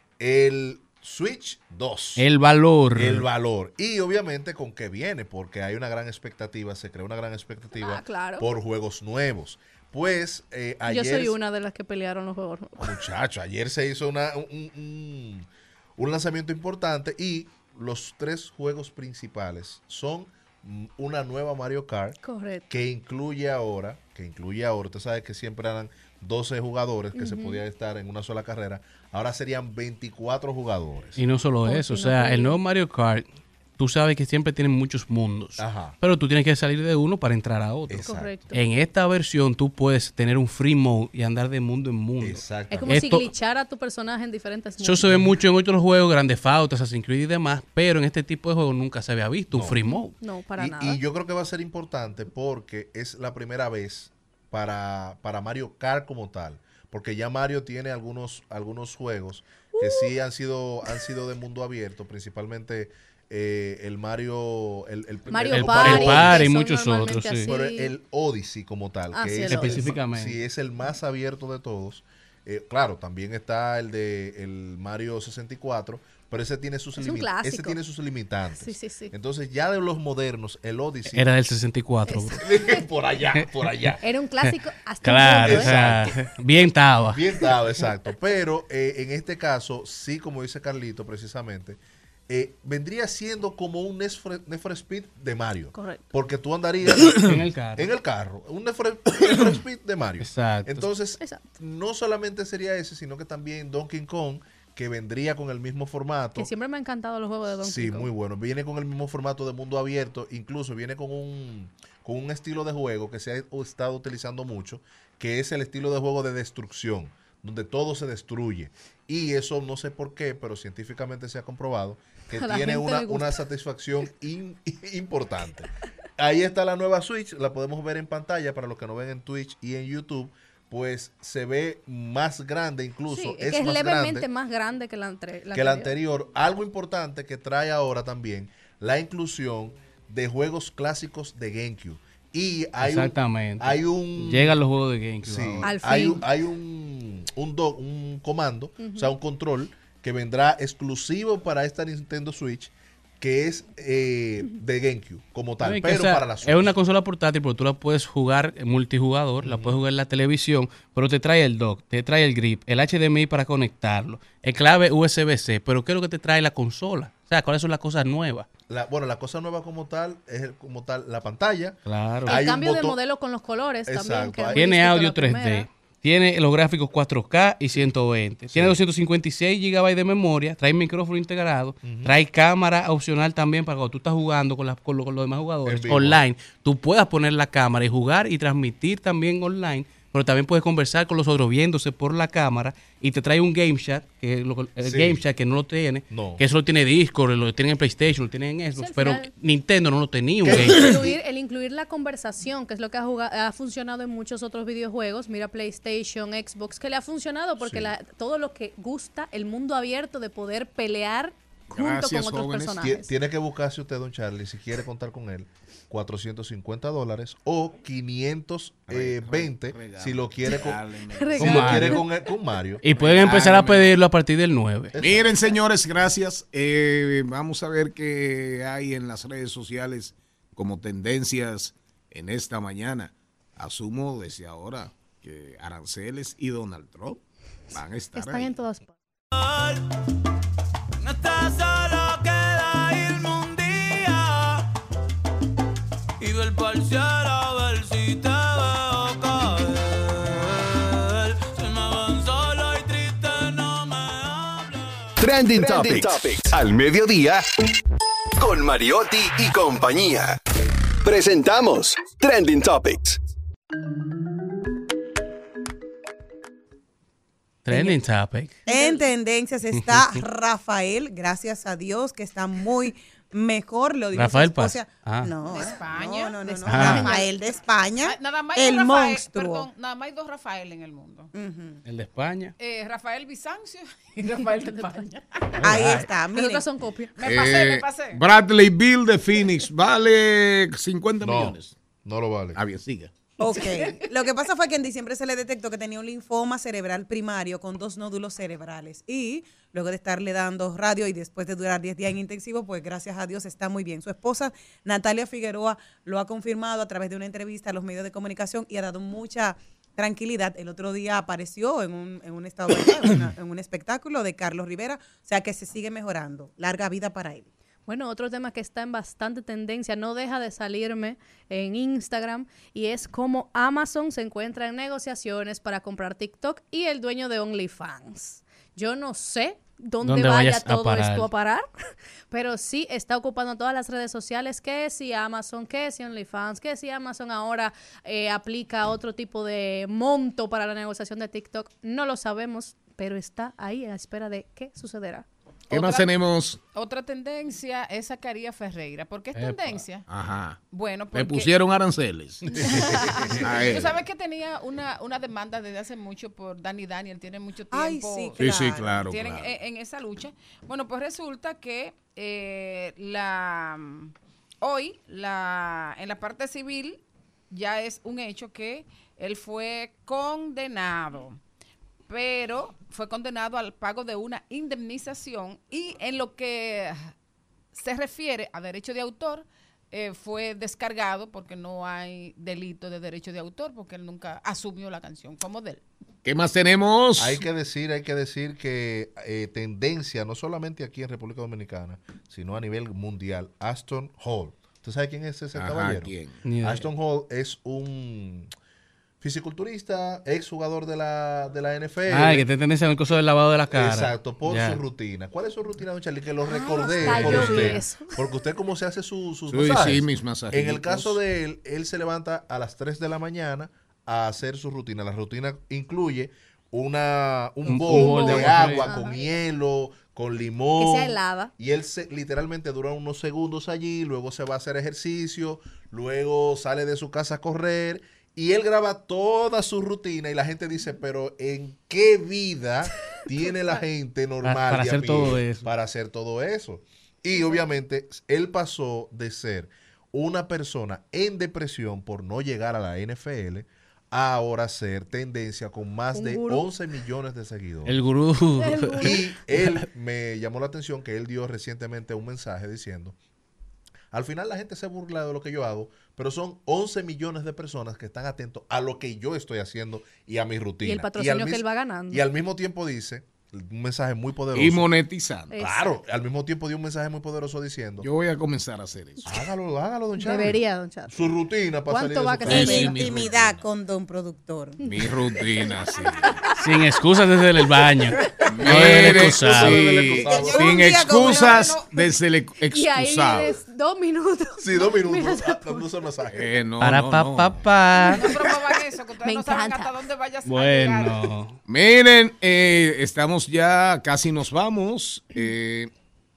el Switch dos. El valor. El valor. Y obviamente con qué viene, porque hay una gran expectativa, se crea una gran expectativa Ah, claro. por juegos nuevos. Pues eh, ayer... Yo soy una de las que pelearon los juegos. Muchacho, ayer se hizo una, un, un, un lanzamiento importante y los tres juegos principales son mm, una nueva Mario Kart. Correcto. Que incluye ahora, que incluye ahora, usted sabe que siempre eran doce jugadores que se Ujú. podían estar en una sola carrera, ahora serían veinticuatro jugadores. Y no solo eso, o sea, el nuevo Mario Kart, tú sabes que siempre tienen muchos mundos, Ajá. pero tú tienes que salir de uno para entrar a otro. Exacto. Correcto. En esta versión tú puedes tener un free mode y andar de mundo en mundo. Es como si Esto, glitchara tu personaje en diferentes eso se ve mucho en otros juegos, Grande Theft Auto, Assassin's Creed y demás, pero en este tipo de juegos nunca se había visto un free mode. No, para y, nada. y yo creo que va a ser importante porque es la primera vez para, para Mario Kart como tal. Porque ya Mario tiene algunos, algunos juegos que sí han sido, han sido de mundo abierto, principalmente eh, el Mario, el, el Mario el Party, El Party y que son muchos normalmente otros, sí. así. Pero el Odyssey como tal, Ah, que sí, es el Odyssey. Específicamente. sí, es el más abierto de todos. Eh, claro, también está el de el Mario sesenta y cuatro, pero ese tiene sus Es un limi- clásico. ese tiene sus limitantes. Sí, sí, sí. Entonces, ya de los modernos, el Odyssey Era del sesenta y cuatro. bro. por allá, por allá. Era un clásico hasta Claro, un o punto, ¿eh? sea, bien estaba. Bien estaba, exacto. Pero eh, en este caso, sí, como dice Carlito precisamente, eh, vendría siendo como un Need for, Need for Speed de Mario. Correcto. Porque tú andarías En el carro. En el carro. Un Need for, Need for Speed de Mario. Exacto. Entonces, Exacto. no solamente sería ese, sino que también Donkey Kong, que vendría con el mismo formato. Que siempre me han encantado los juegos de Donkey Sí, Kong. muy bueno. Viene con el mismo formato de mundo abierto, incluso viene con un, con un estilo de juego que se ha estado utilizando mucho, que es el estilo de juego de destrucción, donde todo se destruye. Y eso no sé por qué, pero científicamente se ha comprobado que A la tiene gente una, le gusta. una satisfacción in- importante. Ahí está la nueva Switch, la podemos ver en pantalla para los que no ven en Twitch y en YouTube. Pues se ve más grande incluso, Sí, es, que es más levemente grande más grande que la, entre, la que la anterior. anterior. Algo importante que trae ahora también, la inclusión de juegos clásicos de GameCube. Y hay Exactamente. Un, hay un... Llegan los juegos de GameCube. Sí, ahora. Al hay, fin. un, hay un, un, do- un comando, Ujú. o sea, un control que vendrá exclusivo para esta Nintendo Switch, que es eh, de GameCube como tal, No, y que, pero o sea, para la Switch. es una consola portátil, porque tú la puedes jugar en multijugador, la puedes jugar en la televisión, pero te trae el dock, te trae el grip, el H D M I para conectarlo, el clave U S B C, pero ¿qué es lo que te trae la consola? O sea, ¿cuáles son las cosas nuevas? La- bueno, la cosa nueva como tal es el- como tal la pantalla. Claro. Hay El un cambio de botón- modelo con los colores también. Exacto. que era muy Tiene distinto a audio la tres D, primera. tiene los gráficos cuatro K y ciento veinte, tiene doscientos cincuenta y seis gigabytes de memoria, trae micrófono integrado, trae cámara opcional también para cuando tú estás jugando con, las- con, lo- con los demás jugadores En vivo. online, tú puedas poner la cámara y jugar y transmitir también online, pero también puedes conversar con los otros viéndose por la cámara y te trae un game chat, que lo- el Sí. game chat que no lo tiene, No. que eso lo tiene Discord, lo tiene en PlayStation, lo tiene en Xbox, al pero final- Nintendo no lo tenía un ¿Qué? game chat. Incluir- el incluir la conversación, que es lo que ha, jugado- ha funcionado en muchos otros videojuegos, mira PlayStation, Xbox, que le ha funcionado porque Sí. la- todo lo que gusta, el mundo abierto de poder pelear junto Gracias, con otros jóvenes. Tie- personajes. Tiene que buscarse usted, don Charlie, si quiere contar con él, cuatrocientos cincuenta dólares o quinientos veinte Regálame. si lo quiere con, Regálame. si lo Regálame. quiere con, el- con Mario. Y pueden empezar a Regálame. pedirlo a partir del nueve. Miren, señores, gracias. Eh, vamos a ver qué hay en las redes sociales como tendencias en esta mañana. Asumo desde ahora que Aranceles y Donald Trump van a estar Están ahí. en todas partes. No estás solo, queda irme un día y ver pa'l cielo a ver si te veo caer. Se me van solo y triste, no me hables. Trending, Topics. Al mediodía con Mariotti y compañía. Presentamos Trending Topics. Trending topic. En tendencias está Rafael, gracias a Dios, que está muy, mejor lo dijo Rafael su esposa. Paz. Ah. No, De España. no, no, no, de no. España. Rafael de España, Ah, nada más hay el dos Rafael- monstruo. Perdón, nada más hay dos Rafael en el mundo. El de España. Eh, Rafael Bizancio y Rafael de España. Ahí está, miren. Nosotros son copias. Me pasé, Eh, me pasé. Bradley Bill de Phoenix vale cincuenta No, millones. no lo vale. Ah, bien, siga. Ok. Lo que pasa fue que en diciembre se le detectó que tenía un linfoma cerebral primario con dos nódulos cerebrales. Y luego de estarle dando radio y después de durar diez días en intensivo, pues gracias a Dios está muy bien. Su esposa, Natalia Figueroa, lo ha confirmado a través de una entrevista a los medios de comunicación y ha dado mucha tranquilidad. El otro día apareció en un, en un estado de, en, una- en un espectáculo de Carlos Rivera. O sea que se sigue mejorando. Larga vida para él. Bueno, otro tema que está en bastante tendencia, no deja de salirme en Instagram, y es cómo Amazon se encuentra en negociaciones para comprar TikTok y el dueño de OnlyFans. Yo no sé dónde, ¿Dónde vaya vayas a todo parar? esto a parar, pero sí está ocupando todas las redes sociales, que si Amazon, que si OnlyFans, que si Amazon ahora eh, aplica otro tipo de monto para la negociación de TikTok, no lo sabemos, pero está ahí a la espera de qué sucederá. ¿Qué más Otra- tenemos? Otra tendencia es Zacarías Ferreira. ¿Por qué es Epa. tendencia? Ajá. Bueno, Le porque... pusieron aranceles. A él. Tú sabes que tenía una, una demanda desde hace mucho por Dani Daniel, tiene mucho Ay, tiempo. sí, Sí, sí, claro, tienen claro. En, en esa lucha. Bueno, pues resulta que eh, la hoy la en la parte civil ya es un hecho que él fue condenado, pero fue condenado al pago de una indemnización, y en lo que se refiere a derecho de autor, eh, fue descargado porque no hay delito de derecho de autor, porque él nunca asumió la canción como de él. ¿Qué más tenemos? Hay que decir, hay que decir que eh, tendencia, no solamente aquí en República Dominicana, sino a nivel mundial, Ashton Hall. ¿Usted sabe quién es ese Ajá, caballero? ¿quién? Ni idea. Ashton Hall es un fisiculturista, exjugador de la, de la N F L. Ah, que te tendencia en el coso del lavado de la cara. Exacto, por Ya. su rutina. ¿Cuál es su rutina, don Charlie? Que lo recordé hasta por yo vi usted. eso. Porque usted cómo se hace su- sus Sí, masajes. sí, mis masajitos. En el caso de él, él se levanta a las tres de la mañana a hacer su rutina. La rutina incluye una, un, Un bowl, bowl de, de agua agua con fría. hielo, con limón. Que sea helada. Y él se, literalmente dura unos segundos allí, luego se va a hacer ejercicio, luego sale de su casa a correr, y él graba toda su rutina y la gente dice, pero ¿en qué vida tiene la gente normal Para- para de a hacer pie todo eso. para hacer todo eso? Y obviamente él pasó de ser una persona en depresión por no llegar a la N F L a ahora ser tendencia con más Un de gurú. once millones de seguidores. El gurú. Y él me llamó la atención que él dio recientemente un mensaje diciendo, al final la gente se burla de lo que yo hago, pero son once millones de personas que están atentos a lo que yo estoy haciendo y a mi rutina. Y el patrocinio al que mis- él va ganando. Y al mismo tiempo dice, un mensaje muy poderoso. Y monetizando. Claro, al mismo tiempo dio un mensaje muy poderoso diciendo, Yo voy a comenzar a hacer eso. hágalo, hágalo, don Charlie. Debería, don Chato. Su rutina para ¿Cuánto salir de va su que casa. se Sí, pega? mi Intimidad rutina. con don productor. Mi rutina, sí. Sin excusas desde el baño. No deben Mire, excusar. sí, excusado. sin Un día como excusas no, no. desde el Y ahí excusado. vienes dos minutos. Sí, dos Mira, minutos ah, dándose el masaje. Eh, no, Para no, pa, no. pa, pa. No promuevan eso, que ustedes Me no saben encanta. hasta dónde vayas a llegar. Bueno. Miren, eh, estamos ya, casi nos vamos. Eh,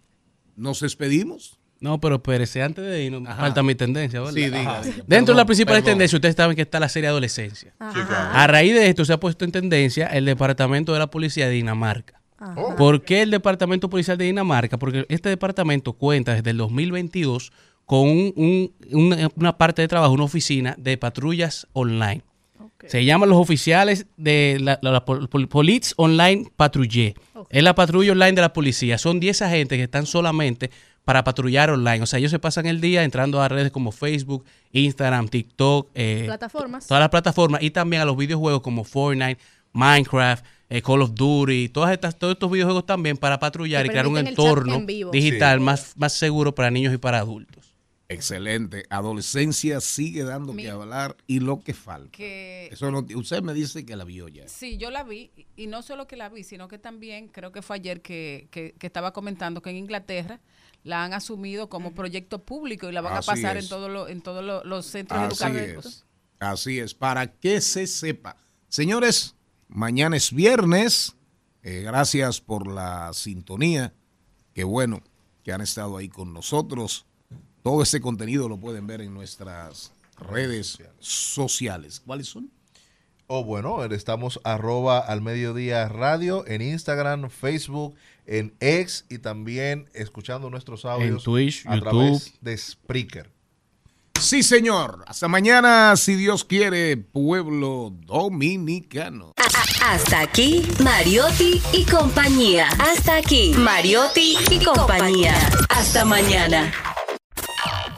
nos despedimos. No, pero espérese, antes de irnos, Ajá. falta mi tendencia, ¿verdad? Sí, diga, Ajá. diga. Dentro Perdón, de las principales perdón. tendencias, ustedes saben que está la serie Adolescencia. Sí, claro. A raíz de esto se ha puesto en tendencia el Departamento de la Policía de Dinamarca. Oh. ¿Por qué el Departamento Policial de Dinamarca? Porque este departamento cuenta desde el dos mil veintidós con un- un- una, una parte de trabajo, una oficina de patrullas online. Se llaman los oficiales de la, la- la Pol- Pol- Police Online Patrouille. Es la patrulla online de la policía. Son diez agentes que están solamente para patrullar online. O sea, ellos se pasan el día entrando a redes como Facebook, Instagram, TikTok, eh, Plataformas. todas las plataformas, y también a los videojuegos como Fortnite, Minecraft, eh, Call of Duty, todas estas, todos estos videojuegos también para patrullar Que y crear un permiten el chat entorno en vivo. digital Sí. más, más seguro para niños y para adultos. Excelente. Adolescencia sigue dando Mi- que hablar y lo que falta. Que Eso no, usted me dice que la vio ya. sí, yo la vi, y no solo que la vi, sino que también creo que fue ayer que, que, que estaba comentando que en Inglaterra la han asumido como proyecto público y la van Así a pasar es. en todos los en todos los, los centros Así educativos. es. Así es. Para que se sepa. Señores, mañana es viernes. Eh, gracias por la sintonía. Qué bueno que han estado ahí con nosotros. Todo ese contenido lo pueden ver en nuestras redes sociales. ¿Cuáles son? Oh, bueno, estamos arroba al mediodía radio en Instagram, Facebook, en X y también escuchando nuestros audios En Twitch, a YouTube. través de Spreaker. Sí, señor. Hasta mañana, si Dios quiere, pueblo dominicano. Hasta aquí, Mariotti y compañía. Hasta aquí, Mariotti y compañía. Hasta mañana.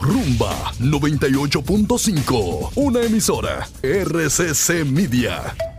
Rumba noventa y ocho punto cinco, una emisora R C C Media.